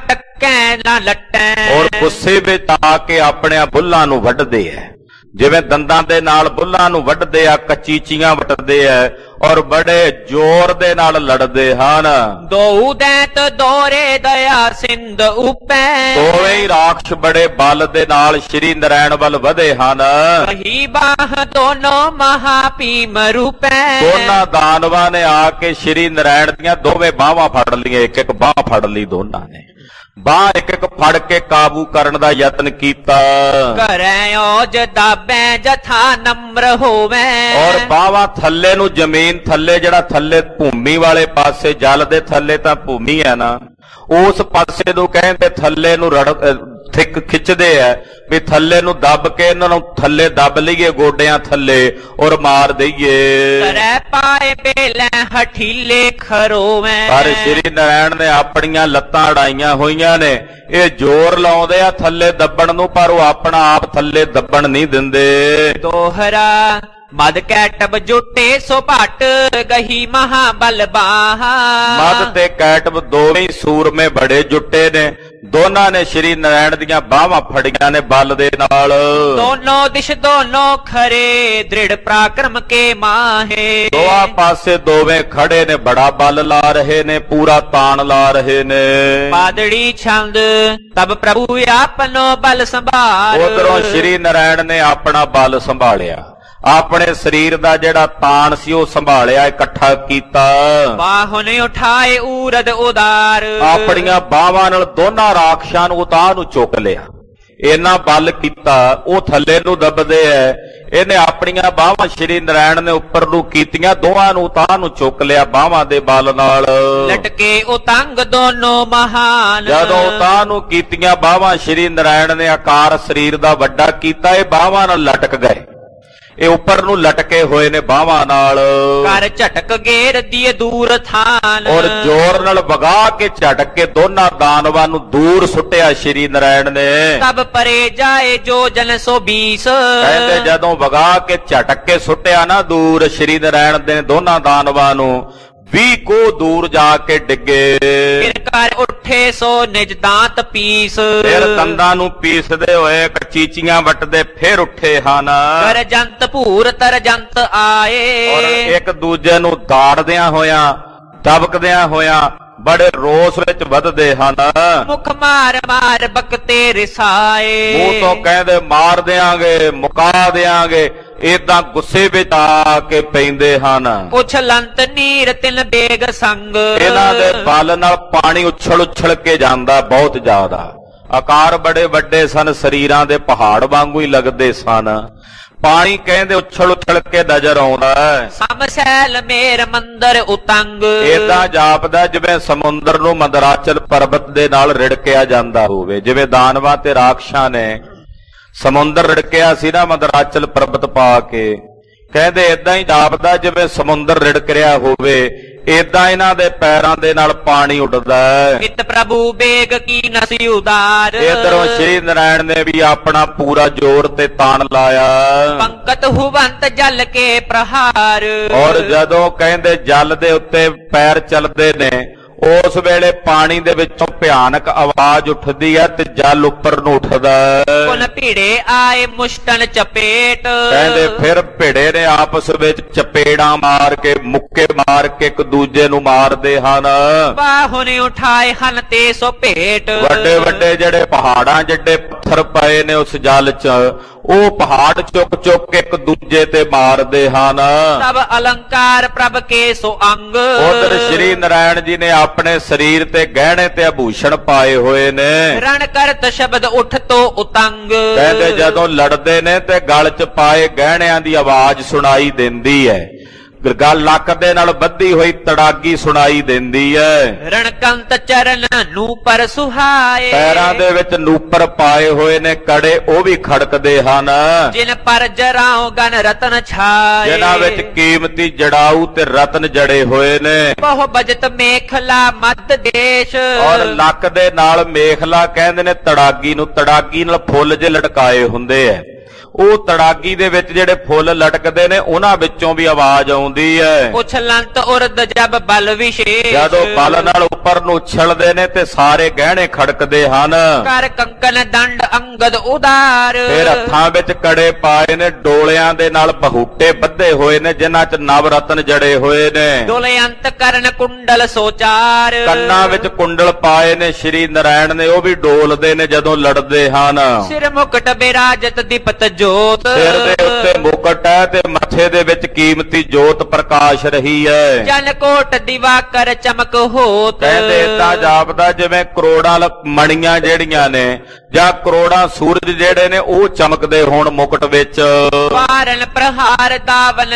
ਅਟਕੈ ਨਾ ਲੱਟੈ। ਔਰ ਗੁੱਸੇ ਵਿੱਚ ਆ ਕੇ ਆਪਣੇ ਬੁੱਲਾਂ ਨੂੰ ਵੱਢਦੇ ਐ, ਜਿਵੇਂ ਦੰਦਾਂ ਦੇ ਨਾਲ ਬੁੱਲਾਂ ਨੂੰ ਵੱਢਦੇ ਆ, ਕਚੀਚੀਆਂ ਵੱਟਦੇ ਐ, ਔਰ ਬੜੇ ਜ਼ੋਰ ਦੇ ਨਾਲ ਲੜਦੇ ਹਨ। ਦੋ ਦੈਂਤ ਦੋਰੇ ਦਇਆ ਸਿੰਧ ਉਪੈ। ਦੋਵੇਂ ਹੀ ਰਾਖਸ਼ ਬੜੇ ਬਲ ਦੇ ਨਾਲ ਸ਼੍ਰੀ ਨਰਾਇਣ ਵੱਲ ਵਧੇ ਹਨ। ਕਹੀ ਬਾਹ ਦੋਨੋਂ ਮਹਾਪੀਮ ਰੂਪੈ। ਦੋਨਾਂ ਦਾਨਵਾਂ ਨੇ ਆ ਕੇ ਸ਼੍ਰੀ ਨਰਾਇਣ ਦੀਆਂ ਦੋਵੇਂ ਬਾਹਾਂ ਫੜ ਲਈਆਂ, ਇੱਕ ਇੱਕ ਬਾਹ ਫੜ ਲਈ ਦੋਨਾਂ ਨੇ। ਬਾਹ ਇੱਕ ਇੱਕ ਫੜ ਕੇ ਕਾਬੂ ਕਰਨ ਦਾ ਯਤਨ ਕੀਤਾ। ਕਰੈ ਔਜ ਦਾਬੈ ਜਥਾ ਨਮਰ ਹੋਵੈ। ਔਰ ਬਾਹਾਂ ਥੱਲੇ ਨੂੰ, ਜ਼ਮੀਨ ਥੱਲੇ, ਜਿਹੜਾ ਥੱਲੇ ਭੂਮੀ ਵਾਲੇ ਪਾਸੇ, ਜਲ ਦੇ ਥੱਲੇ ਤਾਂ ਭੂਮੀ ਹੈ ਨਾ, ਉਸ ਪਾਸੇ ਨੂੰ ਕਹਿੰਦੇ ਥੱਲੇ ਨੂੰ ਰੜ ਥਿੱਕ ਖਿੱਚਦੇ ਐ ਵੀ ਥੱਲੇ ਨੂੰ ਦੱਬ ਕੇ ਇਹਨਾਂ ਨੂੰ ਥੱਲੇ ਦੱਬ ਲਈਏ ਗੋਡਿਆਂ ਥੱਲੇ ਔਰ ਮਾਰ ਦਈਏ। ਕਰੈ ਪਾਏ ਬੇਲੇ ਹਠੀਲੇ ਖਰੋਵੈ। ਪਰ ਸ਼੍ਰੀ ਨਰਾਇਣ ਨੇ ਆਪਣੀਆਂ ਲੱਤਾਂ ਅੜਾਈਆਂ ਹੋਈਆਂ ਨੇ, ਇਹ ਜ਼ੋਰ ਲਾਉਂਦੇ ਆ ਥੱਲੇ ਦੱਬਣ ਨੂੰ, ਪਰ ਉਹ ਆਪਣਾ ਆਪ ਥੱਲੇ ਦੱਬਣ ਨਹੀਂ ਦਿੰਦੇ। ਦੋਹਰਾ ਮਦ ਕੈਟਬ ਜੁਟੇ ਸੋ ਭਟ ਗਹੀ ਮਹਾਬਲ ਬਾਹਾ। ਮਦ ਤੇ ਕੈਟਬ ਦੋਵੇਂ ਸੂਰਮੇ ਬੜੇ ਜੁੱਟੇ ਨੇ, ਦੋਨਾਂ ਨੇ ਸ਼੍ਰੀ ਨਰਾਇਣ ਦੀਆਂ ਬਾਹਾਂ ਫੜੀਆਂ ਨੇ ਬਲ ਦੇ ਨਾਲ। ਦੋਨੋਂ ਦਿਸ਼ ਦੋਨੋਂ ਖਰੇ ਦ੍ਰਿੜ ਪਰਾਕਰਮ ਕੇ ਮਾਹੇ। ਦੋਹਾਂ ਪਾਸੇ ਦੋਵੇਂ ਖੜੇ ਨੇ, ਬੜਾ ਬਲ ਲਾ ਰਹੇ ਨੇ, ਪੂਰਾ ਤਾਣ ਲਾ ਰਹੇ ਨੇ। ਪਾਦੜੀ ਛੰਦ ਤਬ ਪ੍ਰਭੂ ਆਪਨੋ ਬਲ ਸੰਭਾਲ। ਉਧਰੋਂ ਸ਼੍ਰੀ ਨਰਾਇਣ ਨੇ ਆਪਣਾ ਬਲ ਸੰਭਾਲਿਆ, ਆਪਣੇ ਸਰੀਰ ਦਾ ਜਿਹੜਾ ਤਾਣ ਸੀ ਉਹ ਸੰਭਾਲਿਆ, ਇਕੱਠਾ ਕੀਤਾ। ਬਾਹੁਨ ਉਠਾਏ ਊਰਦ ਉਦਾਰ। ਆਪਣੀਆਂ ਬਾਹਾਂ ਨਾਲ ਦੋਨਾਂ ਰਾਖਸ਼ਾਂ ਨੂੰ ਉਤਾਹ ਨੂੰ ਚੁੱਕ ਲਿਆ, ਇੰਨਾ ਬਲ ਕੀਤਾ ਉਹ ਥੱਲੇ ਨੂੰ ਦੱਬਦੇ ਐ। ਇਹਨੇ ਆਪਣੀਆਂ ਬਾਹਾਂ ਸ਼੍ਰੀ ਨਰਾਇਣ ਨੇ ਉੱਪਰ ਨੂੰ ਕੀਤੀਆਂ, ਦੋਹਾਂ ਨੂੰ ਉਤਾਹ ਨੂੰ ਚੁੱਕ ਲਿਆ ਬਾਹਾਂ ਦੇ ਬਲ ਨਾਲ। ਲਟਕੇ ਉਤੰਗ ਦੋਨੋਂ ਮਹਾਨ। ਜਦੋਂ ਉਤਾਹ ਨੂੰ ਕੀਤੀਆਂ ਬਾਹਾਂ ਸ਼੍ਰੀ ਨਰਾਇਣ ਨੇ ਆਕਾਰ ਸਰੀਰ ਦਾ ਵੱਡਾ ਕੀਤਾ, ਇਹ ਬਾਹਾਂ ਨਾਲ ਲਟਕ ਗਏ, ਇਹ ਉੱਪਰ ਨੂੰ ਲਟਕੇ ਹੋਏ ਨੇ ਬਾਹਾਂ ਨਾਲ। ਕਰ ਝਟਕ ਗੇਰ ਦੀਏ ਦੂਰ ਥਾਨ। ਔਰ ਜ਼ੋਰ ਨਾਲ ਵਗਾ ਕੇ ਝਟਕ ਕੇ ਦੋਨਾਂ ਦਾਨਵਾਂ ਨੂੰ ਦੂਰ ਸੁੱਟਿਆ ਸ਼੍ਰੀ ਨਰਾਇਣ ਨੇ। ਤਬ ਪਰੇ ਜਾਏ ਜੋ ਜਨ ਸੋ ਬੀਸ। ਕਹਿੰਦੇ ਜਦੋਂ ਵਗਾ ਕੇ ਝਟਕ ਕੇ ਸੁੱਟਿਆ ਨਾ ਦੂਰ ਸ਼੍ਰੀ ਨਰਾਇਣ ਦੇ ਦੋਨਾਂ ਦਾਨਵਾਂ ਨੂੰ, ਵੀਹ ਕੋ ਦੂਰ ਜਾ ਕੇ ਡਿੱਗੇ। ਫਿਰ ਕਰ ਉੱਠੇ ਸੋ ਨਿਜ ਦਾਂਤ ਪੀਸ। ਫਿਰ ਦੰਦਾਂ ਨੂੰ ਪੀਸਦੇ ਹੋਏ ਕਚੀਚੀਆਂ ਵੱਟਦੇ ਫਿਰ ਉੱਠੇ ਹਨ। ਕਰ ਜੰਤ ਭੂਰ ਤਰ ਜੰਤ ਆਏ। ਔਰ ਇੱਕ ਦੂਜੇ ਨੂੰ ਦਾੜਦਿਆਂ ਹੋਇਆਂ, ਦਬਕਦਿਆਂ ਹੋਇਆਂ ਬੜੇ ਰੋਸ ਵਿੱਚ ਵੱਧਦੇ ਹਨ। ਮੁਖ ਮਾਰ ਮਾਰ ਬਕਤੇ ਰਿਸਾਏ। ਮੂੰਹ ਤੋਂ ਕਹਿੰਦੇ ਮਾਰ ਦਿਆਂਗੇ, ਮੁਕਾ ਦਿਆਂਗੇ, ਏਦਾਂ ਗੁੱਸੇ ਵਿੱਚ ਆ ਕੇ ਪੈਂਦੇ ਹਨ। ਉਛਲੰਤ ਨੀਰ ਤਿਲ ਬੇਗ ਸੰਗ। ਇਹਨਾਂ ਦੇ ਬਲ ਨਾਲ ਪਾਣੀ ਉਛਲ ਉਛਲ ਕੇ ਜਾਂਦਾ ਬਹੁਤ ਜ਼ਿਆਦਾ। ਆਕਾਰ ਬੜੇ ਵੱਡੇ ਸਨ, ਸਰੀਰਾਂ ਦੇ ਪਹਾੜ ਵਾਂਗੂ ਹੀ ਲੱਗਦੇ ਸਨ। ਪਾਣੀ ਕਹਿੰਦੇ ਉਛਲ ਉਛਲ ਕੇ ਨਜ਼ਰ ਆਉਂਦਾ। ਸਮਸੈਲ ਮੇਰ ਮੰਦਰ ਉਤੰਗ। ਏਦਾਂ ਜਾਪਦਾ ਜਿਵੇਂ ਸਮੁੰਦਰ ਨੂੰ ਮੰਦਰਾਚਲ ਪਰਬਤ ਦੇ ਨਾਲ ਰਿੜਕਿਆ ਜਾਂਦਾ ਹੋਵੇ, ਜਿਵੇਂ ਦਾਨਵਾਂ ਤੇ ਰਾਖਸ਼ਾਂ ਨੇ ਸਮੁੰਦਰ ਰਿੜਕਿਆ ਸੀ ਨਾ ਮੰਦਰਾਚਲ ਪਰਬਤ ਪਾ ਕੇ। ਕਹਿੰਦੇ ਏਦਾਂ ਹੀ ਜਾਪਦਾ ਜਿਵੇਂ ਸਮੁੰਦਰ ਰਿੜਕ ਰਿਹਾ ਹੋਵੇ, ਏਦਾਂ ਇਹਨਾਂ ਦੇ ਪੈਰਾਂ ਦੇ ਨਾਲ ਪਾਣੀ ਉੱਡਦਾ। ਕਿਤ ਪ੍ਰਭੂ ਬੇਗ ਕੀ ਨਸੀ ਉਦਾਰ। ਇਧਰੋਂ ਸ਼੍ਰੀ ਨਰਾਇਣ ਨੇ ਵੀ ਆਪਣਾ ਪੂਰਾ ਜ਼ੋਰ ਤੇ ਤਾਣ ਲਾਇਆ। ਪੰਕਤ ਹੁਵੰਤ ਜਲ ਕੇ ਪ੍ਰਹਾਰ। ਔਰ ਜਦੋਂ ਕਹਿੰਦੇ ਜਲ ਦੇ ਉੱਤੇ ਪੈਰ ਚੱਲਦੇ ਨੇ, ਉਸ ਵੇਲੇ ਪਾਣੀ ਦੇ ਵਿੱਚੋਂ ਭਿਆਨਕ ਆਵਾਜ਼ ਉੱਠਦੀ ਹੈ ਤੇ ਜਲ ਉੱਪਰ ਨੂੰ ਉੱਠਦਾ। ਕੁਲ ਭੀੜੇ ਆਏ ਮੁਸ਼ਟਨ ਚਪੇਟ। ਕਹਿੰਦੇ ਫਿਰ ਭਿੜੇ ਨੇ ਆਪਸ ਵਿੱਚ ਚਪੇੜਾਂ ਮਾਰ ਕੇ, ਮੁੱਕੇ ਮਾਰ ਕੇ ਇੱਕ ਦੂਜੇ ਨੂੰ ਮਾਰਦੇ ਹਨ। ਬਾਹੁਨ ਉਠਾਏ ਹਨ ਤੇ ਸੋ ਭੇਟ। ਵੱਡੇ ਵੱਡੇ ਜਿਹੜੇ ਪਹਾੜਾਂ ਜਿੱਡੇ ਪੱਥਰ ਪਏ ਨੇ ਉਸ ਜਲ 'ਚ, ਉਹ ਪਹਾੜ ਚੁੱਕ ਚੁੱਕ ਕੇ ਇੱਕ ਦੂਜੇ ਤੇ ਮਾਰਦੇ ਹਨ। ਸਭ ਅਲੰਕਾਰ ਪ੍ਰਭ ਕੇ ਸੋ ਅੰਗ। ਉਧਰ ਸ਼੍ਰੀ ਨਰਾਇਣ ਜੀ ਨੇ ਆਪਣੇ ਸਰੀਰ ਤੇ ਗਹਿਣੇ ਤੇ ਆਭੂਸ਼ਣ ਪਾਏ ਹੋਏ ਨੇ। ਰਣ ਕਰਤ ਸ਼ਬਦ ਉੱਠ ਤੋ ਉਤੰਗ। ਕਹਿੰਦੇ ਜਦੋਂ ਲੜਦੇ ਨੇ ਤੇ ਗਲ 'ਚ ਪਾਏ ਗਹਿਣਿਆਂ ਦੀ ਆਵਾਜ਼ ਸੁਣਾਈ ਦਿੰਦੀ ਹੈ। ਗੱਲ ਲੱਕ ਦੇ ਨਾਲ ਬੱਧੀ ਹੋਈ ਤੜਾਗੀ ਸੁਣਾਈ ਦਿੰਦੀ ਹੈ। ਰਣਕੰਤ ਚਰਨ ਨੂਪਰ ਸੁਹਾਏ, ਪੈਰਾਂ ਦੇ ਵਿੱਚ ਨੂਪਰ ਪਾਏ ਹੋਏ ਨੇ ਕੜੇ, ਉਹ ਵੀ ਖੜਕਦੇ ਹਨ। ਜਿਨ ਪਰ ਜਰਾਉ ਗਨ ਰਤਨ ਛਾਏ, ਜਿਨ੍ਹਾਂ ਵਿੱਚ ਕੀਮਤੀ ਜੜਾਊ ਤੇ ਰਤਨ ਜੜੇ ਹੋਏ ਨੇ। ਬਹੁ ਬਜਤ ਮੇਖਲਾ ਮੱਧ ਦੇਸ਼, ਔਰ ਲੱਕ ਦੇ ਨਾਲ ਮੇਖਲਾ ਕਹਿੰਦੇ ਨੇ ਤੜਾਗੀ ਨੂੰ, ਤੜਾਗੀ ਨਾਲ ਫੁੱਲ ਜੇ ਲਟਕਾਏ ਹੁੰਦੇ ਐ। ਉਹ ਤੜਾਗੀ ਦੇ ਵਿੱਚ ਜਿਹੜੇ ਫੁੱਲ ਲਟਕਦੇ ਨੇ ਉਹਨਾਂ ਵਿੱਚੋਂ ਵੀ ਆਵਾਜ਼ ਆਉਂਦੀ ਹੈ। ਉਛਲੰਤ ਉਰਦ ਜਬ ਬਲ ਵਿਸ਼ੇਸ਼, ਜਦੋਂ ਬਲ ਨਾਲ ਉੱਪਰ ਨੂੰ ਉਛਲਦੇ ਨੇ ਤੇ ਸਾਰੇ ਗਹਿਣੇ ਖੜਕਦੇ ਹਨ। ਕਰ ਕੰਕਨ ਦੰਡ ਅੰਗਦ ਉਦਾਰ, ਫਿਰ ਹੱਥਾਂ ਵਿੱਚ ਕੜੇ ਪਾਏ ਨੇ, ਡੋਲਿਆਂ ਦੇ ਨਾਲ ਬਹੂਟੇ ਬੱਧੇ ਹੋਏ ਨੇ ਜਿਨ੍ਹਾਂ 'ਚ ਨਵ ਰਤਨ ਜੜੇ ਹੋਏ ਨੇ। ਡੋਲੇ ਅੰਤ ਕਰਨ ਕੁੰਡਲ ਸੋਚਾਰ, ਕੰਨਾਂ ਵਿੱਚ ਕੁੰਡਲ ਪਾਏ ਨੇ ਸ਼੍ਰੀ ਨਾਰਾਇਣ ਨੇ, ਉਹ ਵੀ ਡੋਲਦੇ ਨੇ ਜਦੋਂ ਲੜਦੇ ਹਨ। ਸਿਰ ਮੁਕਟ ਬਿਰਾਜਤ ਦੀਪਤ ਜੋਤ, ਸਿਰ ਦੇ ਉੱਤੇ ਮੁਕਟ ਹੈ ਤੇ ਮੱਥੇ ਦੇ ਵਿੱਚ ਕੀਮਤੀ ਜੋਤ ਪ੍ਰਕਾਸ਼ ਰਹੀ ਹੈ। ਜਨ ਕੋਟ ਦਿਵਾਕਰ ਚਮਕ ਹੋਤ, ਕਹਿੰਦੇ ਏਦਾਂ ਜਾਪਦਾ ਜਿਵੇਂ ਕਰੋੜਾਂ ਮਣੀਆਂ ਜਿਹੜੀਆਂ ਨੇ ਜਾਂ ਕਰੋੜਾਂ ਸੂਰਜ ਜਿਹੜੇ ਨੇ ਉਹ ਚਮਕਦੇ ਹੋਣ ਮੁਕਟ ਵਿੱਚ। ਵਾਰਨ ਪ੍ਰਹਾਰ ਦਾਵਨ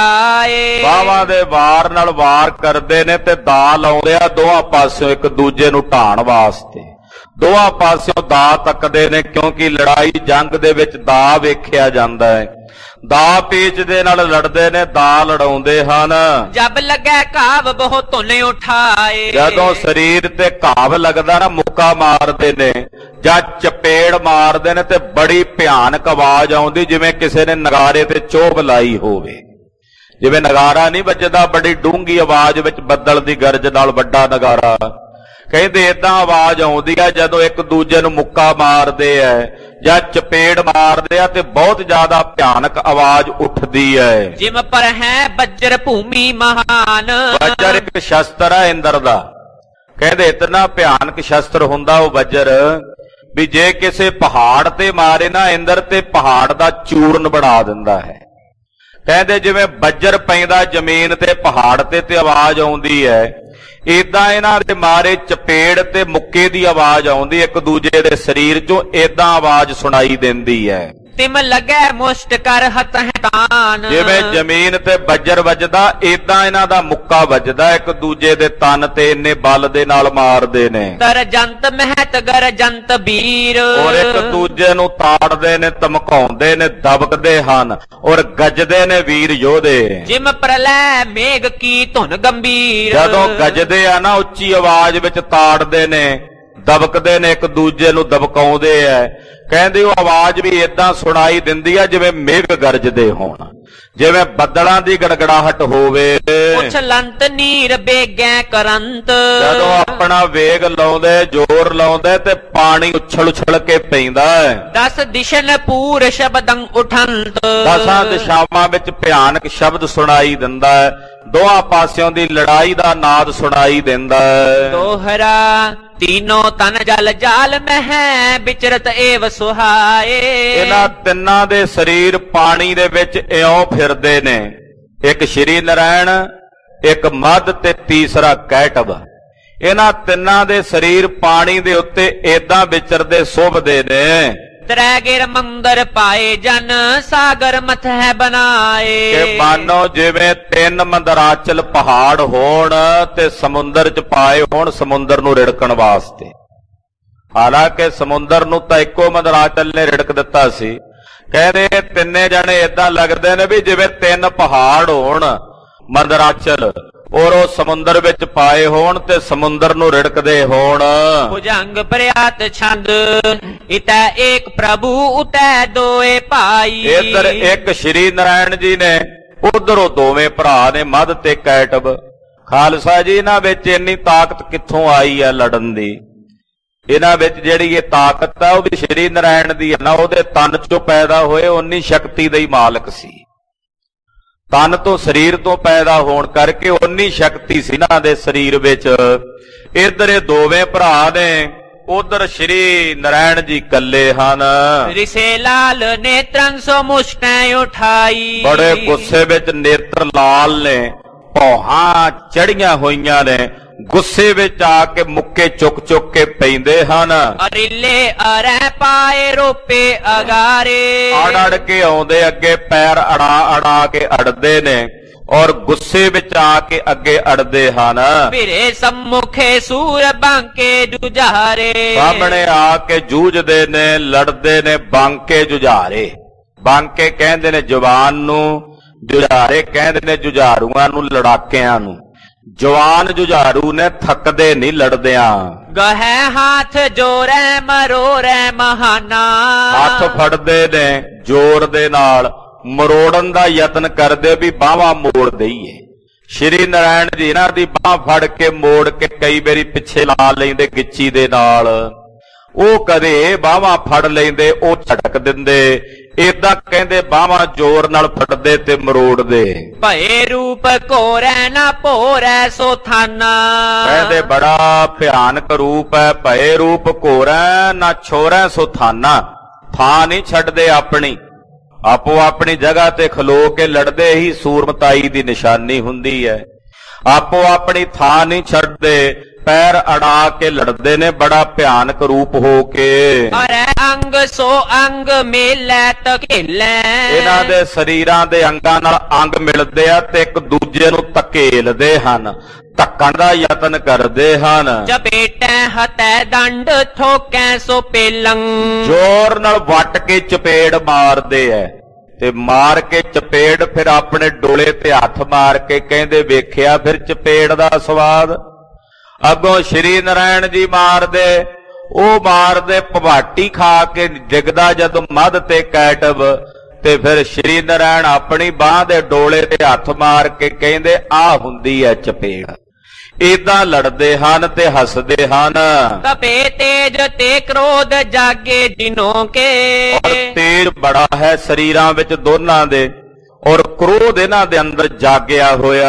ਲਗਾਏ, ਬਾਹਾਂ ਦੇ ਵਾਰ ਨਾਲ ਵਾਰ ਕਰਦੇ ਨੇ ਤੇ ਦਾ ਲਾਉਂਦੇ ਆ ਦੋਹਾਂ ਪਾਸਿਓਂ ਇੱਕ ਦੂਜੇ ਨੂੰ ਢਾਣ ਵਾਸਤੇ। ਦੋਹਾਂ ਪਾਸਿਓਂ ਦਾ ਤੱਕਦੇ ਨੇ ਕਿਉਂਕਿ ਲੜਾਈ ਜੰਗ ਦੇ ਵਿੱਚ ਦਾ ਵੇਖਿਆ ਜਾਂਦਾ ਹੈ। ਦਾ ਪੀਚ ਦੇ ਨਾਲ ਲੜਦੇ ਨੇ, ਦਾ ਲੜਾਉਂਦੇ ਹਨ। ਜਬ ਲੱਗੈ ਘਾਵ ਬਹੁ ਧੁਨ ਉਠਾਏ, ਜਦੋਂ ਸਰੀਰ ਤੇ ਘਾਵ ਲੱਗਦਾ ਨਾ ਮੁੱਕਾ ਮਾਰਦੇ ਨੇ ਜਾਂ ਚਪੇੜ ਮਾਰਦੇ ਨੇ ਤੇ ਬੜੀ ਭਿਆਨਕ ਆਵਾਜ਼ ਆਉਂਦੀ ਜਿਵੇਂ ਕਿਸੇ ਨੇ ਨਗਾਰੇ ਤੇ ਚੋਭ ਲਾਈ ਹੋਵੇ। ਜਿਵੇਂ ਨਗਾਰਾ ਨਹੀਂ ਵੱਜਦਾ, ਬੜੀ ਡੂੰਘੀ ਆਵਾਜ਼ ਵਿੱਚ ਬੱਦਲ ਦੀ ਗਰਜ ਨਾਲ ਵੱਡਾ ਨਗਾਰਾ। ਕਹਿੰਦੇ ਏਦਾਂ ਆਵਾਜ਼ ਆਉਂਦੀ ਆ ਜਦੋਂ ਇੱਕ ਦੂਜੇ ਨੂੰ ਮੁੱਕਾ ਮਾਰਦੇ ਐ ਜਾਂ ਚਪੇੜ ਮਾਰਦੇ ਆ ਤੇ ਬਹੁਤ ਜ਼ਿਆਦਾ ਭਿਆਨਕ ਆਵਾਜ਼ ਉੱਠਦੀ ਹੈ। ਜਿਮ ਪਰ ਹੈ ਬੱਜਰ ਭੂਮੀ ਮਹਾਨ, ਬੱਜਰ ਇੱਕ ਸ਼ਸਤਰ ਹੈ ਇੰਦਰ ਦਾ। ਕਹਿੰਦੇ ਇਤਨਾ ਭਿਆਨਕ ਸ਼ਸਤਰ ਹੁੰਦਾ ਉਹ ਬੱਜਰ ਵੀ ਜੇ ਕਿਸੇ ਪਹਾੜ ਤੇ ਮਾਰੇ ਨਾ ਇੰਦਰ ਤੇ ਪਹਾੜ ਦਾ ਚੂਰਨ ਬਣਾ ਦਿੰਦਾ ਹੈ। ਕਹਿੰਦੇ ਜਿਵੇਂ ਬੱਜਰ ਪੈਂਦਾ ਜ਼ਮੀਨ ਤੇ ਪਹਾੜ ਤੇ ਤੇ ਆਵਾਜ਼ ਆਉਂਦੀ ਹੈ, ਏਦਾਂ ਇਹਨਾਂ ਦੇ ਮਾਰੇ ਚਪੇੜ ਤੇ ਮੁੱਕੇ ਦੀ ਆਵਾਜ਼ ਆਉਂਦੀ, ਇੱਕ ਦੂਜੇ ਦੇ ਸਰੀਰ ਚੋਂ ਏਦਾਂ ਆਵਾਜ਼ ਸੁਣਾਈ ਦਿੰਦੀ ਹੈ। ਤਿਮ ਲੱਗੈ ਮੁਸ਼ਟ ਕਰ ਹੱਥ ਹੈ ਤਾਨ, ਜਿਵੇਂ ਜ਼ਮੀਨ ਤੇ ਬੱਜਰ ਵੱਜਦਾ ਏਦਾਂ ਇਹਨਾਂ ਦਾ ਮੁੱਕਾ ਵੱਜਦਾ, ਇੱਕ ਦੂਜੇ ਦੇ ਤਨ ਤੇ ਇੰਨੇ ਬਲ ਦੇ ਨਾਲ ਮਾਰਦੇ ਨੇ। ਤਰ ਜੰਤ ਮਹਿਤ ਗਰ ਜੰਤ ਵੀਰ, ਔਰ ਇੱਕ ਦੂਜੇ ਨੂੰ ਤਾੜਦੇ ਨੇ, ਧਮਕਾਉਂਦੇ ਨੇ, ਦਬਕਦੇ ਹਨ ਔਰ ਗੱਜਦੇ ਨੇ ਵੀਰ ਯੋਧੇ। ਜਿਮ ਪ੍ਰਲੈ ਮੇਘ ਕੀ ਧੁਨ ਗੰਭੀਰ, ਜਦੋਂ ਗੱਜਦੇ ਆ ਨਾ ਉੱਚੀ ਆਵਾਜ਼ ਵਿੱਚ ਤਾੜਦੇ ਨੇ, ਦਬਕਦੇ ਨੇ, ਇੱਕ ਦੂਜੇ ਨੂੰ ਦਬਕਾਉਂਦੇ ਐ। ਕਹਿੰਦੇ ਉਹ ਆਵਾਜ਼ ਵੀ ਏਦਾਂ ਸੁਣਾਈ ਦਿੰਦੀ ਆ ਜਿਵੇਂ ਮੇਘ ਗਰਜਦੇ ਹੋਣ, ਜਿਵੇਂ ਬੱਦਲਾਂ ਦੀ ਗੜਗੜਾਹਟ ਹੋਵੇ। ਉਛਲੰਤ ਨੀਰ ਬੇਗੈ ਕਰੰਤ, ਜਦੋਂ ਆਪਣਾ ਵੇਗ ਲਾਉਂਦੇ, ਜ਼ੋਰ ਲਾਉਂਦੇ ਤੇ ਪਾਣੀ ਉਛਲ ਉਛਲ ਕੇ ਪੈਂਦਾ ਹੈ। ਦਸ ਦਿਸ਼ਨ ਪੂਰ ਸ਼ਬਦੰ ਉਠੰਤ, ਦਸਾਂ ਦਿਸ਼ਾਵਾਂ ਵਿੱਚ ਭਿਆਨਕ ਸ਼ਬਦ ਸੁਣਾਈ ਦਿੰਦਾ ਹੈ। ਦੋਹਾਂ ਪਾਸਿਓਂ ਦੀ ਲੜਾਈ ਦਾ ਨਾਦ ਸੁਣਾਈ ਦਿੰਦਾ ਹੈ। ਦੋਹਰਾ ਤੀਨੋਂ ਤਨ ਜਲ ਜਾਲ ਮਹਿ ਵਿਚਰਤ ਏਵ ਸੁਹਾਏ, ਇਹਨਾਂ ਤਿੰਨਾਂ ਦੇ ਸਰੀਰ ਪਾਣੀ ਦੇ ਵਿੱਚ ਇਉਂ ਫਿਰਦੇ ਨੇ, ਇੱਕ ਸ਼੍ਰੀ ਨਾਰਾਇਣ, ਇੱਕ ਮੱਧ ਤੇ ਤੀਸਰਾ ਕੈਟਵ। ਇਹਨਾਂ ਤਿੰਨਾਂ ਦੇ ਸਰੀਰ ਪਾਣੀ ਦੇ ਉੱਤੇ ਏਦਾਂ ਵਿਚਰਦੇ ਸ਼ੋਭਦੇ ਨੇ। ਤ੍ਰੈ ਗਿਰ ਮੰਦਰ ਪਾਏ ਜਨ ਸਾਗਰ ਮਥੈ ਬਣਾਏ, ਕਿ ਮਾਨੋ ਜਿਵੇਂ ਤਿੰਨ ਮੰਦਰਾਚਲ ਪਹਾੜ ਹੋਣ ਤੇ ਸਮੁੰਦਰ 'ਚ ਪਾਏ ਹੋਣ ਸਮੁੰਦਰ ਨੂੰ ਰਿੜਕਣ ਵਾਸਤੇ। ਹਾਲਾਂਕਿ ਸਮੁੰਦਰ ਨੂੰ ਤਾਂ ਇੱਕੋ ਮੰਦਰਾਚਲ ਨੇ ਰਿੜਕ ਦਿੱਤਾ ਸੀ। ਕਹਿੰਦੇ ਤਿੰਨੇ ਜਣੇ ਏਦਾਂ ਲੱਗਦੇ ਨੇ ਵੀ ਜਿਵੇਂ ਤਿੰਨ ਪਹਾੜ ਹੋਣ ਮੰਦਰਾਚਲ ਔਰ ਉਹ ਸਮੁੰਦਰ ਵਿੱਚ ਪਾਏ ਹੋਣ ਤੇ ਸਮੁੰਦਰ ਨੂੰ ਰਿੜਕਦੇ ਹੋਣ। ਭੁਜੰਗ ਪ੍ਰਿਆਤ ਛੰਦ ਇਤੈ ਏਕ ਪ੍ਰਭੂ ਉਤੈ ਦੋਏ ਭਾਈ, ਇੱਧਰ ਇੱਕ ਸ਼੍ਰੀ ਨਾਰਾਇਣ ਜੀ ਨੇ, ਉਧਰੋਂ ਦੋਵੇਂ ਭਰਾ ਨੇ ਮੱਧ ਤੇ ਕੈਟਵ। ਖਾਲਸਾ ਜੀ ਇਹਨਾਂ ਵਿੱਚ ਇੰਨੀ ਤਾਕਤ ਕਿੱਥੋਂ ਆਈ ਹੈ ਲੜਨ ਦੀ? ਇਹਨਾਂ ਵਿੱਚ ਜਿਹੜੀ ਇਹ ਤਾਕਤ ਆ ਉਹ ਵੀ ਸ਼੍ਰੀ ਨਾਰਾਇਣ ਦੀ ਹੈ ਨਾ, ਉਹਦੇ ਤਨ ਚੋਂ ਪੈਦਾ ਹੋਏ ਉਨੀ ਸ਼ਕਤੀ ਦੇ ਹੀ ਮਾਲਕ ਸੀ। ਤਨ ਤੋਂ ਸਰੀਰ ਤੋਂ ਪੈਦਾ ਹੋਣ ਕਰਕੇ ਉਨੀ ਸ਼ਕਤੀ ਸੀ ਇਹਨਾਂ ਦੇ ਸਰੀਰ ਵਿੱਚ। ਇੱਧਰ ਇਹ ਦੋਵੇਂ ਭਰਾ ਨੇ, ਉਧਰ ਸ਼੍ਰੀ ਨਾਰਾਇਣ ਜੀ ਇਕੱਲੇ ਹਨ। ਰਿਸੇ ਲਾਲ ਨੇਤਰੰ ਸੋ ਮੁਸ਼ਟੈ ਉਠਾਈ, ਬੜੇ ਗੁੱਸੇ ਵਿੱਚ ਨੇਤਰ ਲਾਲ ਨੇ, ਭੌਹਾਂ ਚੜੀਆਂ ਹੋਈਆਂ ਨੇ ਗੁੱਸੇ ਵਿੱਚ ਆ ਕੇ ਮੁੱਕੇ ਚੁੱਕ ਚੁੱਕ ਕੇ ਪੈਂਦੇ ਹਨ। ਅਰਿਲੇ ਅਰੈ ਪਾਏ ਰੋਪੇ ਅਗਾਰੇ, ਅੜ ਅੜ ਕੇ ਆਉਂਦੇ, ਅੱਗੇ ਪੈਰ ਅੜਾ ਅੜਾ ਕੇ ਅੜਦੇ ਨੇ ਔਰ ਗੁੱਸੇ ਵਿੱਚ ਆ ਕੇ ਅੱਗੇ ਅੜਦੇ ਹਨ। ਫਿਰੇ ਸੰਮੁਖੇ ਸੂਰ ਬਾਂਕੇ ਜੁਝਾਰੇ, ਸਾਹਮਣੇ ਆ ਕੇ ਜੂਝਦੇ ਨੇ, ਲੜਦੇ ਨੇ, ਬਾਂਕੇ ਜੁਝਾਰੇ। ਬਾਂਕੇ ਕਹਿੰਦੇ ਨੇ ਜਵਾਨ ਨੂੰ, ਜੁਝਾਰੇ ਕਹਿੰਦੇ ਨੇ ਜੁਝਾਰੂਆਂ ਨੂੰ, ਲੜਾਕਿਆਂ ਨੂੰ। ਜਵਾਨ ਜੁਝਾਰੂ ਨੇ ਥੱਕਦੇ ਨਹੀਂ ਲੜਦਿਆਂ। ਗਹਿ ਹਾਥ ਜੋਰੈ ਮਰੋਰੈ ਮਹਾਨਾ, ਹੱਥ ਫੜਦੇ ਨੇ ਜ਼ੋਰ ਦੇ ਨਾਲ, ਮਰੋੜਨ ਦਾ ਯਤਨ ਕਰਦੇ ਵੀ ਬਾਹਾਂ ਮੋੜ ਦਈਏ। ਸ਼੍ਰੀ ਨਾਰਾਇਣ ਜੀ ਇਹਨਾਂ ਦੀ ਬਾਹ ਫੜ ਕੇ ਮੋੜ ਕੇ ਕਈ ਵਾਰੀ ਪਿੱਛੇ ਲਾ ਲੈਂਦੇ ਗਿੱਚੀ ਦੇ ਨਾਲ। ਉਹ ਕਦੇ ਬਾਹਾਂ ਫੜ ਲੈਂਦੇ, ਉਹ ਝਟਕ ਦਿੰਦੇ। ਏਦਾਂ ਕਹਿੰਦੇ ਬਾਹਾਂ ਜ਼ੋਰ ਨਾਲ ਫੜਦੇ ਤੇ ਮਰੋੜਦੇ। ਭਏ ਰੂਪ ਕੋਰੈ ਨਾ ਭੋਰੈ ਸੋ ਥਾਨਾ, ਕਹਿੰਦੇ ਬੜਾ ਭਿਆਨਕ ਰੂਪ ਹੈ। ਭਏ ਰੂਪ ਘੋਰੈ ਨਾ ਛੋਰੈ ਸੋ ਥਾਨਾ, ਥਾਂ ਨਹੀਂ ਛੱਡਦੇ ਆਪਣੀ, ਆਪੋ ਆਪਣੀ ਜਗ੍ਹਾ ਤੇ ਖਲੋ ਕੇ ਲੜਦੇ ਹੀ ਸੂਰਮਤਾਈ ਦੀ ਨਿਸ਼ਾਨੀ ਹੁੰਦੀ ਹੈ। ਆਪੋ ਆਪਣੀ ਥਾਂ ਨਹੀਂ ਛੱਡਦੇ, ਪੈਰ ਅੜਾ ਕੇ ਲੜਦੇ ਨੇ ਬੜਾ ਭਿਆਨਕ ਰੂਪ ਹੋ ਕੇ। ਅਰੇ ਅੰਗ ਸੋ ਅੰਗ ਮੇਲੈ ਧਕੇਲੈ, ਇਹਨਾਂ ਦੇ ਸਰੀਰਾਂ ਦੇ ਅੰਗਾਂ ਨਾਲ ਅੰਗ ਮਿਲਦੇ ਆ ਤੇ ਇੱਕ ਦੂਜੇ ਨੂੰ ਧਕੇਲਦੇ ਹਨ, ਧੱਕਣ ਦਾ ਯਤਨ ਕਰਦੇ ਹਨ। ਚਪੇਟੈ ਹਤੈ ਦੰਡ ਠੋਕੈ ਸੋ ਪੇਲੰ, ਜ਼ੋਰ ਨਾਲ ਵੱਟ ਕੇ ਚਪੇੜ ਮਾਰਦੇ ਐ ਤੇ ਮਾਰ ਕੇ ਚਪੇੜ ਫਿਰ ਆਪਣੇ ਡੋਲੇ ਤੇ ਹੱਥ ਮਾਰ ਕੇ ਕਹਿੰਦੇ ਵੇਖਿਆ ਫਿਰ ਚਪੇੜ ਦਾ ਸਵਾਦ। ਅੱਗੋਂ ਸ਼੍ਰੀ ਨਾਰਾਇਣ ਜੀ ਮਾਰਦੇ, ਉਹ ਮਾਰਦੇ ਭਵਾਟੀ ਖਾ ਕੇ ਡਿੱਗਦਾ ਜਦੋਂ ਮੱਧ ਤੇ ਕੈਟਵ, ਤੇ ਫਿਰ ਸ਼੍ਰੀ ਨਾਰਾਇਣ ਆਪਣੀ ਬਾਹ ਦੇ ਡੋਲੇ ਤੇ ਹੱਥ ਮਾਰ ਕੇ ਕਹਿੰਦੇ ਆਹ ਹੁੰਦੀ ਐ ਚਪੇੜ। ਏਦਾਂ ਲੜਦੇ ਹਨ ਤੇ ਹੱਸਦੇ ਹਨ। ਤਪੇ ਤੇਜ ਤੇ ਕ੍ਰੋਧ ਜਾਗੇ ਜਿਨੋਂ ਕੇ, ਔਰ ਤੇਜ ਬੜਾ ਹੈ ਸਰੀਰਾਂ ਵਿੱਚ ਦੋਨਾਂ ਦੇ, ਔਰ ਕ੍ਰੋਧ ਇਹਨਾਂ ਦੇ ਅੰਦਰ ਜਾਗਿਆ ਹੋਇਆ।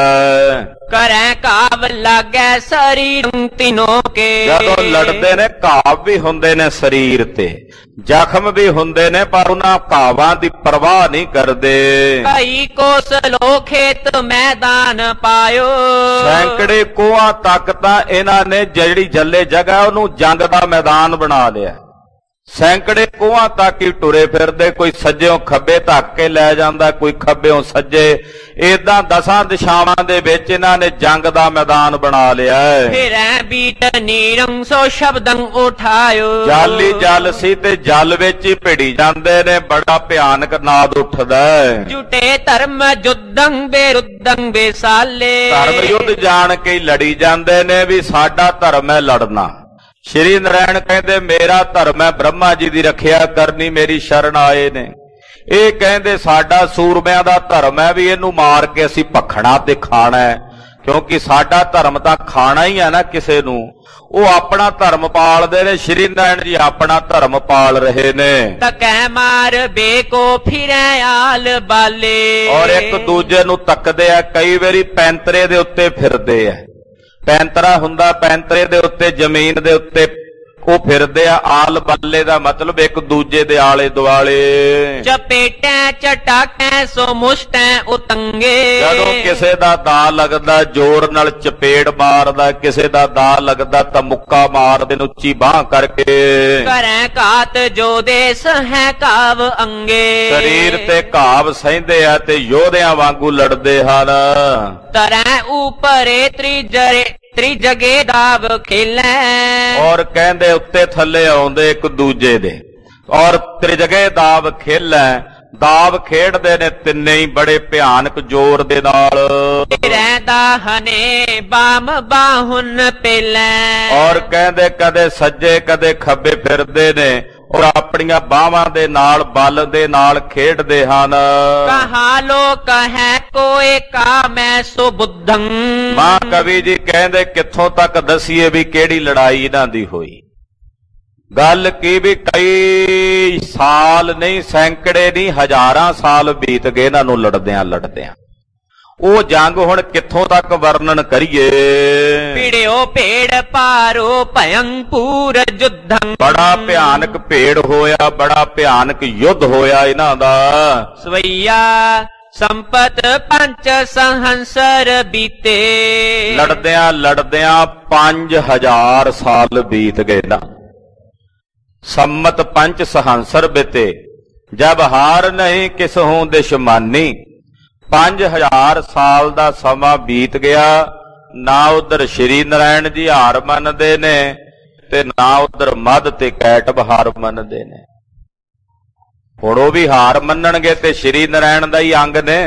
ਕਰੈ ਕਾਵ ਲਾਗੈ ਸਰੀਰ ਤਿਨੋਂ ਕੇ, ਜਦੋਂ ਲੜਦੇ ਨੇ ਘਾਵ ਵੀ ਹੁੰਦੇ ਨੇ ਸਰੀਰ ਤੇ, ਜ਼ਖਮ ਵੀ ਹੁੰਦੇ ਨੇ, ਪਰ ਉਹਨਾਂ ਘਾਵਾਂ ਦੀ ਪਰਵਾਹ ਨਹੀਂ ਕਰਦੇ। ਕਈ ਕੋਸ ਲੋ ਖੇਤ ਮੈਦਾਨ ਪਾਇਓ, ਸੈਂਕੜੇ ਕੋਹਾਂ ਤੱਕ ਤਾਂ ਇਹਨਾਂ ਨੇ ਜਿਹੜੀ ਜੱਲੇ ਜਗ੍ਹਾ ਉਹਨੂੰ ਜੰਗ ਦਾ ਮੈਦਾਨ ਬਣਾ ਲਿਆ। ਸੈਂਕੜੇ ਕੋਹਾਂ ਤੱਕ ਹੀ ਟੁਰੇ ਫਿਰਦੇ, ਕੋਈ ਸੱਜਿਓਂ ਖੱਬੇ ਧੱਕ ਕੇ ਲੈ ਜਾਂਦਾ, ਕੋਈ ਖੱਬਿਓਂ ਸੱਜੇ। ਏਦਾਂ ਦਸਾਂ ਦਿਸ਼ਾਵਾਂ ਦੇ ਵਿੱਚ ਇਹਨਾਂ ਨੇ ਜੰਗ ਦਾ ਮੈਦਾਨ ਬਣਾ ਲਿਆ। ਫਿਰੈ ਬੀਟ ਨੀਰੰ ਸੋ ਸ਼ਬਦੰ ਉਠਾਇਓ, ਜਾਲੀ ਜਲ ਸੀ ਤੇ ਜਲ ਵਿੱਚ ਹੀ ਭਿੜੀ ਜਾਂਦੇ ਨੇ, ਬੜਾ ਭਿਆਨਕ ਨਾਦ ਉੱਠਦਾ। ਜੁਟੇ ਧਰਮ ਜੁਦੰ ਬੇਰੁਦੰ ਬੇਸਾਲੇ, ਧਰਮ ਯੁੱਧ ਜਾਣ ਕੇ ਲੜੀ ਜਾਂਦੇ ਨੇ ਵੀ ਸਾਡਾ ਧਰਮ ਹੈ ਲੜਨਾ। ਸ਼੍ਰੀ ਨਾਰਾਇਣ ਕਹਿੰਦੇ ਮੇਰਾ ਧਰਮ ਹੈ ਬ੍ਰਹਮਾ ਜੀ ਦੀ ਰੱਖਿਆ ਕਰਨੀ, ਮੇਰੀ ਸ਼ਰਨ ਆਏ ਨੇ। ਇਹ ਕਹਿੰਦੇ ਸਾਡਾ ਸੂਰਮਿਆਂ ਦਾ ਧਰਮ ਹੈ ਵੀ ਇਹਨੂੰ ਮਾਰ ਕੇ ਅਸੀਂ ਭਖਣਾ ਤੇ ਖਾਣਾ ਹੈ, ਕਿਉਂਕਿ ਸਾਡਾ ਧਰਮ ਤਾਂ ਖਾਣਾ ਹੀ ਹੈ ਨਾ ਕਿਸੇ ਨੂੰ। ਉਹ ਆਪਣਾ ਧਰਮ ਪਾਲਦੇ ਨੇ, ਸ਼੍ਰੀ ਨਾਰਾਇਣ ਜੀ ਆਪਣਾ ਧਰਮ ਪਾਲ ਰਹੇ ਨੇ। ਤਕੈ ਮਾਰ ਬੇਕੋ ਫਿਰੈ ਆਲ ਬਾਲੇ, ਔਰ ਇੱਕ ਦੂਜੇ ਨੂੰ ਤੱਕਦੇ ਆ, ਕਈ ਵਾਰੀ ਪੈਂਤਰੇ ਦੇ ਉੱਤੇ ਫਿਰਦੇ ਆ। ਪੈਂਤਰਾ ਹੁੰਦਾ, ਪੈਂਤਰੇ ਦੇ ਉੱਤੇ ਜ਼ਮੀਨ ਦੇ ਉੱਤੇ ਉਹ ਫਿਰਦੇ ਆ। ਆਲ ਬੱਲੇ ਦਾ ਮਤਲਬ ਇੱਕ ਦੂਜੇ ਦੇ ਆਲੇ ਦੁਆਲੇ। ਚਪੇਟੈ ਚਟਾਕੈ ਸੋ ਮੁਸ਼ਟੈ ਉਤੰਗੇ, ਜਦੋਂ ਕਿਸੇ ਦਾ ਦਾ ਲੱਗਦਾ ਜ਼ੋਰ ਨਾਲ ਚਪੇੜ ਮਾਰਦਾ, ਕਿਸੇ ਦਾ ਦਾ ਲੱਗਦਾ ਤਾਂ ਮੁੱਕਾ ਮਾਰਦੇ ਨੂੰ ਉੱਚੀ ਬਾਹ ਕਰਕੇ। ਕਰੈ ਘਾਤ ਜੋ ਦੇਸ ਹੈ ਕਾਵ ਅੰਗੇ, ਸਰੀਰ ਤੇ ਘਾਵ ਸਹਿੰਦੇ ਆ ਤੇ ਯੋਧਿਆਂ ਵਾਂਗੂ ਲੜਦੇ ਹਨ। ਤਰੈ ਉਪਰੇ ਤ੍ਰਿਜਰੇ ਤ੍ਰਿਜਗੇ ਦਾਵ ਖੇਲੈ, ਔਰ ਕਹਿੰਦੇ ਉੱਤੇ ਥੱਲੇ ਆਉਂਦੇ ਇੱਕ ਦੂਜੇ ਦੇ, ਔਰ ਤ੍ਰਿਜਗੇ ਦਾਵ ਖੇਲੈ। ਦਾਵ ਖੇਡਦੇ ਨੇ ਤਿੰਨੇ ਹੀ ਬੜੇ ਭਿਆਨਕ ਜ਼ੋਰ ਦੇ ਨਾਲ। ਰਹਿੰਦਾ ਹਨੇ ਬਾਮ ਬਾਹੁਨ ਪਹਿਲੈ, ਔਰ ਕਹਿੰਦੇ ਕਦੇ ਸੱਜੇ ਕਦੇ ਖੱਬੇ ਫਿਰਦੇ ਨੇ, ਔਰ ਆਪਣੀਆਂ ਬਾਹਾਂ ਦੇ ਨਾਲ ਬਲ ਦੇ ਨਾਲ ਖੇਡਦੇ ਹਨ। ਕਹਾ ਲੋਕ ਹੈ ਕੋਏ ਕਾ ਮੈਂ ਸੋ ਬੁੱਧੰ, ਮਾਂ ਕਵੀ ਜੀ ਕਹਿੰਦੇ ਕਿੱਥੋਂ ਤੱਕ ਦਸੀਏ ਵੀ ਕਿਹੜੀ ਲੜਾਈ ਇਹਨਾਂ ਦੀ ਹੋਈ। ਗੱਲ ਕੀ ਵੀ ਕਈ ਸਾਲ ਨਹੀਂ, ਸੈਂਕੜੇ ਨਹੀਂ, ਹਜ਼ਾਰਾਂ ਸਾਲ ਬੀਤ ਗਏ ਇਹਨਾਂ ਨੂੰ ਲੜਦਿਆਂ ਲੜਦਿਆਂ। ਉਹ ਜੰਗ ਹੁਣ ਕਿੱਥੋਂ ਤੱਕ ਵਰਣਨ ਕਰੀਏ। ਭਿੜਿਓ ਭੇੜ ਪਾਰੋ ਭਯੰਪੂਰ ਜੁੱਧੰ, ਬੜਾ ਭਿਆਨਕ ਭੇੜ ਹੋਇਆ, ਬੜਾ ਭਿਆਨਕ ਯੁੱਧ ਹੋਇਆ ਇਹਨਾਂ ਦਾ। ਸਵਈਆ ਸੰਪਤ ਪੰਚ ਸਹੰਸਰ ਬੀਤੇ। ਲੜਦਿਆਂ ਲੜਦਿਆਂ ਪੰਜ ਹਜ਼ਾਰ ਸਾਲ ਬੀਤ ਗਏ ਨਾ। ਸੰਮਤ ਪੰਚ ਸਹੰਸਰ ਬੀਤੇ, ਜਬ ਹਾਰ ਨਹੀਂ ਕਿਸਹੂ ਦੁਸ਼ਮਨੀ। ਪੰਜ ਹਜ਼ਾਰ ਸਾਲ ਦਾ ਸਮਾਂ ਬੀਤ ਗਿਆ, ਨਾ ਉਧਰ ਸ਼੍ਰੀ ਨਾਰਾਇਣ ਜੀ ਹਾਰ ਮੰਨਦੇ ਨੇ ਤੇ ਨਾ ਉਧਰ ਮੱਧ ਤੇ ਕੈਟਬ ਹਾਰ ਮੰਨਦੇ ਨੇ। ਹੁਣ ਉਹ ਵੀ ਹਾਰ ਮੰਨਣਗੇ ਤੇ ਸ਼੍ਰੀ ਨਾਰਾਇਣ ਦਾ ਹੀ ਅੰਗ ਨੇ।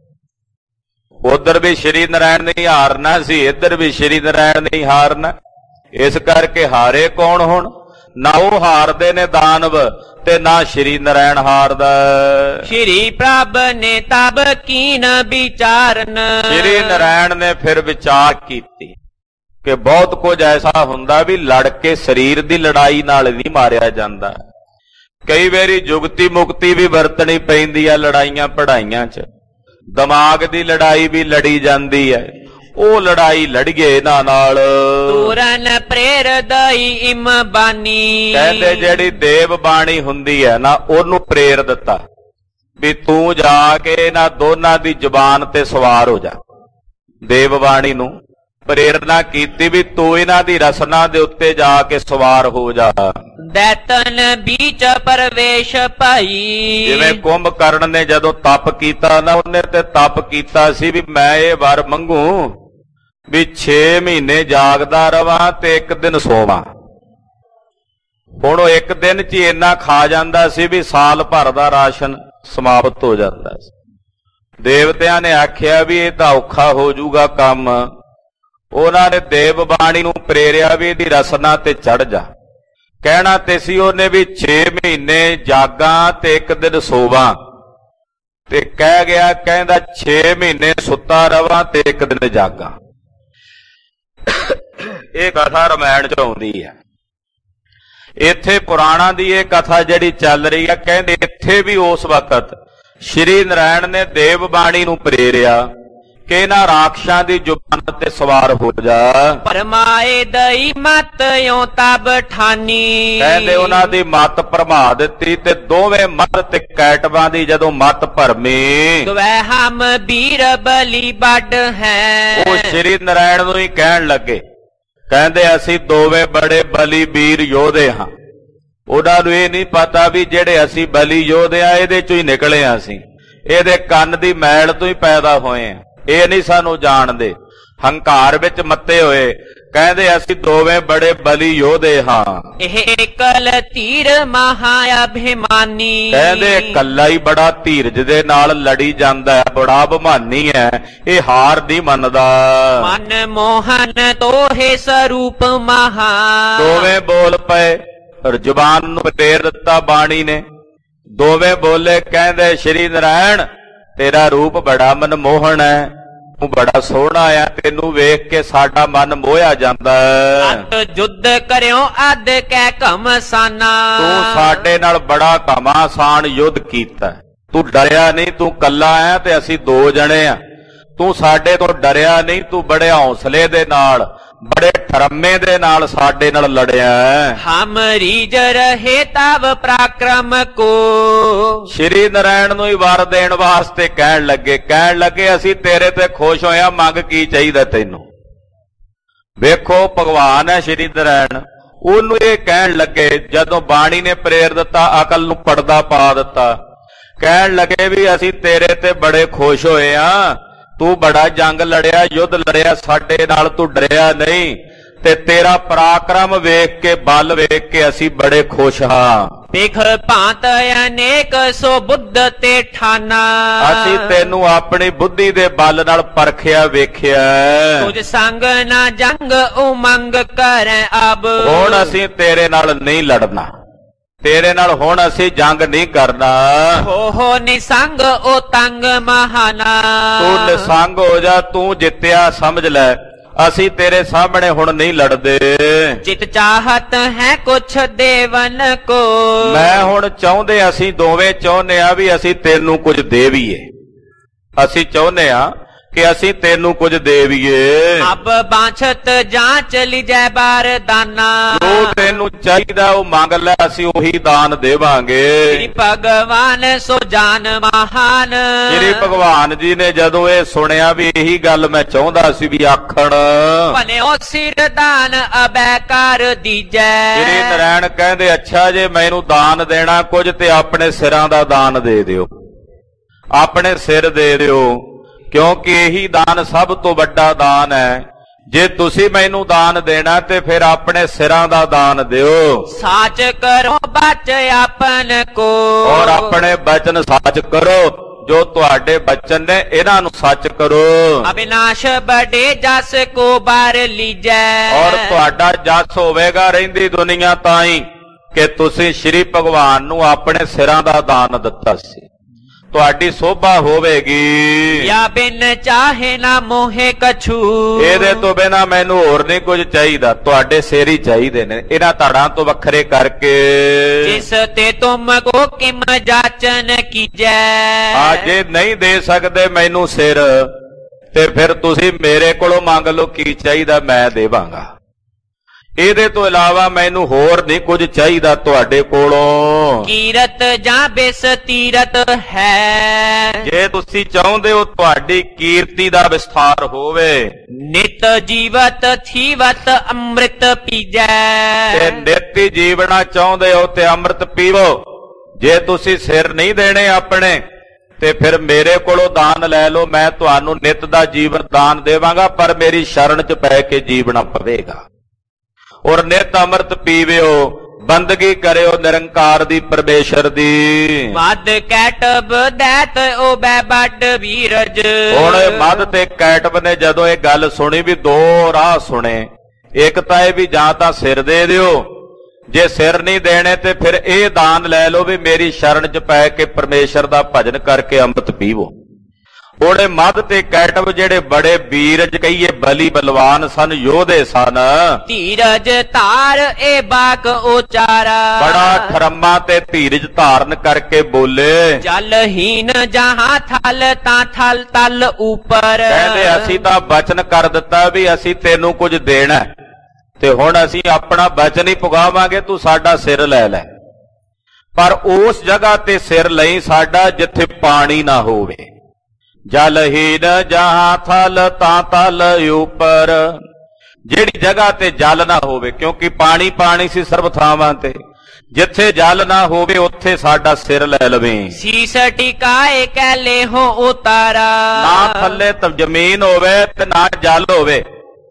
ਉਧਰ ਵੀ ਸ਼੍ਰੀ ਨਾਰਾਇਣ ਨੇ ਹੀ ਹਾਰਨਾ ਸੀ, ਇੱਧਰ ਵੀ ਸ਼੍ਰੀ ਨਾਰਾਇਣ ਨੇ ਹੀ ਹਾਰਨਾ। ਇਸ ਕਰਕੇ ਹਾਰੇ ਕੌਣ ਹੁਣ? ਨਾ ਉਹ ਹਾਰਦੇ ਨੇ ਦਾਨਵ ਤੇ ਨਾ ਸ਼੍ਰੀ ਨਾਰਾਇਣ ਹਾਰਦਾ। ਸ਼੍ਰੀ ਪ੍ਰਭ ਨੇ ਤਬ ਕੀਨ ਵਿਚਾਰਨ। ਸ਼੍ਰੀ ਨਾਰਾਇਣ ਨੇ ਫਿਰ ਵਿਚਾਰ ਕੀਤੀ ਕਿ ਬਹੁਤ ਕੁਝ ਐਸਾ ਹੁੰਦਾ ਵੀ ਲੜ ਕੇ ਸਰੀਰ ਦੀ ਲੜਾਈ ਨਾਲ ਨਹੀਂ ਮਾਰਿਆ ਜਾਂਦਾ। ਕਈ ਵਾਰੀ ਜੁਗਤੀ ਮੁਕਤੀ ਵੀ ਵਰਤਣੀ ਪੈਂਦੀ ਆ ਲੜਾਈਆਂ ਪੜਾਈਆਂ 'ਚ। ਦਿਮਾਗ ਦੀ ਲੜਾਈ ਵੀ ਲੜੀ ਜਾਂਦੀ ਹੈ, ਉਹ ਲੜਾਈ ਲੜੀਏ ਇਹਨਾਂ ਨਾਲ। ਤੂਰਨ ਪ੍ਰੇਰ ਦਈ ਇਮ ਬਾਨੀ। ਕਹਿੰਦੇ ਜਿਹੜੀ ਦੇਵ ਬਾਣੀ ਹੁੰਦੀ ਹੈ ਨਾ, ਉਹਨੂੰ ਪ੍ਰੇਰ ਦਿੱਤਾ ਵੀ ਤੂੰ ਜਾ ਕੇ ਇਹਨਾਂ ਦੋਨਾਂ ਦੀ ਜ਼ੁਬਾਨ ਤੇ ਸਵਾਰ ਹੋ ਜਾ। ਦੇਵ ਬਾਣੀ ਨੂੰ ਪ੍ਰੇਰਨਾ ਕੀਤੀ ਵੀ ਤੂੰ ਇਹਨਾਂ ਦੀ ਰਸਨਾ ਦੇ ਉੱਤੇ ਜਾ ਕੇ ਸਵਾਰ ਹੋ ਜਾ। ਦੈਤਨ ਬੀਚ ਪਰਵੇਸ਼ ਭਾਈ। ਜਿਵੇਂ ਕੁੰਭਕਰਨ ਨੇ ਜਦੋਂ ਤਪ ਕੀਤਾ ਨਾ, ਉਹਨੇ ਤੇ ਤਪ ਕੀਤਾ ਸੀ ਵੀ ਮੈਂ ਇਹ ਵਰ ਮੰਗੂ ਵੀ ਛੇ ਮਹੀਨੇ ਜਾਗਦਾ ਰਵਾਂ ਤੇ ਇੱਕ ਦਿਨ ਸੋਵਾਂ। ਹੁਣ ਉਹ ਇੱਕ ਦਿਨ 'ਚ ਹੀ ਇੰਨਾ ਖਾ ਜਾਂਦਾ ਸੀ ਵੀ ਸਾਲ ਭਰ ਦਾ ਰਾਸ਼ਨ ਸਮਾਪਤ ਹੋ ਜਾਂਦਾ ਸੀ। ਦੇਵਤਿਆਂ ਨੇ ਆਖਿਆ ਵੀ ਇਹ ਤਾਂ ਔਖਾ ਹੋ ਜਾਊਗਾ ਕੰਮ। ਉਹਨਾਂ ਨੇ ਦੇਵ ਬਾਣੀ ਨੂੰ ਪ੍ਰੇਰਿਆ ਵੀ ਇਹਦੀ ਰਸਨਾ ਤੇ ਚੜ ਜਾ। ਕਹਿਣਾ ਤੇ ਸੀ ਉਹਨੇ ਵੀ ਛੇ ਮਹੀਨੇ ਜਾਗਾਂ ਤੇ ਇੱਕ ਦਿਨ ਸੋਵਾਂ, ਤੇ ਕਹਿ ਗਿਆ ਕਹਿੰਦਾ ਛੇ ਮਹੀਨੇ ਸੁੱਤਾ ਰਵਾਂ ਤੇ ਇੱਕ ਦਿਨ ਜਾਗਾਂ। ਇਹ ਕਥਾ ਰਾਮਾਇਣ 'ਚ ਆਉਂਦੀ ਹੈ। ਇੱਥੇ ਪੁਰਾਣਾਂ ਦੀ ਇਹ ਕਥਾ ਜਿਹੜੀ ਚੱਲ ਰਹੀ ਹੈ, ਕਹਿੰਦੇ ਇੱਥੇ ਵੀ ਉਸ ਵਕਤ ਸ਼੍ਰੀ ਨਾਰਾਇਣ ਨੇ ਦੇਵ ਬਾਣੀ ਨੂੰ ਪ੍ਰੇਰਿਆ ਕਿ ਇਹਨਾਂ ਰਾਖਸ਼ਾਂ ਦੀ ਜ਼ੁਬਾਨ ਤੇ ਸਵਾਰ ਹੋ ਜਾ। ਪਰਮਾਏ ਦਈ ਮਤ ਯੋ ਤਬ ਠਾਨੀ। ਕਹਿੰਦੇ ਉਹਨਾਂ ਦੀ ਮਤ ਭਰਮਾ ਦਿੱਤੀ ਤੇ ਦੋਵੇਂ ਮੱਧ ਤੇ ਕੈਟਵਾਂ ਦੀ ਜਦੋਂ ਮਤ ਭਰਮੀ, ਦੁਐ ਹਮ ਬੀਰ ਬਲੀ ਵੱਡ ਹੈ। ਉਹ ਸ਼੍ਰੀ ਨਾਰਾਇਣ ਨੂੰ ਹੀ ਕਹਿਣ ਲੱਗੇ, ਕਹਿੰਦੇ ਅਸੀਂ ਦੋਵੇਂ ਬੜੇ ਬਲੀ ਵੀਰ ਯੋਧੇ ਹਾਂ। ਉਹਨਾਂ ਨੂੰ ਇਹ ਨਹੀਂ ਪਤਾ ਵੀ ਜਿਹੜੇ ਅਸੀਂ ਬਲੀ ਯੋਧੇ ਆ ਇਹਦੇ ਚੋਂ ਹੀ ਨਿਕਲੇ ਆ, ਅਸੀਂ ਇਹਦੇ ਕੰਨ ਦੀ ਮੈਲ ਤੋਂ ਹੀ ਪੈਦਾ ਹੋਏ ਆ। ਇਹ ਨਹੀਂ ਸਾਨੂੰ ਜਾਣਦੇ, ਹੰਕਾਰ ਵਿੱਚ ਮੱਤੇ ਹੋਏ। ਕਹਿੰਦੇ ਅਸੀਂ ਦੋਵੇਂ ਬੜੇ ਬਲੀ ਯੋਧੇ ਹਾਂ। ਇਹ ਕਲ ਧੀਰ ਮਹਾ ਅਭਿਮਾਨੀ। ਕਹਿੰਦੇ ਇਕੱਲਾ ਹੀ ਬੜਾ ਧੀਰਜ ਦੇ ਨਾਲ ਲੜੀ ਜਾਂਦਾ ਹੈ, ਬੜਾ ਅਭਿਮਾਨੀ ਹੈ, ਇਹ ਹਾਰ ਨਹੀਂ ਮੰਨਦਾ। ਮਨ ਮੋਹਨ ਤੋਹੇ ਸਰੂਪ ਮਹਾ। ਦੋਵੇਂ ਬੋਲ ਪਏ, ਜ਼ੁਬਾਨ ਨੂੰ ਪ੍ਰੇਰ ਦਿੱਤਾ ਬਾਣੀ ਨੇ। ਦੋਵੇਂ ਬੋਲੇ, ਕਹਿੰਦੇ ਸ਼੍ਰੀ ਨਾਰਾਇਣ ਤੇਰਾ ਰੂਪ ਬੜਾ ਮਨਮੋਹਣ ਹੈ, ਤੂੰ ਬੜਾ ਸੋਹਣਾ ਆ, ਤੈਨੂੰ ਵੇਖ ਕੇ ਸਾਡਾ ਮਨ ਮੋਹਿਆ ਜਾਂਦਾ ਹੈ। ਅਤ ਜੁੱਧ ਕਰਿਓ ਅਦ ਕਹਿ ਘਮਸਾਨਾ। ਤੂੰ ਸਾਡੇ ਨਾਲ ਬੜਾ ਘਮਾਸਾਨ ਯੁੱਧ ਕੀਤਾ, ਤੂੰ ਡਰਿਆ ਨਹੀਂ, ਤੂੰ ਕੱਲਾ ਆ ਤੇ ਅਸੀਂ ਦੋ ਜਣੇ ਆ। ਤੂੰ ਸਾਡੇ ਤੋਂ ਡਰਿਆ ਨਹੀਂ, ਤੂੰ ਬੜੇ ਹੌਸਲੇ ਦੇ ਨਾਲ ਬੜੇ ਠਰਮੇ ਦੇ ਨਾਲ ਸਾਡੇ ਨਾਲ ਲੜਿਆ। ਹਮ ਰੀਜ ਰਹੇ ਤਵ ਪਰਾਕਰਮ ਕੋ। ਸ਼੍ਰੀ ਨਾਰਾਇਣ ਨੂੰ ਹੀ ਵਰ ਦੇਣ ਵਾਸਤੇ ਕਹਿਣ ਲੱਗੇ, ਕਹਿਣ ਲੱਗੇ ਅਸੀਂ ਤੇਰੇ ਤੇ ਖੁਸ਼ ਹੋਇਆ, ਮੰਗ ਕੀ ਚਾਹੀਦਾ ਤੈਨੂੰ। ਵੇਖੋ ਭਗਵਾਨ ਹੈ ਸ਼੍ਰੀ ਨਾਰਾਇਣ, ਉਹਨੂੰ ਇਹ ਕਹਿਣ ਲੱਗੇ, ਜਦੋਂ ਬਾਣੀ ਨੇ ਪ੍ਰੇਰ ਦਿੱਤਾ, ਅਕਲ ਨੂੰ ਪਰਦਾ ਪਾ ਦਿੱਤਾ, ਕਹਿਣ ਲੱਗੇ ਵੀ ਅਸੀਂ ਤੇਰੇ ਤੇ ਬੜੇ ਖੁਸ਼ ਹੋਏ ਆ, ਤੂੰ ਬੜਾ ਜੰਗ ਲੜਿਆ, ਯੁੱਧ ਲੜਿਆ, ਸਾਡੇ ਨਾਲ ਤੂੰ ਡਰਿਆ ਨਹੀਂ, ਤੇ ਤੇਰਾ ਪਰਾਕਰਮ ਵੇਖ ਕੇ, ਬਲ ਵੇਖ ਕੇ ਅਸੀਂ ਬੜੇ ਖੁਸ਼ ਹਾਂ। ਦੇਖ ਭਾਂਤ ਅਨੇਕ ਸੋ ਬੁੱਧ ਤੇ ਠਾਨਾ। ਅਸੀਂ ਤੈਨੂੰ ਆਪਣੀ ਬੁੱਧੀ ਦੇ ਬਲ ਨਾਲ ਪਰਖਿਆ ਵੇਖਿਆ। ਤੁਝ ਸੰਗ ਨਾ ਜੰਗ ਉਮੰਗ ਕਰੈ ਅਬ। ਹੁਣ ਅਸੀਂ ਤੇਰੇ ਨਾਲ ਨਹੀਂ ਲੜਨਾ, ਤੇਰੇ ਨਾਲ ਹੁਣ ਅਸੀਂ ਜੰਗ ਨਹੀਂ ਕਰਨਾ। ਹੋ ਹੋ ਨਿਸੰਗ ਉਹ ਤੰਗ ਮਹਾਨਾ। ਤੂੰ ਨਿਸੰਗ ਹੋ ਜਾ, ਤੂੰ ਜਿੱਤਿਆ ਸਮਝ ਲੈ, ਅਸੀਂ ਤੇਰੇ ਸਾਹਮਣੇ ਹੁਣ ਨਹੀਂ ਲੜਦੇ। ਚਿਤ ਚਾਹਤ ਹੈ ਕੁਛ ਦੇਵਨ ਕੋ। ਮੈਂ ਹੁਣ ਚਾਹੁੰਦੇ, ਅਸੀਂ ਦੋਵੇਂ ਚਾਹੁੰਦੇ ਆ ਵੀ ਅਸੀਂ ਤੈਨੂੰ ਕੁਝ ਦੇਵੀਏ। ਅਸੀਂ ਚਾਹੁੰਦੇ ਆ ਕਿ ਅਸੀਂ ਤੈਨੂੰ ਕੁਝ ਦੇਵੀਏ। ਅਬ ਬਾਂਛਤ ਜਾਂਚ ਲਿਜੈ ਬਾਰਦਾਨਾ। ਜੋ ਤੈਨੂੰ ਚਾਹੀਦਾ ਉਹ ਮੰਗ ਲੈ, ਅਸੀਂ ਉਹੀ ਦਾਨ ਦੇਵਾਂਗੇ। ਸ੍ਰੀ ਭਗਵਾਨ ਸੋ ਜਾਨ ਮਹਾਨ। ਸ੍ਰੀ ਭਗਵਾਨ ਜੀ ਨੇ ਜਦੋਂ ਇਹ ਸੁਣਿਆ ਵੀ ਇਹੀ ਗੱਲ ਮੈਂ ਚਾਹੁੰਦਾ ਸੀ ਵੀ ਆਖਣ, ਭਨਿਓ ਸਿਰ ਦਾਨ ਅਬੈ ਕਰ ਦੀਜੈ। ਸ੍ਰੀ ਨਾਰਾਇਣ ਕਹਿੰਦੇ ਅੱਛਾ ਜੇ ਮੈਨੂੰ ਦਾਨ ਦੇਣਾ ਕੁਝ ਤੇ ਆਪਣੇ ਸਿਰਾਂ ਦਾ ਦਾਨ ਦੇ ਦਿਓ, ਆਪਣੇ ਸਿਰ ਦੇ ਦਿਓ, ਕਿਉਂਕਿ ਇਹੀ ਦਾਨ ਸਭ ਤੋਂ ਵੱਡਾ ਦਾਨ ਹੈ। ਜੇ ਤੁਸੀਂ ਮੈਨੂੰ ਦਾਨ ਦੇਣਾ ਤੇ ਫਿਰ ਆਪਣੇ ਸਿਰਾਂ ਦਾ ਦਾਨ ਦਿਓ। ਸਾਚ ਕਰੋ ਬਚ ਆਪਨ ਕੋ। ਔਰ ਆਪਣੇ ਬਚਨ ਸੱਚ ਕਰੋ, ਜੋ ਤੁਹਾਡੇ ਬਚਨ ਨੇ ਇਹਨਾਂ ਨੂੰ ਸੱਚ ਕਰੋ। ਅਬਿਨਾਸ਼ ਬੜੇ ਜਸ ਕੋ ਬਾਰ ਲੀਜੈ। ਔਰ ਤੁਹਾਡਾ ਜਸ ਹੋਵੇਗਾ ਰਹਿੰਦੀ ਦੁਨੀਆ ਤਾਈਂ ਕਿ ਤੁਸੀਂ ਸ੍ਰੀ ਭਗਵਾਨ ਨੂੰ ਆਪਣੇ ਸਿਰਾਂ ਦਾ ਦਾਨ ਦਿੱਤਾ ਸੀ, ਤੁਹਾਡੀ ਸੋਭਾ ਹੋਵੇਗੀ। ਯਾ ਬਿਨ ਚਾਹੇ ਨਾ ਮੋਹੇ ਕਛੂ। ਇਹਦੇ ਤੋਂ ਬਿਨਾ ਮੈਨੂੰ ਹੋਰ ਨਹੀਂ ਕੁਝ ਚਾਹੀਦਾ, ਤੁਹਾਡੇ ਸਿਰ ਹੀ ਚਾਹੀਦੇ ਨੇ, ਇਹਨਾਂ ਧੜਾਂ ਤੋਂ ਵੱਖਰੇ ਕਰਕੇ। ਜਿਸ ਤੇ ਤੁਮ ਕੋ ਕਿਮ ਜਾਚਨ ਕੀਜੈ। ਆ ਜੇ ਨਹੀਂ ਦੇ ਸਕਦੇ ਮੈਨੂੰ ਸਿਰ ਤੇ ਫਿਰ ਤੁਸੀਂ ਮੇਰੇ ਕੋਲੋਂ ਮੰਗ ਲਓ ਕੀ ਚਾਹੀਦਾ ਮੈਂ ਦੇਵਾਂਗਾ। ਇਹਦੇ ਤੋਂ ਇਲਾਵਾ ਮੈਨੂੰ ਹੋਰ ਨਹੀਂ ਕੁਝ ਚਾਹੀਦਾ ਤੁਹਾਡੇ ਕੋਲੋਂ। ਕੀਰਤ ਜਾਂ ਬਿਸ ਤੀਰਤ ਹੈ। ਜੇ ਤੁਸੀਂ ਚਾਹੁੰਦੇ ਹੋ ਤੁਹਾਡੀ ਕੀਰਤੀ ਦਾ ਵਿਸਥਾਰ ਹੋਵੇ, ਨਿਤ ਜੀਵਤ ਥੀਵਤ ਅੰਮ੍ਰਿਤ ਪੀਜੈ। ਤੇ ਨਿੱਤੀ ਜੀਵਣਾ ਚਾਹੁੰਦੇ ਹੋ ਤੇ ਅੰਮ੍ਰਿਤ ਪੀਵੋ। ਜੇ ਤੁਸੀਂ ਸਿਰ ਨਹੀਂ ਦੇਣੇ ਆਪਣੇ ਤੇ ਫਿਰ ਮੇਰੇ ਕੋਲੋਂ ਦਾਨ ਲੈ ਲਓ, ਮੈਂ ਤੁਹਾਨੂੰ ਨਿੱਤ ਦਾ ਜੀਵਨ ਦਾਨ ਦੇਵਾਂਗਾ, ਪਰ ਮੇਰੀ ਸ਼ਰਨ 'ਚ ਪੈ ਕੇ ਜੀਵਣਾ ਪਵੇਗਾ। ਔਰ ਨਿਤ ਅੰਮ੍ਰਿਤ ਪੀਵਿਓ, ਬੰਦਗੀ ਕਰਿਓ ਨਿਰੰਕਾਰ ਦੀ ਪਰਮੇਸ਼ਰ ਦੀ। ਮਦ ਕੈਟਬ ਦੈਤ ਓ ਬੈ ਬੱਡ ਵੀਰਜ। ਹੁਣ ਮਦ ਤੇ ਕੈਟਬ ਨੇ ਜਦੋਂ ਇਹ ਗੱਲ ਸੁਣੀ ਵੀ ਦੋ ਰਾਹ ਸੁਣੇ, ਇੱਕ ਤਾਂ ਇਹ ਵੀ ਜਾਂ ਤਾਂ ਸਿਰ ਦੇ ਦਿਓ, ਜੇ ਸਿਰ ਨਹੀਂ ਦੇਣੇ ਤੇ ਫਿਰ ਇਹ ਦਾਨ ਲੈ ਲਓ ਵੀ ਮੇਰੀ ਸ਼ਰਨ 'ਚ ਪੈ ਕੇ ਪਰਮੇਸ਼ਰ ਦਾ ਭਜਨ ਕਰਕੇ ਅੰਮ੍ਰਿਤ ਪੀਵੋ। ਉਹਦੇ ਮੱਧ ਤੇ ਕੈਟਬ ਜਿਹੜੇ ਬੜੇ ਵੀਰਜ ਕਹੀਏ ਬਲੀ ਬਲਵਾਨ ਸਨ, ਯੋਧੇ ਸਨ। ਧੀਰਜ ਧਾਰ ਏ ਬਾਕ ਉਚਾਰਾ। ਬੜਾ ਖਰਮਾ ਤੇ ਧੀਰਜ ਧਾਰਨ ਕਰਕੇ ਬੋਲੇ, ਜਲਹੀਨ ਜਹਾਂ ਥਲ ਤਾਂ ਥਲ ਤਲ ਉਪਰ। ਕਹਿੰਦੇ ਅਸੀਂ ਤਾਂ ਬਚਨ ਕਰ ਦਿੱਤਾ ਵੀ ਅਸੀਂ ਤੈਨੂੰ ਕੁਝ ਦੇਣਾ ਤੇ ਹੁਣ ਅਸੀਂ ਆਪਣਾ ਬਚਨ ਹੀ ਪੁਗਾਵਾਂਗੇ, ਤੂੰ ਸਾਡਾ ਸਿਰ ਲੈ ਲੈ। ਪਰ ਉਸ ਜਗ੍ਹਾ ਤੇ ਸਿਰ ਲਈ ਸਾਡਾ ਜਿੱਥੇ ਪਾਣੀ ਨਾ ਹੋਵੇ। ਜਲਹੀਨ ਜਹਾਂ ਥਲ ਤਾਂ ਤਲ ਉਪਰ, ਜਿਹੜੀ ਜਗ੍ਹਾ ਤੇ ਜਲ ਨਾ ਹੋਵੇ, ਕਿਉਂਕਿ ਪਾਣੀ ਪਾਣੀ ਸੀ ਸਰਬ ਥਾਵਾਂ ਤੇ, ਜਿੱਥੇ ਜਲ ਨਾ ਹੋਵੇ ਉੱਥੇ ਸਾਡਾ ਸਿਰ ਲੈ ਲਵੇਂ। ਸੀਸ ਟਿਕਾਏ ਕੈ ਲੇਹੋ ਉਤਾਰਾ। ਨਾ ਥੱਲੇ ਤਾਂ ਜ਼ਮੀਨ ਹੋਵੇ ਤੇ ਨਾ ਜਲ ਹੋਵੇ,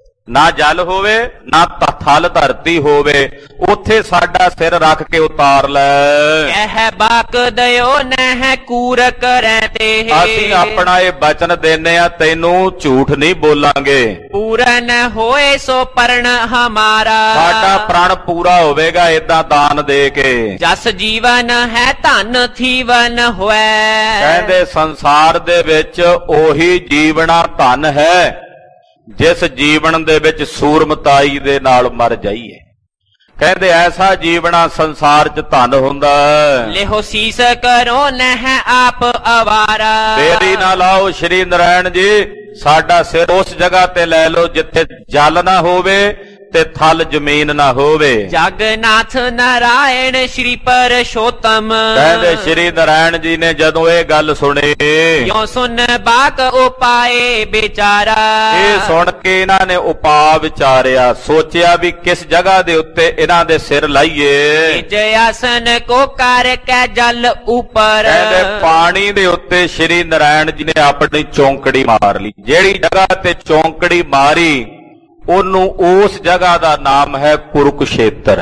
ਨਾ ਜਲ ਹੋਵੇ ਨਾ ਥਲ ਧਰਤੀ ਹੋਵੇ, ਉੱਥੇ ਸਾਡਾ ਸਿਰ ਰੱਖ ਕੇ ਉਤਾਰ ਲੈ। ਕਹਿ ਬਾਕ ਦਿਓ ਨਹਿ ਕੂਰ ਕਰੈ ਤੇ। ਅਸੀਂ ਆਪਣਾ ਇਹ ਬਚਨ ਦੇਨੇ ਆ, ਤੈਨੂੰ ਝੂਠ ਨਹੀਂ ਬੋਲਾਂਗੇ। ਪੂਰਨ ਹੋਏ ਸੋ ਪਰਣ ਹਮਾਰਾ। ਸਾਡਾ ਪ੍ਰਣ ਪੂਰਾ ਹੋਵੇਗਾ ਏਦਾਂ ਦਾਨ ਦੇ ਕੇ। ਜਸ ਜੀਵਨ ਹੈ ਧਨ ਥੀਵਨ ਹੋਇ। ਕਹਿੰਦੇ ਸੰਸਾਰ ਦੇ ਵਿੱਚ ਉਹੀ ਜੀਵਣਾ ਧਨ ਹੈ ਜਿਸ ਜੀਵਨ ਦੇ ਵਿੱਚ ਸੂਰਮਤਾਈ ਦੇ ਨਾਲ ਮਰ ਜਾਈਏ। ਕਹਿੰਦੇ ਐਸਾ ਜੀਵਣਾ ਸੰਸਾਰ 'ਚ ਧਨ ਹੁੰਦਾ। ਲਿਹੋ ਸੀਸ ਕਰੋ ਨਹਿ ਆਪ ਅਵਾਰਾ। ਦੇਰੀ ਨਾ ਲਾਓ ਸ਼੍ਰੀ ਨਾਰਾਇਣ ਜੀ, ਸਾਡਾ ਸਿਰ ਉਸ ਜਗ੍ਹਾ ਤੇ ਲੈ ਲਓ ਜਿੱਥੇ ਜਲ ਨਾ ਹੋਵੇ ਤੇ ਥਲ ਜ਼ਮੀਨ ਨਾ ਹੋਵੇ। ਜਗਨਾਥ ਨਾਰਾਇਣ ਸ਼੍ਰੀ ਪਰਸ਼ੋਤਮ। ਕਹਿੰਦੇ ਸ਼੍ਰੀ ਨਾਰਾਇਣ ਜੀ ਨੇ ਜਦੋਂ ਇਹ ਗੱਲ ਸੁਣੀ, ਕਿਉ ਸੁਨ ਬਾਕ ਉਪਾਏ ਵਿਚਾਰਾ। ਇਹ ਸੁਣ ਕੇ ਇਹਨਾਂ ਨੇ ਉਪਾਅ ਵਿਚਾਰਿਆ, ਸੋਚਿਆ ਵੀ ਕਿਸ ਜਗ੍ਹਾ ਦੇ ਉੱਤੇ ਇਹਨਾਂ ਦੇ ਸਿਰ ਲਾਈਏ। ਜੈ ਆਸਨ ਕੋ ਕਰ ਕੈ ਜਲ ਉਪਰ। ਕਹਿੰਦੇ ਪਾਣੀ ਦੇ ਉੱਤੇ ਸ਼੍ਰੀ ਨਾਰਾਇਣ ਜੀ ਨੇ ਆਪਣੀ ਚੌਂਕੜੀ ਮਾਰ ਲਈ। ਜਿਹੜੀ ਜਗ੍ਹਾ ਤੇ ਚੌਂਕੜੀ ਮਾਰੀ ਉਹਨੂੰ ਉਸ ਜਗ੍ਹਾ ਦਾ ਨਾਮ ਹੈ ਕੁਰੂਕਸ਼ੇਤਰ,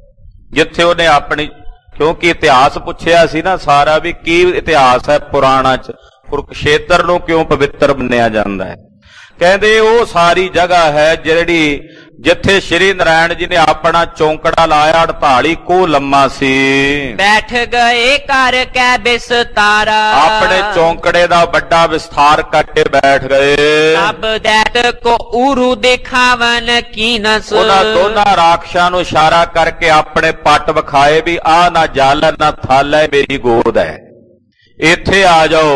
ਜਿੱਥੇ ਉਹਨੇ ਆਪਣੀ, ਕਿਉਂਕਿ ਇਤਿਹਾਸ ਪੁੱਛਿਆ ਸੀ ਨਾ ਸਾਰਾ ਵੀ ਕੀ ਇਤਿਹਾਸ ਹੈ ਪੁਰਾਣਾ 'ਚ, ਕੁਰੂਕਸ਼ੇਤਰ ਨੂੰ ਕਿਉਂ ਪਵਿੱਤਰ ਮੰਨਿਆ ਜਾਂਦਾ ਹੈ। ਕਹਿੰਦੇ ਉਹ ਸਾਰੀ ਜਗ੍ਹਾ ਹੈ ਜਿਹੜੀ ਜਿੱਥੇ ਸ਼੍ਰੀ ਨਾਰਾਇਣ ਜੀ ਨੇ ਆਪਣਾ ਚੌਂਕੜਾ ਲਾਇਆ, ਅੜਤਾਲੀ ਕੋਹ ਲੰਮਾ ਸੀ। ਬੈਠ ਗਏ ਕਰ ਕੈ ਬਿਸਤਾਰਾ। ਆਪਣੇ ਚੌਂਕੜੇ ਦਾ ਵੱਡਾ ਵਿਸਥਾਰ ਕਰਕੇ ਬੈਠ ਗਏ। ਸਭ ਦੈਤ ਕੋ ਉਰੂ ਦਿਖਾਵਨ ਕੀਨਸ। ਉਹਨਾਂ ਦੋਨਾਂ ਰਾਖਸ਼ਾਂ ਨੂੰ ਇਸ਼ਾਰਾ ਕਰਕੇ ਆਪਣੇ ਪੱਟ ਵਿਖਾਏ ਵੀ ਆਹ ਨਾ ਜਲ ਨਾ ਥਲ ਹੈ, ਮੇਰੀ ਗੋਦ ਹੈ, ਇੱਥੇ ਆ ਜਾਓ।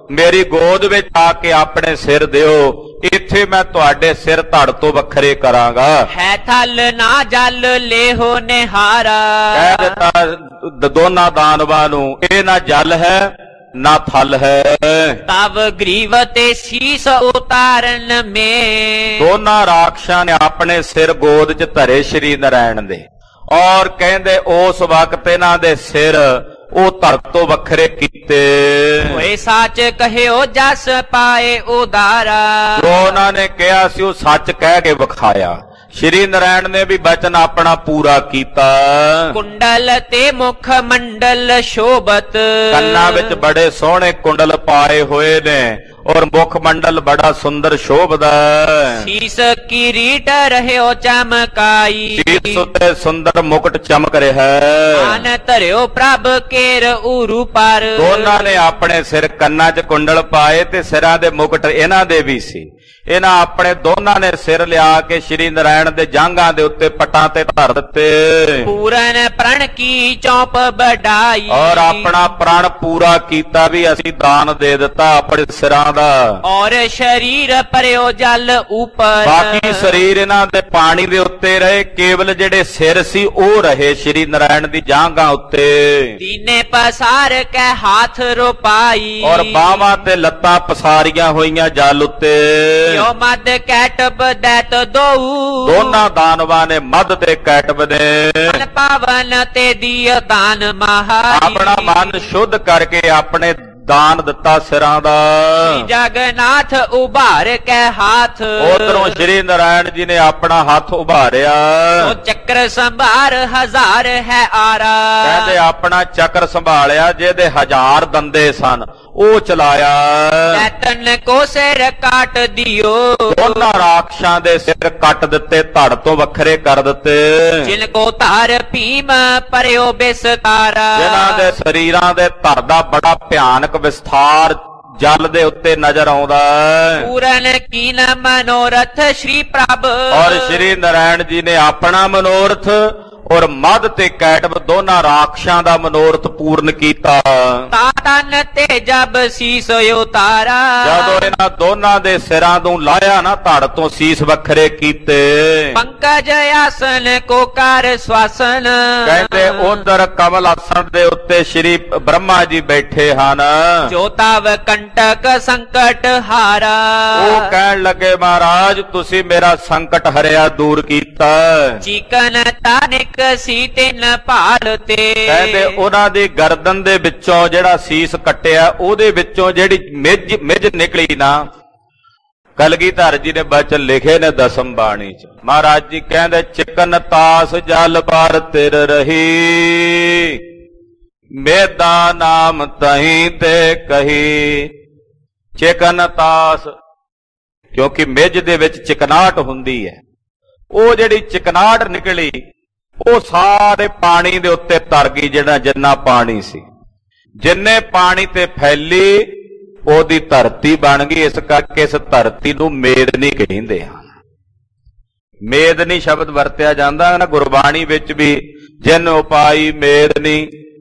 ਮੇਰੀ ਗੋਦ ਵਿੱਚ ਆ ਕੇ ਆਪਣੇ ਸਿਰ ਦਿਓ, ਇੱਥੇ ਮੈਂ ਤੁਹਾਡੇ ਸਿਰ ਧੜ ਤੋਂ ਵੱਖਰੇ ਕਰਾਂਗਾ। ਹੈ ਥਲ ਨਾ ਜਲ ਲੇਹੋ ਨਿਹਾਰਾ। ਕਹਿ ਦਿੱਤਾ ਦੋਨਾਂ ਦਾਨਵਾਂ ਨੂੰ, ਇਹ ਨਾ ਜਲ ਹੈ ਨਾ ਥਲ ਹੈ। ਤਵ ਗਰੀਵ ਤੇ ਸੀਸ ਉਤਾਰਨ ਮੇ। ਦੋਨਾਂ ਰਾਖਸ਼ਾਂ ਨੇ ਆਪਣੇ ਸਿਰ ਗੋਦ 'ਚ ਧਰੇ ਸ਼੍ਰੀ ਨਾਰਾਇਣ ਦੇ, ਔਰ ਕਹਿੰਦੇ ਉਸ ਵਕਤ ਇਹਨਾਂ ਦੇ ਸਿਰ ਉਹ ਧੜ ਤੋਂ ਵੱਖਰੇ ਕੀਤੇ। ਹੋਏ ਸੱਚ ਕਹਿਓ ਜਸ ਪਾਏ ਉਦਾਰਾ। ਜੋ ਉਹਨਾਂ ਨੇ ਕਿਹਾ ਸੀ ਉਹ ਸੱਚ ਕਹਿ ਕੇ ਵਿਖਾਇਆ। ਸ਼੍ਰੀ ਨਾਰਾਇਣ ਨੇ ਵੀ ਬਚਨ ਆਪਣਾ ਪੂਰਾ ਕੀਤਾ। ਕੁੰਡਲ ਤੇ ਮੁਖ ਮੰਡਲ ਸ਼ੋਭਤ। ਕੰਨਾਂ ਵਿੱਚ ਬੜੇ ਸੋਹਣੇ ਕੁੰਡਲ ਪਾਏ ਹੋਏ ਨੇ, ਔਰ ਮੁਖ ਮੰਡਲ ਬੜਾ ਸੁੰਦਰ ਸ਼ੋਭਦਾ। ਸੀਸ ਕਿਰੀਟ ਰਹਿਓ ਚਮਕਾਈ। ਸੀਸ ਉੱਤੇ ਸੁੰਦਰ ਮੁਕਟ ਚਮਕ ਰਿਹਾ। ਆਨ ਧਰਿਓ ਪ੍ਰਭ ਕੇਰ ਉਰੂ ਪਰ। ਦੋਨਾਂ ਨੇ ਆਪਣੇ ਸਿਰ ਕੰਨਾਂ 'ਚ ਕੁੰਡਲ ਪਾਏ ਤੇ ਸਿਰਾਂ ਦੇ ਮੁਕਟ ਇਹਨਾਂ ਦੇ ਵੀ ਸੀ। ਇਹਨਾਂ ਆਪਣੇ ਦੋਨਾਂ ਨੇ ਸਿਰ ਲਿਆ ਕੇ ਸ਼੍ਰੀ ਨਾਰਾਇਣ ਦੇ ਜਾਂਘਾਂ ਦੇ ਉੱਤੇ ਪਟਾਂ ਤੇ ਧਰ ਦਿੱਤੇ। ਪੂਰਨ ਪ੍ਰਣ ਕੀ ਚੌਪ ਵਡਾਈ। ਔਰ ਆਪਣਾ ਪ੍ਰਣ ਪੂਰਾ ਕੀਤਾ ਵੀ ਅਸੀਂ ਦਾਨ ਦੇ ਦਿੱਤਾ ਆਪਣੇ ਸਿਰਾਂ ਦਾ। ਔਰ ਸ਼ਰੀਰ ਭਰਿਓ ਜਲ ਉਪਰ। ਬਾਕੀ ਸਰੀਰ ਇਹਨਾਂ ਦੇ ਪਾਣੀ ਦੇ ਉੱਤੇ ਰਹੇ, ਕੇਵਲ ਜਿਹੜੇ ਸਿਰ ਸੀ ਉਹ ਰਹੇ ਸ਼੍ਰੀ ਨਾਰਾਇਣ ਦੀ ਜਾਂਘਾਂ ਉੱਤੇ। ਦੀਨੇ ਪਸਾਰ ਕੇ ਹੱਥ ਰੋਪਾਈ। ਔਰ ਬਾਹਾਂ ਤੇ ਲੱਤਾਂ ਪਸਾਰੀਆਂ ਹੋਈਆਂ ਜਲ ਉੱਤੇ। ਜੋ ਮਦ ਕੈਟਬ ਦੈਤ ਦੋਊ। ਦੋਨਾਂ ਦਾਨਵਾਂ ਨੇ ਮਦ ਤੇ ਕੈਟਬ ਨੇ ਮਨ ਪਾਵਨ ਤੇ ਦੀਅ ਦਾਨ ਮਹਾਈ। ਆਪਣਾ ਮਨ ਸ਼ੁੱਧ ਕਰਕੇ ਆਪਣੇ ਦਾਨ ਦਿੱਤਾ ਸਿਰਾਂ ਦਾ। ਜਗਨਾਥ ਉਭਾਰ ਕੇ ਹੱਥ। ਉਧਰੋਂ ਸ਼੍ਰੀ ਨਾਰਾਇਣ ਜੀ ਨੇ ਆਪਣਾ ਹੱਥ ਉਭਾਰਿਆ। ਉਹ ਚੱਕਰ ਸੰਭਾਰ ਹਜ਼ਾਰ ਹੈ ਆਰਾ। ਕਹਿੰਦੇ ਆਪਣਾ ਚੱਕਰ ਸੰਭਾਲਿਆ, ਜਿਹਦੇ ਹਜ਼ਾਰ ਦੰਦੇ ਸਨ ਉਹ ਚਲਾਇਆ। ਤਨ ਕੋ ਸਿਰ ਕਾਟ ਦਿਓ। ਦੋਨਾਂ ਰਾਖਸ਼ਾਂ ਦੇ ਸਿਰ ਕੱਟ ਦਿੱਤੇ, ਧੜ ਤੋਂ ਵੱਖਰੇ ਕਰ ਦਿੱਤੇ। ਜਿਨ ਕੋ ਧਾਰ ਭੀਮ ਪਰਿਓ ਬਿਸਤਾਰਾ। ਜਿਨ੍ਹਾਂ ਦੇ ਸਰੀਰਾਂ ਦੇ ਧੜ ਦਾ ਬੜਾ ਭਿਆਨਕ ਵਿਸਥਾਰ ਜਲ ਦੇ ਉੱਤੇ ਨਜ਼ਰ ਆਉਂਦਾ। ਪੂਰਨ ਕੀਨ ਮਨੋਰਥ ਸ਼੍ਰੀ ਪ੍ਰਭ। ਔਰ ਸ਼੍ਰੀ ਨਾਰਾਇਣ ਜੀ ਨੇ ਆਪਣਾ ਮਨੋਰਥ ਔਰ ਮਦ ਤੇ ਕੈਟਬ ਦੋਨਾਂ ਰਾਖਸ਼ਾਂ ਦਾ ਮਨੋਰਥ ਪੂਰਨ ਕੀਤਾ। ਤਾਤਨ ਤੇ ਜਬ ਸੀਸ ਉਤਾਰਾ। ਜਦੋਂ ਇਹਨਾਂ ਦੋਨਾਂ ਦੇ ਸਿਰਾਂ ਨੂੰ ਲਾਇਆ ਨਾ, ਧੜ ਤੋਂ ਸੀਸ ਵੱਖਰੇ ਕੀਤੇ। ਪੰਕਜ ਆਸਨ ਕੋ ਕਰ ਸਵਾਸਨ। ਕਹਿੰਦੇ ਉਧਰ ਕਮਲ ਆਸਣ ਦੇ ਉੱਤੇ ਸ਼੍ਰੀ ਬ੍ਰਹਮਾ ਜੀ ਬੈਠੇ ਹਨ। ਜੋ ਤਵ ਕੰਟਕ ਸੰਕਟ ਹਾਰਾ। ਉਹ ਕਹਿਣ ਲੱਗੇ, ਮਹਾਰਾਜ ਤੁਸੀਂ ਮੇਰਾ ਸੰਕਟ ਹਰਿਆ, ਦੂਰ ਕੀਤਾ। ਚੀਕਨ ਤਾਨਿਕ ਸੀ ਤਿੰਨ ਭਾਲ ਤੇ। ਕਹਿੰਦੇ ਉਹਨਾਂ ਦੀ ਗਰਦਨ ਦੇ ਵਿੱਚੋਂ ਜਿਹੜਾ ਸੀਸ ਕੱਟਿਆ, ਉਹਦੇ ਵਿੱਚੋਂ ਜਿਹੜੀ ਮਿੱਝ ਮਿੱਝ ਨਿਕਲੀ ਨਾ, ਕਲਗੀਧਰ ਜੀ ਨੇ ਬਚਨ ਲਿਖੇ ਨੇ ਦਸਮ ਬਾਣੀ ਚ। ਮਹਾਰਾਜ ਜੀ ਕਹਿੰਦੇ, ਚਿਕਨ ਤਾਸ ਜਲ ਪਰ ਤਿਰ ਰਹੀ, ਮੇਦਾ ਨਾਮ ਤਹੀਂ ਤੇ ਕਹੀ। ਚਿਕਨ ਤਾਸ, ਕਿਉਂਕਿ ਮਿੱਝ ਦੇ ਵਿੱਚ ਚਿਕਨਾਹਟ ਹੁੰਦੀ ਹੈ, ਉਹ ਜਿਹੜੀ ਚਿਕਨਾਹਟ ਨਿਕਲੀ ਉਹ ਸਾਰੇ ਪਾਣੀ ਦੇ ਉੱਤੇ ਤਰ ਗਈ। ਜਿਹੜਾ ਜਿੰਨਾ ਪਾਣੀ ਸੀ, ਜਿੰਨੇ ਪਾਣੀ ਤੇ ਫੈਲੀ ਉਹਦੀ ਧਰਤੀ ਬਣ ਗਈ। ਇਸ ਕਰਕੇ ਇਸ ਧਰਤੀ ਨੂੰ ਮੇਦਨੀ ਕਹਿੰਦੇ ਹਨ। ਮੇਦਨੀ ਸ਼ਬਦ ਵਰਤਿਆ ਜਾਂਦਾ ਨਾ ਗੁਰਬਾਣੀ ਵਿੱਚ ਵੀ, ਜਿਨ ਉਪਾਈ ਮੇਦਨੀ,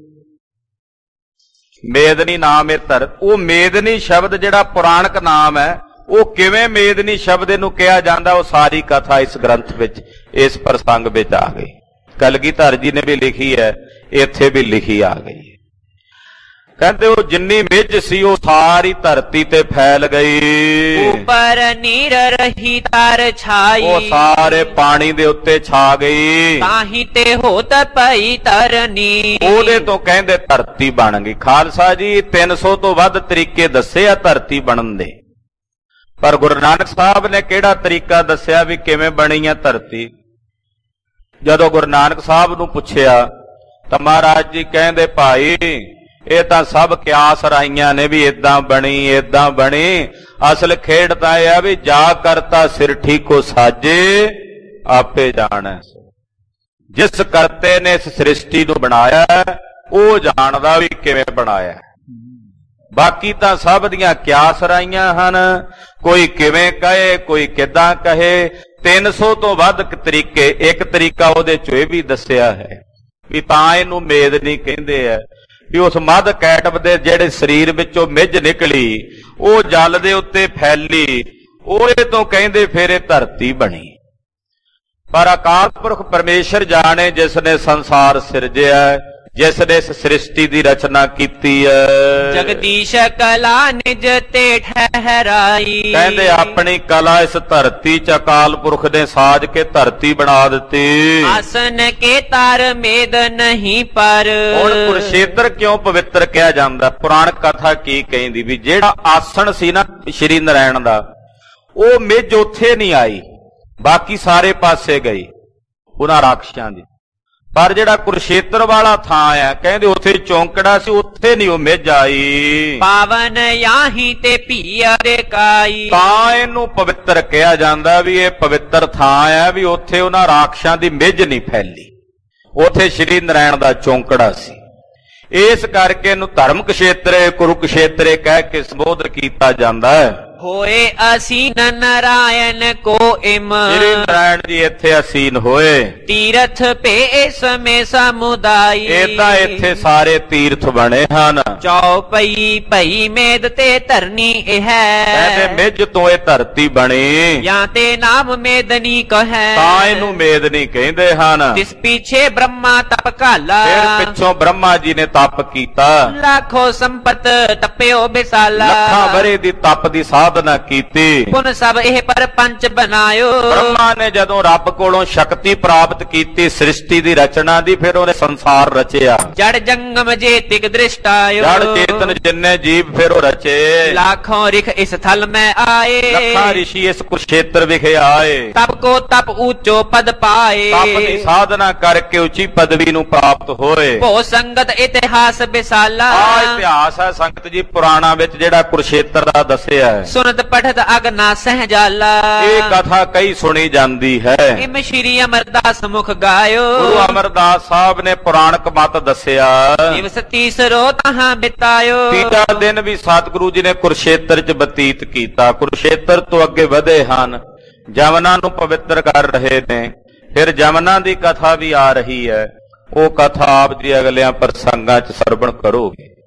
ਮੇਦਨੀ ਨਾਮ ਇਹ ਧਰ। ਉਹ ਮੇਦਨੀ ਸ਼ਬਦ ਜਿਹੜਾ ਪੁਰਾਣਕ ਨਾਮ ਹੈ, ਉਹ ਕਿਵੇਂ ਮੇਦਨੀ ਸ਼ਬਦ ਇਹਨੂੰ ਕਿਹਾ ਜਾਂਦਾ, ਉਹ ਸਾਰੀ ਕਥਾ ਇਸ ਗ੍ਰੰਥ ਵਿੱਚ, ਇਸ ਪ੍ਰਸੰਗ ਵਿੱਚ ਆ ਗਈ। ਕਲਗੀਧਰ ਜੀ ਨੇ ਵੀ ਲਿਖੀ ਹੈ, ਇੱਥੇ ਵੀ ਲਿਖੀ ਆ ਗਈ। ਕਹਿੰਦੇ ਉਹ ਜਿੰਨੀ ਮਿੱਝ ਸੀ ਉਹ ਸਾਰੀ ਧਰਤੀ ਤੇ ਫੈਲ ਗਈ। ਉੱਪਰ ਨੀਰ ਰਹੀ ਤਰ ਛਾਈ। ਉਹ ਸਾਰੇ ਪਾਣੀ ਦੇ ਉੱਤੇ ਛਾ ਗਈ। ਤਾਹੀ ਤੇ ਹੋਤ ਪਈ ਤਰਨੀ। ਉਹਦੇ ਤੋਂ ਕਹਿੰਦੇ ਧਰਤੀ ਬਣ ਗਈ। ਖਾਲਸਾ ਜੀ ਤਿੰਨ ਸੌ ਤੋਂ ਵੱਧ ਤਰੀਕੇ ਦੱਸੇ ਆ ਧਰਤੀ ਬਣਨ ਦੇ, ਪਰ ਗੁਰੂ ਨਾਨਕ ਸਾਹਿਬ ਨੇ ਕਿਹੜਾ ਤਰੀਕਾ ਦੱਸਿਆ ਵੀ ਕਿਵੇਂ ਬਣੀ ਆ ਧਰਤੀ? ਜਦੋਂ ਗੁਰੂ ਨਾਨਕ ਸਾਹਿਬ ਨੂੰ ਪੁੱਛਿਆ ਤਾਂ ਮਹਾਰਾਜ ਜੀ ਕਹਿੰਦੇ, ਭਾਈ ਇਹ ਤਾਂ ਸਭ ਕਿਆਸ ਰਾਈਆਂ ਨੇ ਵੀ ਇਦਾਂ ਬਣੀ ਇਦਾਂ ਬਣੀ। ਅਸਲ ਖੇਡ ਤਾਂ ਇਹ ਆ ਵੀ ਜਾ ਕਰਤਾ ਸਿਰ ਠੀਕੋ ਸਾਜੇ ਆਪੇ ਜਾਣੈ। ਜਿਸ ਕਰਤੇ ਨੇ ਇਸ ਸ੍ਰਿਸ਼ਟੀ ਨੂੰ ਬਣਾਇਆ ਉਹ ਜਾਣਦਾ ਵੀ ਕਿਵੇਂ ਬਣਾਇਆ। ਬਾਕੀ ਤਾਂ ਸਭ ਦੀਆਂ ਕਿਆਸ ਰਾਈਆਂ ਹਨ, ਕੋਈ ਕਿਵੇਂ ਕਹੇ ਕੋਈ ਕਿੱਦਾਂ ਕਹੇ। ਤਿੰਨ ਸੌ ਤੋਂ ਵੱਧ ਤਰੀਕੇ, ਇੱਕ ਤਰੀਕਾ ਉਹਦੇ ਚੋਂ ਇਹ ਵੀ ਦੱਸਿਆ ਹੈ ਵੀ ਤਾਂ ਇਹਨੂੰ ਮੇਦ ਨਹੀਂ ਕਹਿੰਦੇ ਆ ਵੀ ਉਸ ਮੱਧ ਕੈਟਬ ਦੇ ਜਿਹੜੇ ਸਰੀਰ ਵਿੱਚੋਂ ਮਿੱਝ ਨਿਕਲੀ ਉਹ ਜਲ ਦੇ ਉੱਤੇ ਫੈਲੀ, ਉਹਦੇ ਤੋਂ ਕਹਿੰਦੇ ਫਿਰ ਇਹ ਧਰਤੀ ਬਣੀ। ਪਰ ਅਕਾਲ ਪੁਰਖ ਪਰਮੇਸ਼ਰ ਜਾਣੇ ਜਿਸ ਨੇ ਸੰਸਾਰ ਸਿਰਜਿਆ, ਜਿਸ ਨੇ ਇਸ ਸ੍ਰਿਸ਼ਟੀ ਦੀ ਰਚਨਾ ਕੀਤੀ ਹੈ। ਜਗਦੀਸ਼ ਕਲਾ ਨਿਜ ਤੇ ਠਹਿਰਾਈ, ਕਹਿੰਦੇ ਆਪਣੀ ਕਲਾ ਇਸ ਧਰਤੀ ਚ ਅਕਾਲ ਪੁਰਖ ਨੇ ਸਾਜ ਕੇ ਧਰਤੀ ਬਣਾ ਦਿੱਤੀ। ਆਸਨ ਕੇ ਤਾਰ ਮੇਦ ਨਹੀਂ ਪਰ। ਹੁਣ ਕੁਰਸ਼ੇਤਰ ਕਿਉਂ ਪਵਿੱਤਰ ਕਿਹਾ ਜਾਂਦਾ? ਪੁਰਾਣ ਕਥਾ ਕੀ ਕਹਿੰਦੀ ਵੀ ਜਿਹੜਾ ਆਸਣ ਸੀ ਨਾ ਸ਼੍ਰੀ ਨਾਰਾਇਣ ਦਾ, ਉਹ ਮਿੱਝ ਉੱਥੇ ਨਹੀਂ ਆਈ, ਬਾਕੀ ਸਾਰੇ ਪਾਸੇ ਗਈ ਉਹਨਾਂ ਰਾਖਸ਼ਾਂ ਦੀ। ਪਰ ਜਿਹੜਾ ਕੁਰਸ਼ੇਤਰ ਵਾਲਾ ਥਾਂ ਆ, ਕਹਿੰਦੇ ਉੱਥੇ ਚੌਂਕੜਾ ਸੀ, ਉੱਥੇ ਨਹੀਂ ਉਹ ਮਿੱਝ ਆਈ। ਪਾਵਨ ਯਾਹੀ ਤੇ ਭੀਆ ਦੇ ਕਾਈ, ਤਾਂ ਇਹਨੂੰ ਪਵਿੱਤਰ ਕਿਹਾ ਜਾਂਦਾ ਵੀ ਇਹ ਪਵਿੱਤਰ ਥਾਂ ਆ, ਵੀ ਉੱਥੇ ਉਹਨਾਂ ਰਾਖਸ਼ਾਂ ਦੀ ਮਿੱਝ ਨਹੀਂ ਫੈਲੀ, ਉੱਥੇ ਸ਼੍ਰੀ ਨਾਰਾਇਣ ਦਾ ਚੌਂਕੜਾ ਸੀ। ਇਸ ਕਰਕੇ ਇਹਨੂੰ ਧਰਮ ਕਸ਼ੇਤਰੇ ਕੁਰੂਕਸ਼ੇਤਰੇ ਕਹਿ ਕੇ ਸੰਬੋਧਨ ਕੀਤਾ ਜਾਂਦਾ ਹੈ। ਹੋਏ ਅਸੀਨ ਨਾਰਾਇਣ ਕੋ ਇਮ, ਸ਼੍ਰੀ ਨਾਰਾਇਣ ਜੀ ਇੱਥੇ ਅਸੀਨ ਹੋਏ। ਤੀਰਥ ਭੇ ਸਮੇ ਸਮੁਦਾਈ, ਇਹ ਤਾਂ ਇੱਥੇ ਸਾਰੇ ਤੀਰਥ ਬਣੇ ਹਨ। ਚੌਪਈ ਭਈ ਮੇਦ ਤੇ ਧਰਨੀ ਇਹ ਕਹਿੰਦੇ ਹੈ, ਮਿੱਝ ਤੋਂ ਇਹ ਧਰਤੀ ਬਣੀ, ਜਾਂ ਤੇ ਨਾਮ ਮੇਦਨੀ ਕਹੈ। ਤਾਂ ਇਹਨੂੰ ਮੇਦਨੀ ਕਹਿੰਦੇ ਹਨ। ਤਿਸ ਪਿਛੇ ਬ੍ਰਹਮਾ ਤਪ ਘਾਲਾ, ਫਿਰ ਪਿੱਛੋਂ ਬ੍ਰਹਮਾ ਜੀ ਨੇ ਤਪ ਕੀਤਾ, ਲੱਖੋ ਸੰਪਤ ਤਪਿਓ ਬਿਸਾਲਾ। ਲੱਖਾਂ ਵਰੇ ਦੀ ਤਪ ਦੀ ਸਾਧਨਾ ਕੀਤੀ। ਪੁਨ ਸਭ ਇਹ ਪਰ ਪੰਚ ਬਣਾਇਓ, ਬ੍ਰਹਮਾ ਨੇ ਜਦੋਂ ਰੱਬ ਕੋਲੋਂ ਸ਼ਕਤੀ ਪ੍ਰਾਪਤ ਕੀਤੀ ਸ੍ਰਿਸ਼ਟੀ ਦੀ ਰਚਨਾ ਦੀ, ਫਿਰ ਉਹਨੇ ਸੰਸਾਰ ਰਚਿਆ। ਜੜ ਜੰਗਮ ਜੇ ਤਿਕ ਦ੍ਰਿਸ਼ਟਾਇਓ, ਜੜ ਚੇਤਨ ਜਿੰਨੇ ਜੀਵ ਫਿਰ ਉਹ ਰਚੇ। लाखों रिख इस थल में आए, ਲੱਖਾਂ ਰਿਸ਼ੀ ਇਸ ਕੁਰਸ਼ੇਤਰ ਵਿਖੇ ਆਏ। तप को तप ऊंचो पद पाए, ਤਪ ਦੀ ਸਾਧਨਾ ਕਰਕੇ ਉੱਚੀ ਪਦਵੀ ਨੂੰ ਪ੍ਰਾਪਤ ਹੋਏ। भो संगत इतिहास बिसाला, ਆ ਇਤਿਹਾਸ ਹੈ ਸੰਗਤ ਜੀ ਪੁਰਾਣਾ ਵਿੱਚ ਜਿਹੜਾ ਕੁਰਸ਼ੇਤਰ ਦਾ ਦੱਸਿਆ ਹੈ। सुनत पठत अगना सहजाला, ਇਹ ਕਥਾ ਕਈ ਸੁਣੀ ਜਾਂਦੀ ਹੈ। इम श्री अमरदास मुख गायो, ਗੁਰੂ ਅਮਰਦਾਸ ਸਾਹਿਬ ਨੇ ਪੁਰਾਣਕ ਮਤ ਦੱਸਿਆ। दिवस तीसरो तहां बितायो, ਤੀਜਾ ਦਿਨ ਵੀ ਸਤਿਗੁਰੂ ਜੀ ਨੇ ਕੁਰਸ਼ੇਤਰ ਚ ਬਤੀਤ ਕੀਤਾ। ਕੁਰਸ਼ੇਤਰ ਤੋਂ ਅੱਗੇ ਵਧੇ ਹਨ, ਜਮਨਾ ਨੂੰ ਪਵਿੱਤਰ ਕਰ ਰਹੇ ਨੇ। ਫਿਰ ਜਮਨਾ ਦੀ ਕਥਾ ਵੀ ਆ ਰਹੀ ਹੈ, ਉਹ ਕਥਾ ਆਪ ਜੀ ਅਗਲਿਆਂ ਪ੍ਰਸੰਗਾਂ ਚ ਸਰਵਣ ਕਰੋਗੇ।